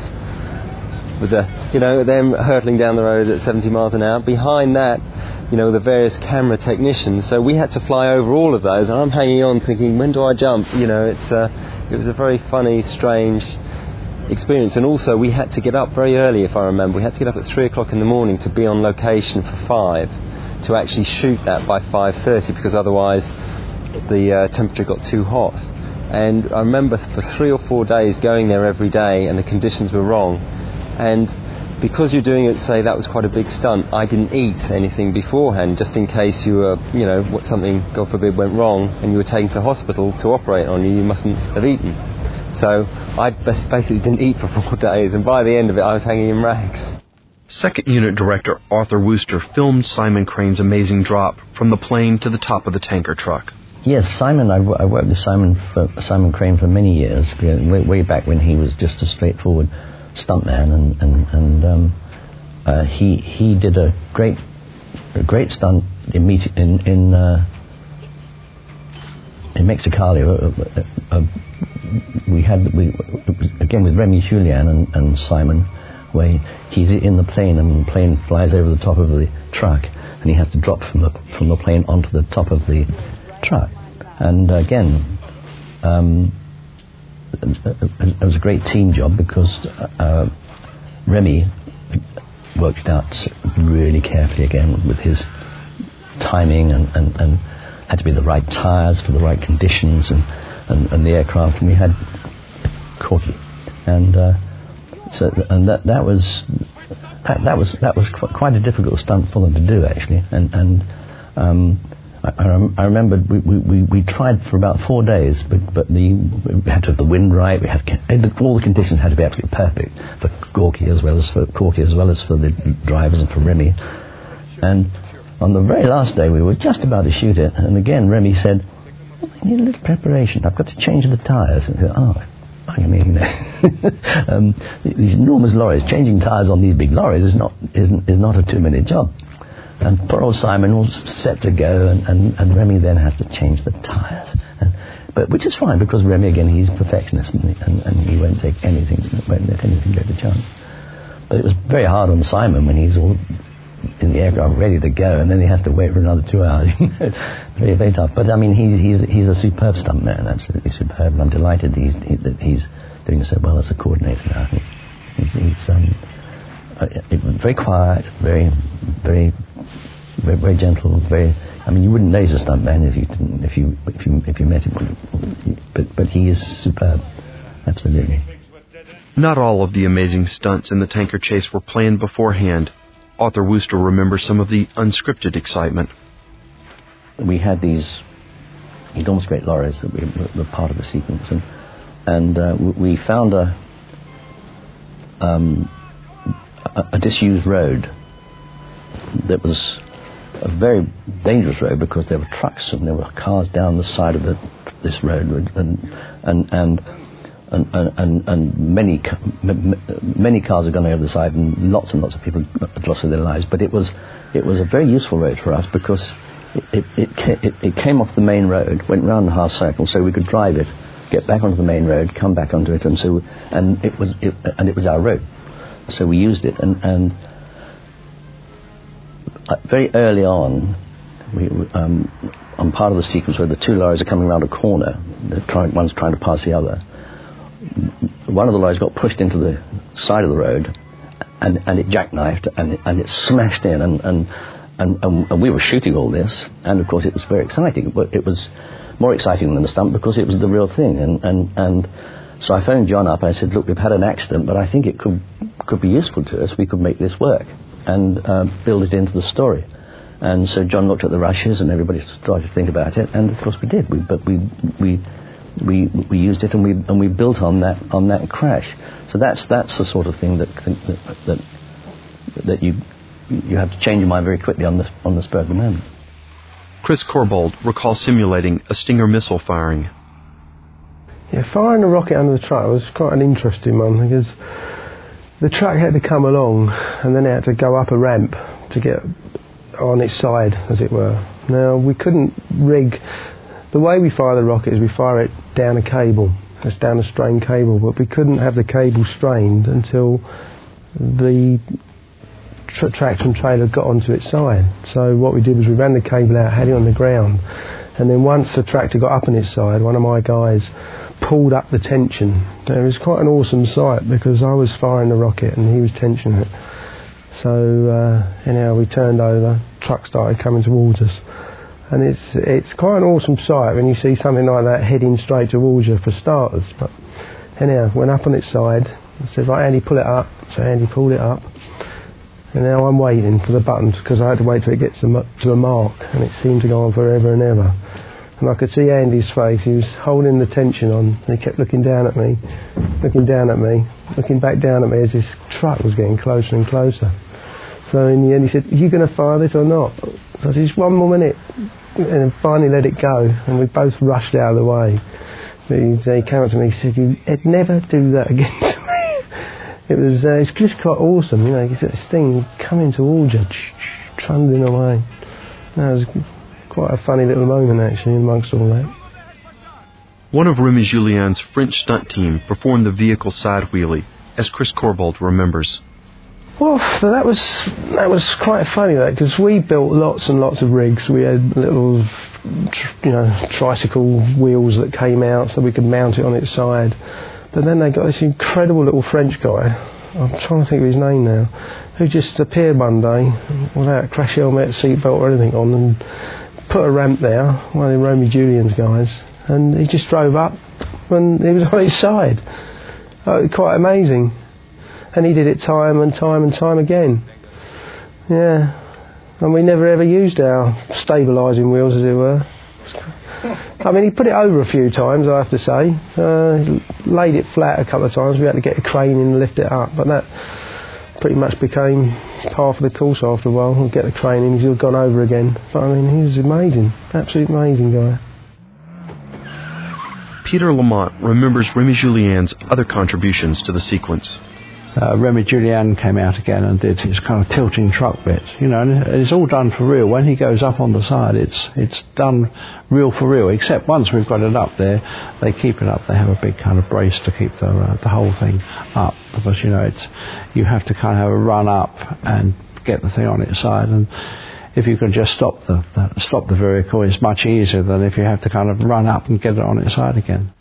Speaker 17: with the, you know, them hurtling down the road at seventy miles an hour. Behind that, you know, the various camera technicians. So we had to fly over all of those, and I'm hanging on thinking, when do I jump? You know, it's uh, it was a very funny, strange experience. And also we had to get up very early, if I remember. We had to get up at three o'clock in the morning to be on location for five, to actually shoot that by five thirty, because otherwise the uh, temperature got too hot. And I remember for three or four days going there every day, and the conditions were wrong. And because you're doing it, say that was quite a big stunt, I didn't eat anything beforehand, just in case you were, you know, what something, God forbid, went wrong and you were taken to hospital to operate on you, you mustn't have eaten. So I basically didn't eat for four days, and by the end of it I was hanging in rags.
Speaker 1: Second Unit Director Arthur Wooster filmed Simon Crane's amazing drop from the plane to the top of the tanker truck.
Speaker 7: Yes, Simon, I, w- I worked with Simon for, Simon Crane for many years, way, way back when he was just a straightforward stuntman, and, and, and um, uh, he he did a great a great stunt in meet, in in, uh, in Mexicali. Uh, uh, uh, we had we again with Remy Julien and, and Simon, where he's in the plane and the plane flies over the top of the truck, and he has to drop from the from the plane onto the top of the truck. And again, um, it was a great team job, because uh, Remy worked it out really carefully again with his timing, and, and, and had to be the right tyres for the right conditions, and, and, and the aircraft. And we had Corky, and uh, so and that that was that, that was that was qu- quite a difficult stunt for them to do, actually, and and. Um, I, I remember we, we, we tried for about four days, but but the we had to have the wind right. We had all the conditions had to be absolutely perfect for Gorky as well as for Corky as well as for the drivers and for Remy. And on the very last day, we were just about to shoot it, and again Remy said, oh, "I need a little preparation. I've got to change the tyres." And I said, "Oh, I mean, you know, um, these enormous lorries, changing tyres on these big lorries is not is is not a two-minute job." and poor old Simon all set to go, and, and, and Remy then has to change the tyres. And, but which is fine, because Remy, again, he's a perfectionist, and, and, and he won't take anything, won't let anything go to chance. But it was very hard on Simon when he's all in the aircraft ready to go, and then he has to wait for another two hours. very, very tough. But I mean, he, he's he's a superb stuntman, absolutely superb, and I'm delighted he's, he, that he's doing so well as a coordinator now. He's, he's um, uh, very quiet, very, very, very, very gentle. Very. I mean, you wouldn't know he's a stuntman if you didn't, if you if you if you met him. But but he is superb, absolutely.
Speaker 1: Not all of the amazing stunts in the tanker chase were planned beforehand. Arthur Wooster remembers some of the unscripted excitement.
Speaker 7: We had these enormous great lorries that we were part of the sequence, and, and uh, we found a, um, a, a disused road that was a very dangerous road, because there were trucks and there were cars down the side of the, this road, and and and and, and, and many many cars had gone over the side, and lots and lots of people had lost their lives. But it was it was a very useful road for us, because it it, it, it came off the main road, went round the half circle, so we could drive it, get back onto the main road, come back onto it, and so and it was it, and it was our road, so we used it. And and very early on, we um, on part of the sequence where the two lorries are coming around a corner, the trying, one's trying to pass the other. One of the lorries got pushed into the side of the road, and, and it jackknifed, and it, and it smashed in, and and, and and we were shooting all this, and of course it was very exciting, but it was more exciting than the stunt because it was the real thing. And, and, and so I phoned John up and I said, look, we've had an accident, but I think it could could be useful to us. We could make this work and uh, build it into the story. And so John looked at the rushes, and everybody started to think about it, and of course we did. We, but we we we we used it, and we and we built on that on that crash. So that's that's the sort of thing that that that, that you you have to change your mind very quickly on the on the spur of the moment.
Speaker 1: Chris Corbould recalls simulating a Stinger missile firing.
Speaker 16: Yeah, firing a rocket under the truck was quite an interesting one, because the truck had to come along, and then it had to go up a ramp to get on its side, as it were. Now, we couldn't rig... The way we fire the rocket is we fire it down a cable. It's down a strained cable, but we couldn't have the cable strained until the tra- tractor and trailer got onto its side. So what we did was we ran the cable out, had it on the ground, and then once the tractor got up on its side, one of my guys pulled up the tension. It was quite an awesome sight, because I was firing the rocket and he was tensioning it. So uh, anyhow, we turned over, truck started coming towards us, and it's it's quite an awesome sight when you see something like that heading straight towards you, for starters. But anyhow, went up on its side and said, right, Andy, pull it up. So Andy pulled it up, and now I'm waiting for the buttons, because I had to wait till it gets to the mark, and it seemed to go on forever and ever. And I could see Andy's face. He was holding the tension on, and he kept looking down at me, looking down at me, looking back down at me as this truck was getting closer and closer. So in the end he said, are you going to fire this or not? So I said, just one more minute. And then finally let it go, and we both rushed out of the way. He, he came up to me and said, you'd never do that again to me. It was, uh, it's just quite awesome, you know, you see this thing coming towards you, trundling away. That was quite a funny little moment, actually, amongst all that.
Speaker 1: One of Remy Julien's French stunt team performed the vehicle side wheelie, as Chris Corbould remembers.
Speaker 16: Well, so that was that was quite funny, that, because we built lots and lots of rigs. We had little, you know, tricycle wheels that came out so we could mount it on its side. But then they got this incredible little French guy, I'm trying to think of his name now, who just appeared one day without a crash helmet, seatbelt or anything on, and put a ramp there, one of the Remy Julien's guys, and he just drove up and he was on his side. Oh, quite amazing. And he did it time and time and time again. Yeah. And we never ever used our stabilising wheels, as it were. I mean, he put it over a few times, I have to say. Uh, laid it flat a couple of times. We had to get a crane in and lift it up. But that pretty much became part of the course after a while. We'll get the crane in, he's gone over again. But I mean, he was amazing. Absolutely amazing guy.
Speaker 1: Peter Lamont remembers Remy Julien's other contributions to the sequence.
Speaker 9: uh, Remy Julian came out again and did his kind of tilting truck bit, you know, and it's all done for real. When he goes up on the side, it's it's done real for real, except once we've got it up there, they keep it up. They have a big kind of brace to keep the, uh, the whole thing up, because, you know, it's you have to kind of have a run up and get the thing on its side, and if you can just stop the, the stop the vehicle, it's much easier than if you have to kind of run up and get it on its side again.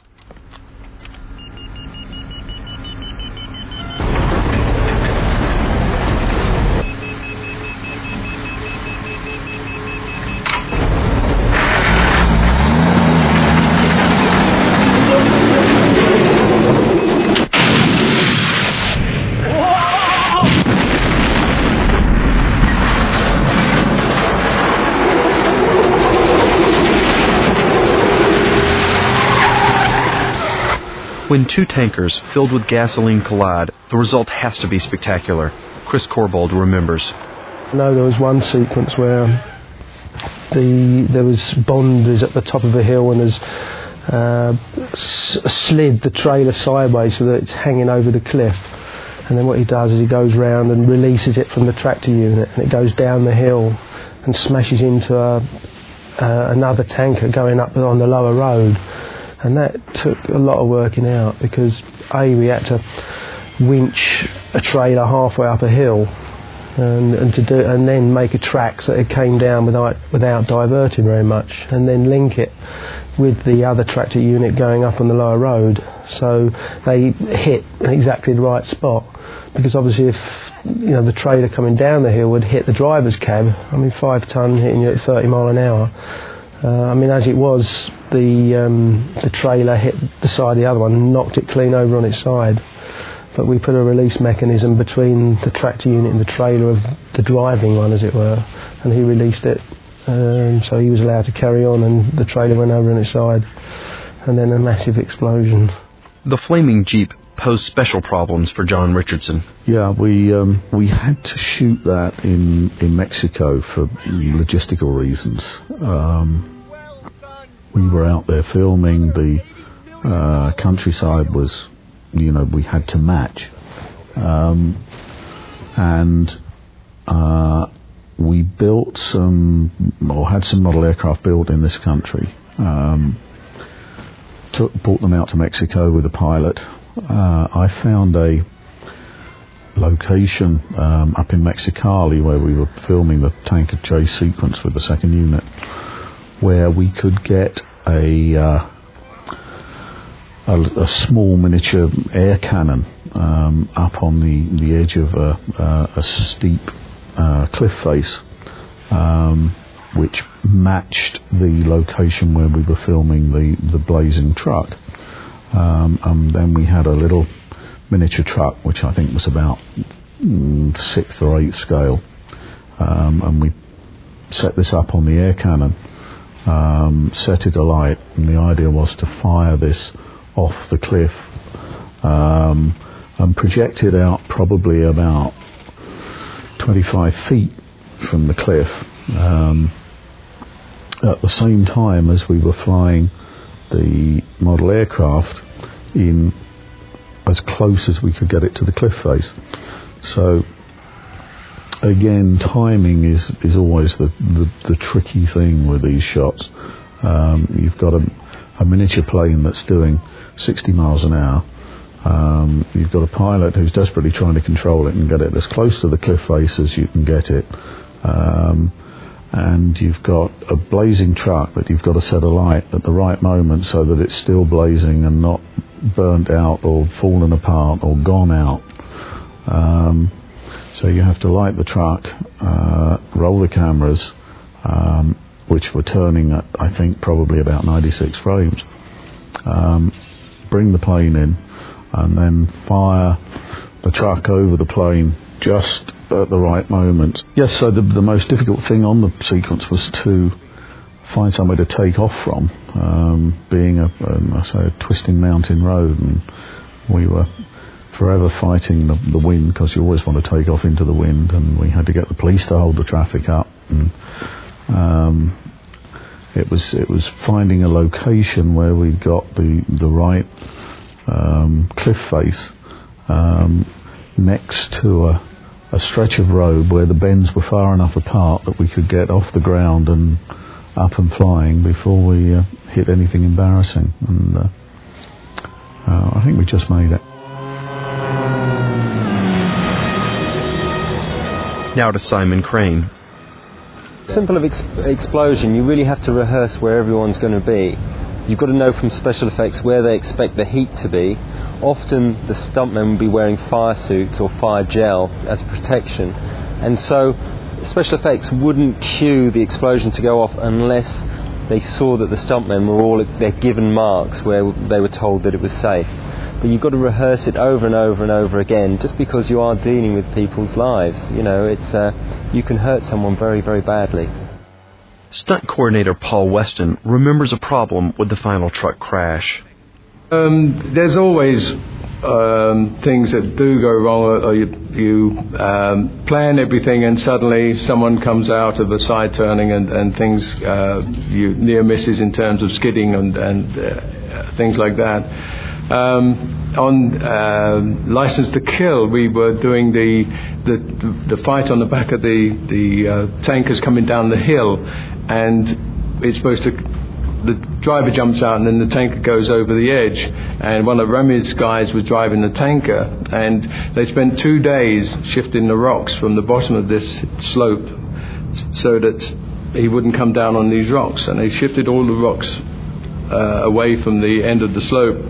Speaker 1: When two tankers filled with gasoline collide, the result has to be spectacular. Chris Corbold remembers.
Speaker 16: No, there was one sequence where the there was Bond is at the top of a hill and has uh, s- slid the trailer sideways so that it's hanging over the cliff. And then what he does is he goes round and releases it from the tractor unit, and it goes down the hill and smashes into a, uh, another tanker going up on the lower road. And that took a lot of working out, because A, we had to winch a trailer halfway up a hill and, and to do and then make a track so it came down without without diverting very much, and then link it with the other tractor unit going up on the lower road, so they hit in exactly the right spot. Because obviously, if you know the trailer coming down the hill would hit the driver's cab, I mean five ton hitting you at thirty mile an hour. Uh, I mean, as it was, the um, the trailer hit the side of the other one and knocked it clean over on its side. But we put a release mechanism between the tractor unit and the trailer of the driving one, as it were, and he released it. Um, so he was allowed to carry on, and the trailer went over on its side. And then a massive explosion.
Speaker 1: The flaming Jeep posed special problems for John Richardson.
Speaker 8: Yeah, we um, we had to shoot that in, in Mexico for logistical reasons. Um, we were out there filming. The uh, countryside was, you know, we had to match. Um, and uh, we built some, or had some model aircraft built in this country. Um, took, brought them out to Mexico with a pilot. Uh, I found a location um, up in Mexicali where we were filming the tanker chase sequence with the second unit, where we could get a uh, a, a small miniature air cannon um, up on the, the edge of a, a, a steep uh, cliff face, um, which matched the location where we were filming the, the blazing truck. Um, and then we had a little miniature truck, which I think was about mm, sixth or eighth scale, um, and we set this up on the air cannon, um, set it alight, and the idea was to fire this off the cliff um, and project it out probably about twenty-five feet from the cliff, um, at the same time as we were flying the model aircraft in as close as we could get it to the cliff face. So again, timing is, is always the, the, the tricky thing with these shots. Um, you've got a, a miniature plane that's doing sixty miles an hour. Um, you've got a pilot who's desperately trying to control it and get it as close to the cliff face as you can get it. Um, and you've got a blazing truck that you've got to set alight at the right moment so that it's still blazing and not burnt out or fallen apart or gone out. Um, so you have to light the truck, uh, roll the cameras, um, which were turning at, I think, probably about ninety-six frames, um, bring the plane in, and then fire the truck over the plane just at the right moment. Yes, so the, the most difficult thing on the sequence was to find somewhere to take off from, um, being a, a, I say, a twisting mountain road, and we were forever fighting the, the wind, because you always want to take off into the wind, and we had to get the police to hold the traffic up, and um, it was it was finding a location where we got the the right um, cliff face, um, next to a, a stretch of road where the bends were far enough apart that we could get off the ground and up and flying before we uh, hit anything embarrassing. And uh, uh, I think we just made it.
Speaker 1: Now to Simon Crane.
Speaker 17: Simple of ex- explosion, you really have to rehearse where everyone's going to be. You've got to know from special effects where they expect the heat to be. Often the stuntmen will be wearing fire suits or fire gel as protection, and so special effects wouldn't cue the explosion to go off unless they saw that the stuntmen were all at their given marks where they were told that it was safe. But you've got to rehearse it over and over and over again, just because you are dealing with people's lives. You know, it's uh, you can hurt someone very, very badly.
Speaker 1: Stunt coordinator Paul Weston remembers a problem with the final truck crash.
Speaker 6: Um, there's always um, things that do go wrong, or, or you, you um, plan everything and suddenly someone comes out of a side turning and, and things, uh, you near misses in terms of skidding and, and uh, things like that. Um, on uh, License to Kill, we were doing the, the the fight on the back of the, the uh, tankers coming down the hill, and it's supposed to, the driver jumps out and then the tanker goes over the edge, and one of Remy's guys was driving the tanker, and they spent two days shifting the rocks from the bottom of this slope so that he wouldn't come down on these rocks, and they shifted all the rocks uh, away from the end of the slope,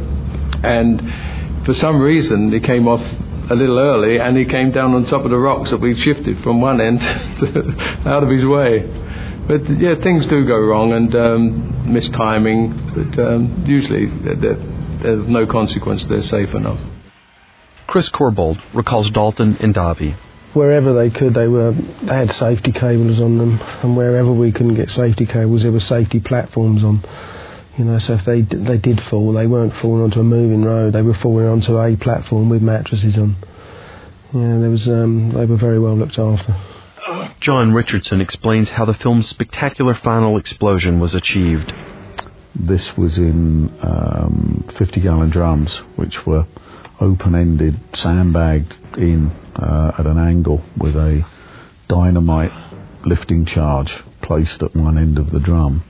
Speaker 6: and for some reason he came off a little early and he came down on top of the rocks that we shifted from one end to out of his way. But yeah, things do go wrong and um, mistiming, but um, usually there's no consequence, they're safe enough.
Speaker 1: Chris Corbold recalls Dalton and Davy.
Speaker 16: Wherever they could, they were they had safety cables on them, and wherever we couldn't get safety cables, there were safety platforms on. You know, so if they they did fall, they weren't falling onto a moving road, they were falling onto a platform with mattresses on. Yeah, there was um, they were very well looked after.
Speaker 1: John Richardson explains how the film's spectacular final explosion was achieved.
Speaker 8: This was in um, fifty-gallon drums, which were open-ended, sandbagged in uh, at an angle with a dynamite lifting charge placed at one end of the drum.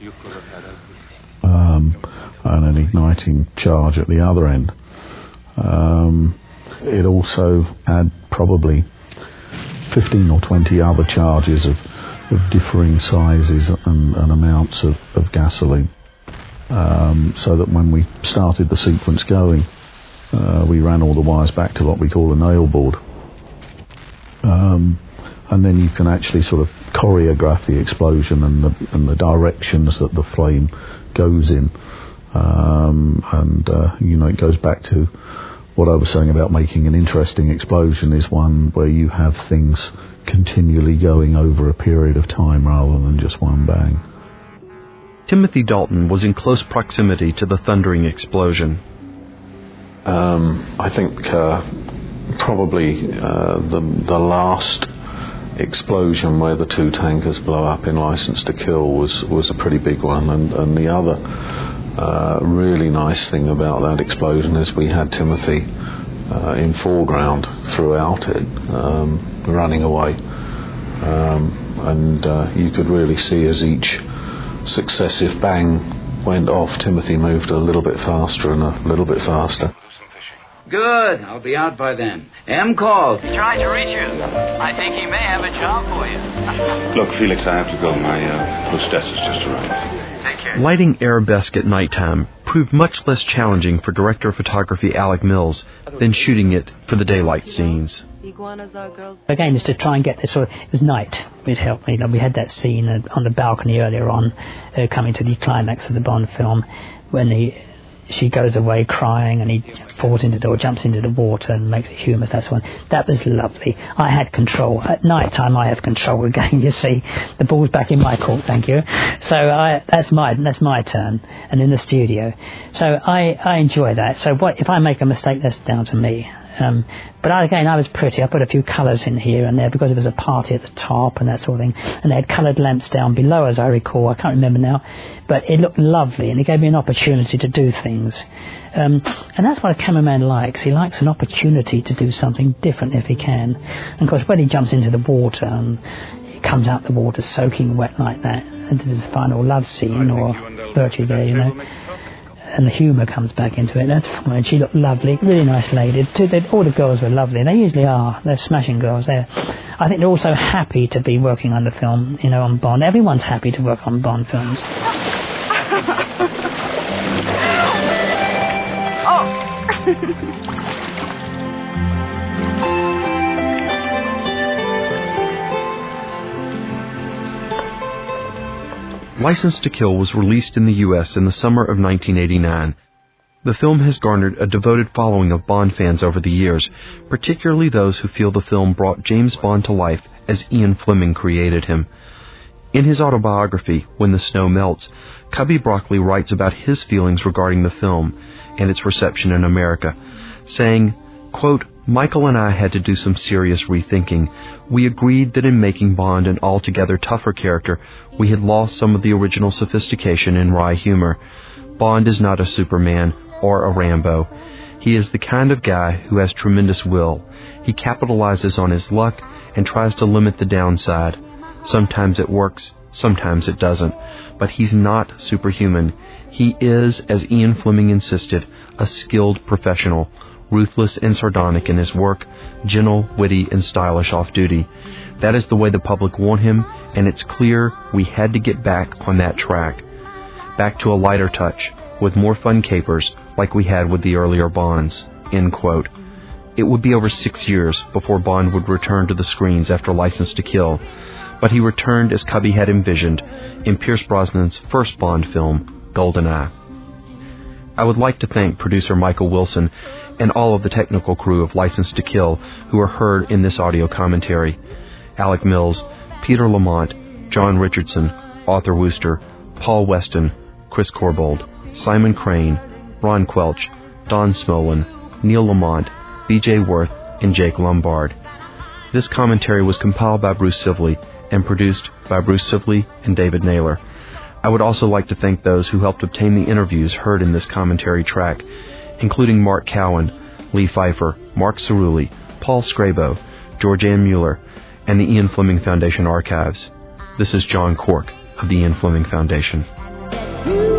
Speaker 8: Um, and an igniting charge at the other end. Um, it also had probably fifteen or twenty other charges of, of differing sizes and, and amounts of, of gasoline. Um, so that when we started the sequence going, uh, we ran all the wires back to what we call a nail board. Um, and then you can actually sort of choreograph the explosion and the, and the directions that the flame goes in. Um, and, uh, you know, it goes back to what I was saying about making an interesting explosion is one where you have things continually going over a period of time rather than just one bang.
Speaker 1: Timothy Dalton was in close proximity to the thundering explosion.
Speaker 4: Um, I think uh, probably uh, the the last explosion where the two tankers blow up in License to Kill was, was a pretty big one, and, and the other uh, really nice thing about that explosion is we had Timothy uh, in foreground throughout it, um, running away, um, and uh, you could really see as each successive bang went off, Timothy moved a little bit faster and a little bit faster.
Speaker 13: Good. I'll be out by then. M called.
Speaker 2: Tried to reach you. I think he may have a job for you.
Speaker 14: Look, Felix, I have to go. My uh, hostess has just arrived.
Speaker 2: Take care.
Speaker 1: Lighting arabesque at nighttime proved much less challenging for director of photography Alec Mills than shooting it for the daylight scenes.
Speaker 11: Again, just to try and get this sort of, it was night. It helped me. We had that scene uh, on the balcony earlier on, uh, coming to the climax of the Bond film, when he, she goes away crying and he falls into the, or jumps into the water and makes it humorous. That's one. That was lovely. I had control. At night time, I have control again. You see, the ball's back in my court. Thank you. So I, that's my that's my turn, and in the studio. So I I enjoy that. So what if I make a mistake? That's down to me. Um, but I, again, I was pretty. I put a few colours in here and there because there was a party at the top and that sort of thing. And they had coloured lamps down below, as I recall. I can't remember now. But it looked lovely, and it gave me an opportunity to do things. Um, and that's what a cameraman likes. He likes an opportunity to do something different if he can. And, of course, when he jumps into the water and he comes out the water soaking wet like that, and there's a final love scene or virtue there, you know, and the humour comes back into it. That's fine. She looked lovely, really nice lady. All the girls were lovely. They usually are. They're smashing girls. They're, I think they're also happy to be working on the film, you know, on Bond. Everyone's happy to work on Bond films.
Speaker 1: License to Kill was released in the U S in the summer of nineteen eighty-nine. The film has garnered a devoted following of Bond fans over the years, particularly those who feel the film brought James Bond to life as Ian Fleming created him. In his autobiography, When the Snow Melts, Cubby Broccoli writes about his feelings regarding the film and its reception in America, saying, quote, Michael and I had to do some serious rethinking. We agreed that in making Bond an altogether tougher character, we had lost some of the original sophistication and wry humor. Bond is not a Superman or a Rambo. He is the kind of guy who has tremendous will. He capitalizes on his luck and tries to limit the downside. Sometimes it works, sometimes it doesn't. But he's not superhuman. He is, as Ian Fleming insisted, a skilled professional, ruthless and sardonic in his work, gentle, witty, and stylish off-duty. That is the way the public want him, and it's clear we had to get back on that track. Back to a lighter touch, with more fun capers, like we had with the earlier Bonds." End quote. It would be over six years before Bond would return to the screens after License to Kill, but he returned as Cubby had envisioned in Pierce Brosnan's first Bond film, GoldenEye. I would like to thank producer Michael Wilson and all of the technical crew of License to Kill who are heard in this audio commentary. Alec Mills, Peter Lamont, John Richardson, Arthur Wooster, Paul Weston, Chris Corbold, Simon Crane, Ron Quelch, Don Smolin, Neil Lamont, B J Worth, and Jake Lombard. This commentary was compiled by Bruce Sibley and produced by Bruce Sibley and David Naylor. I would also like to thank those who helped obtain the interviews heard in this commentary track, including Mark Cowan, Lee Pfeiffer, Mark Cerulli, Paul Scrabo, George Ann Mueller, and the Ian Fleming Foundation Archives. This is John Cork of the Ian Fleming Foundation.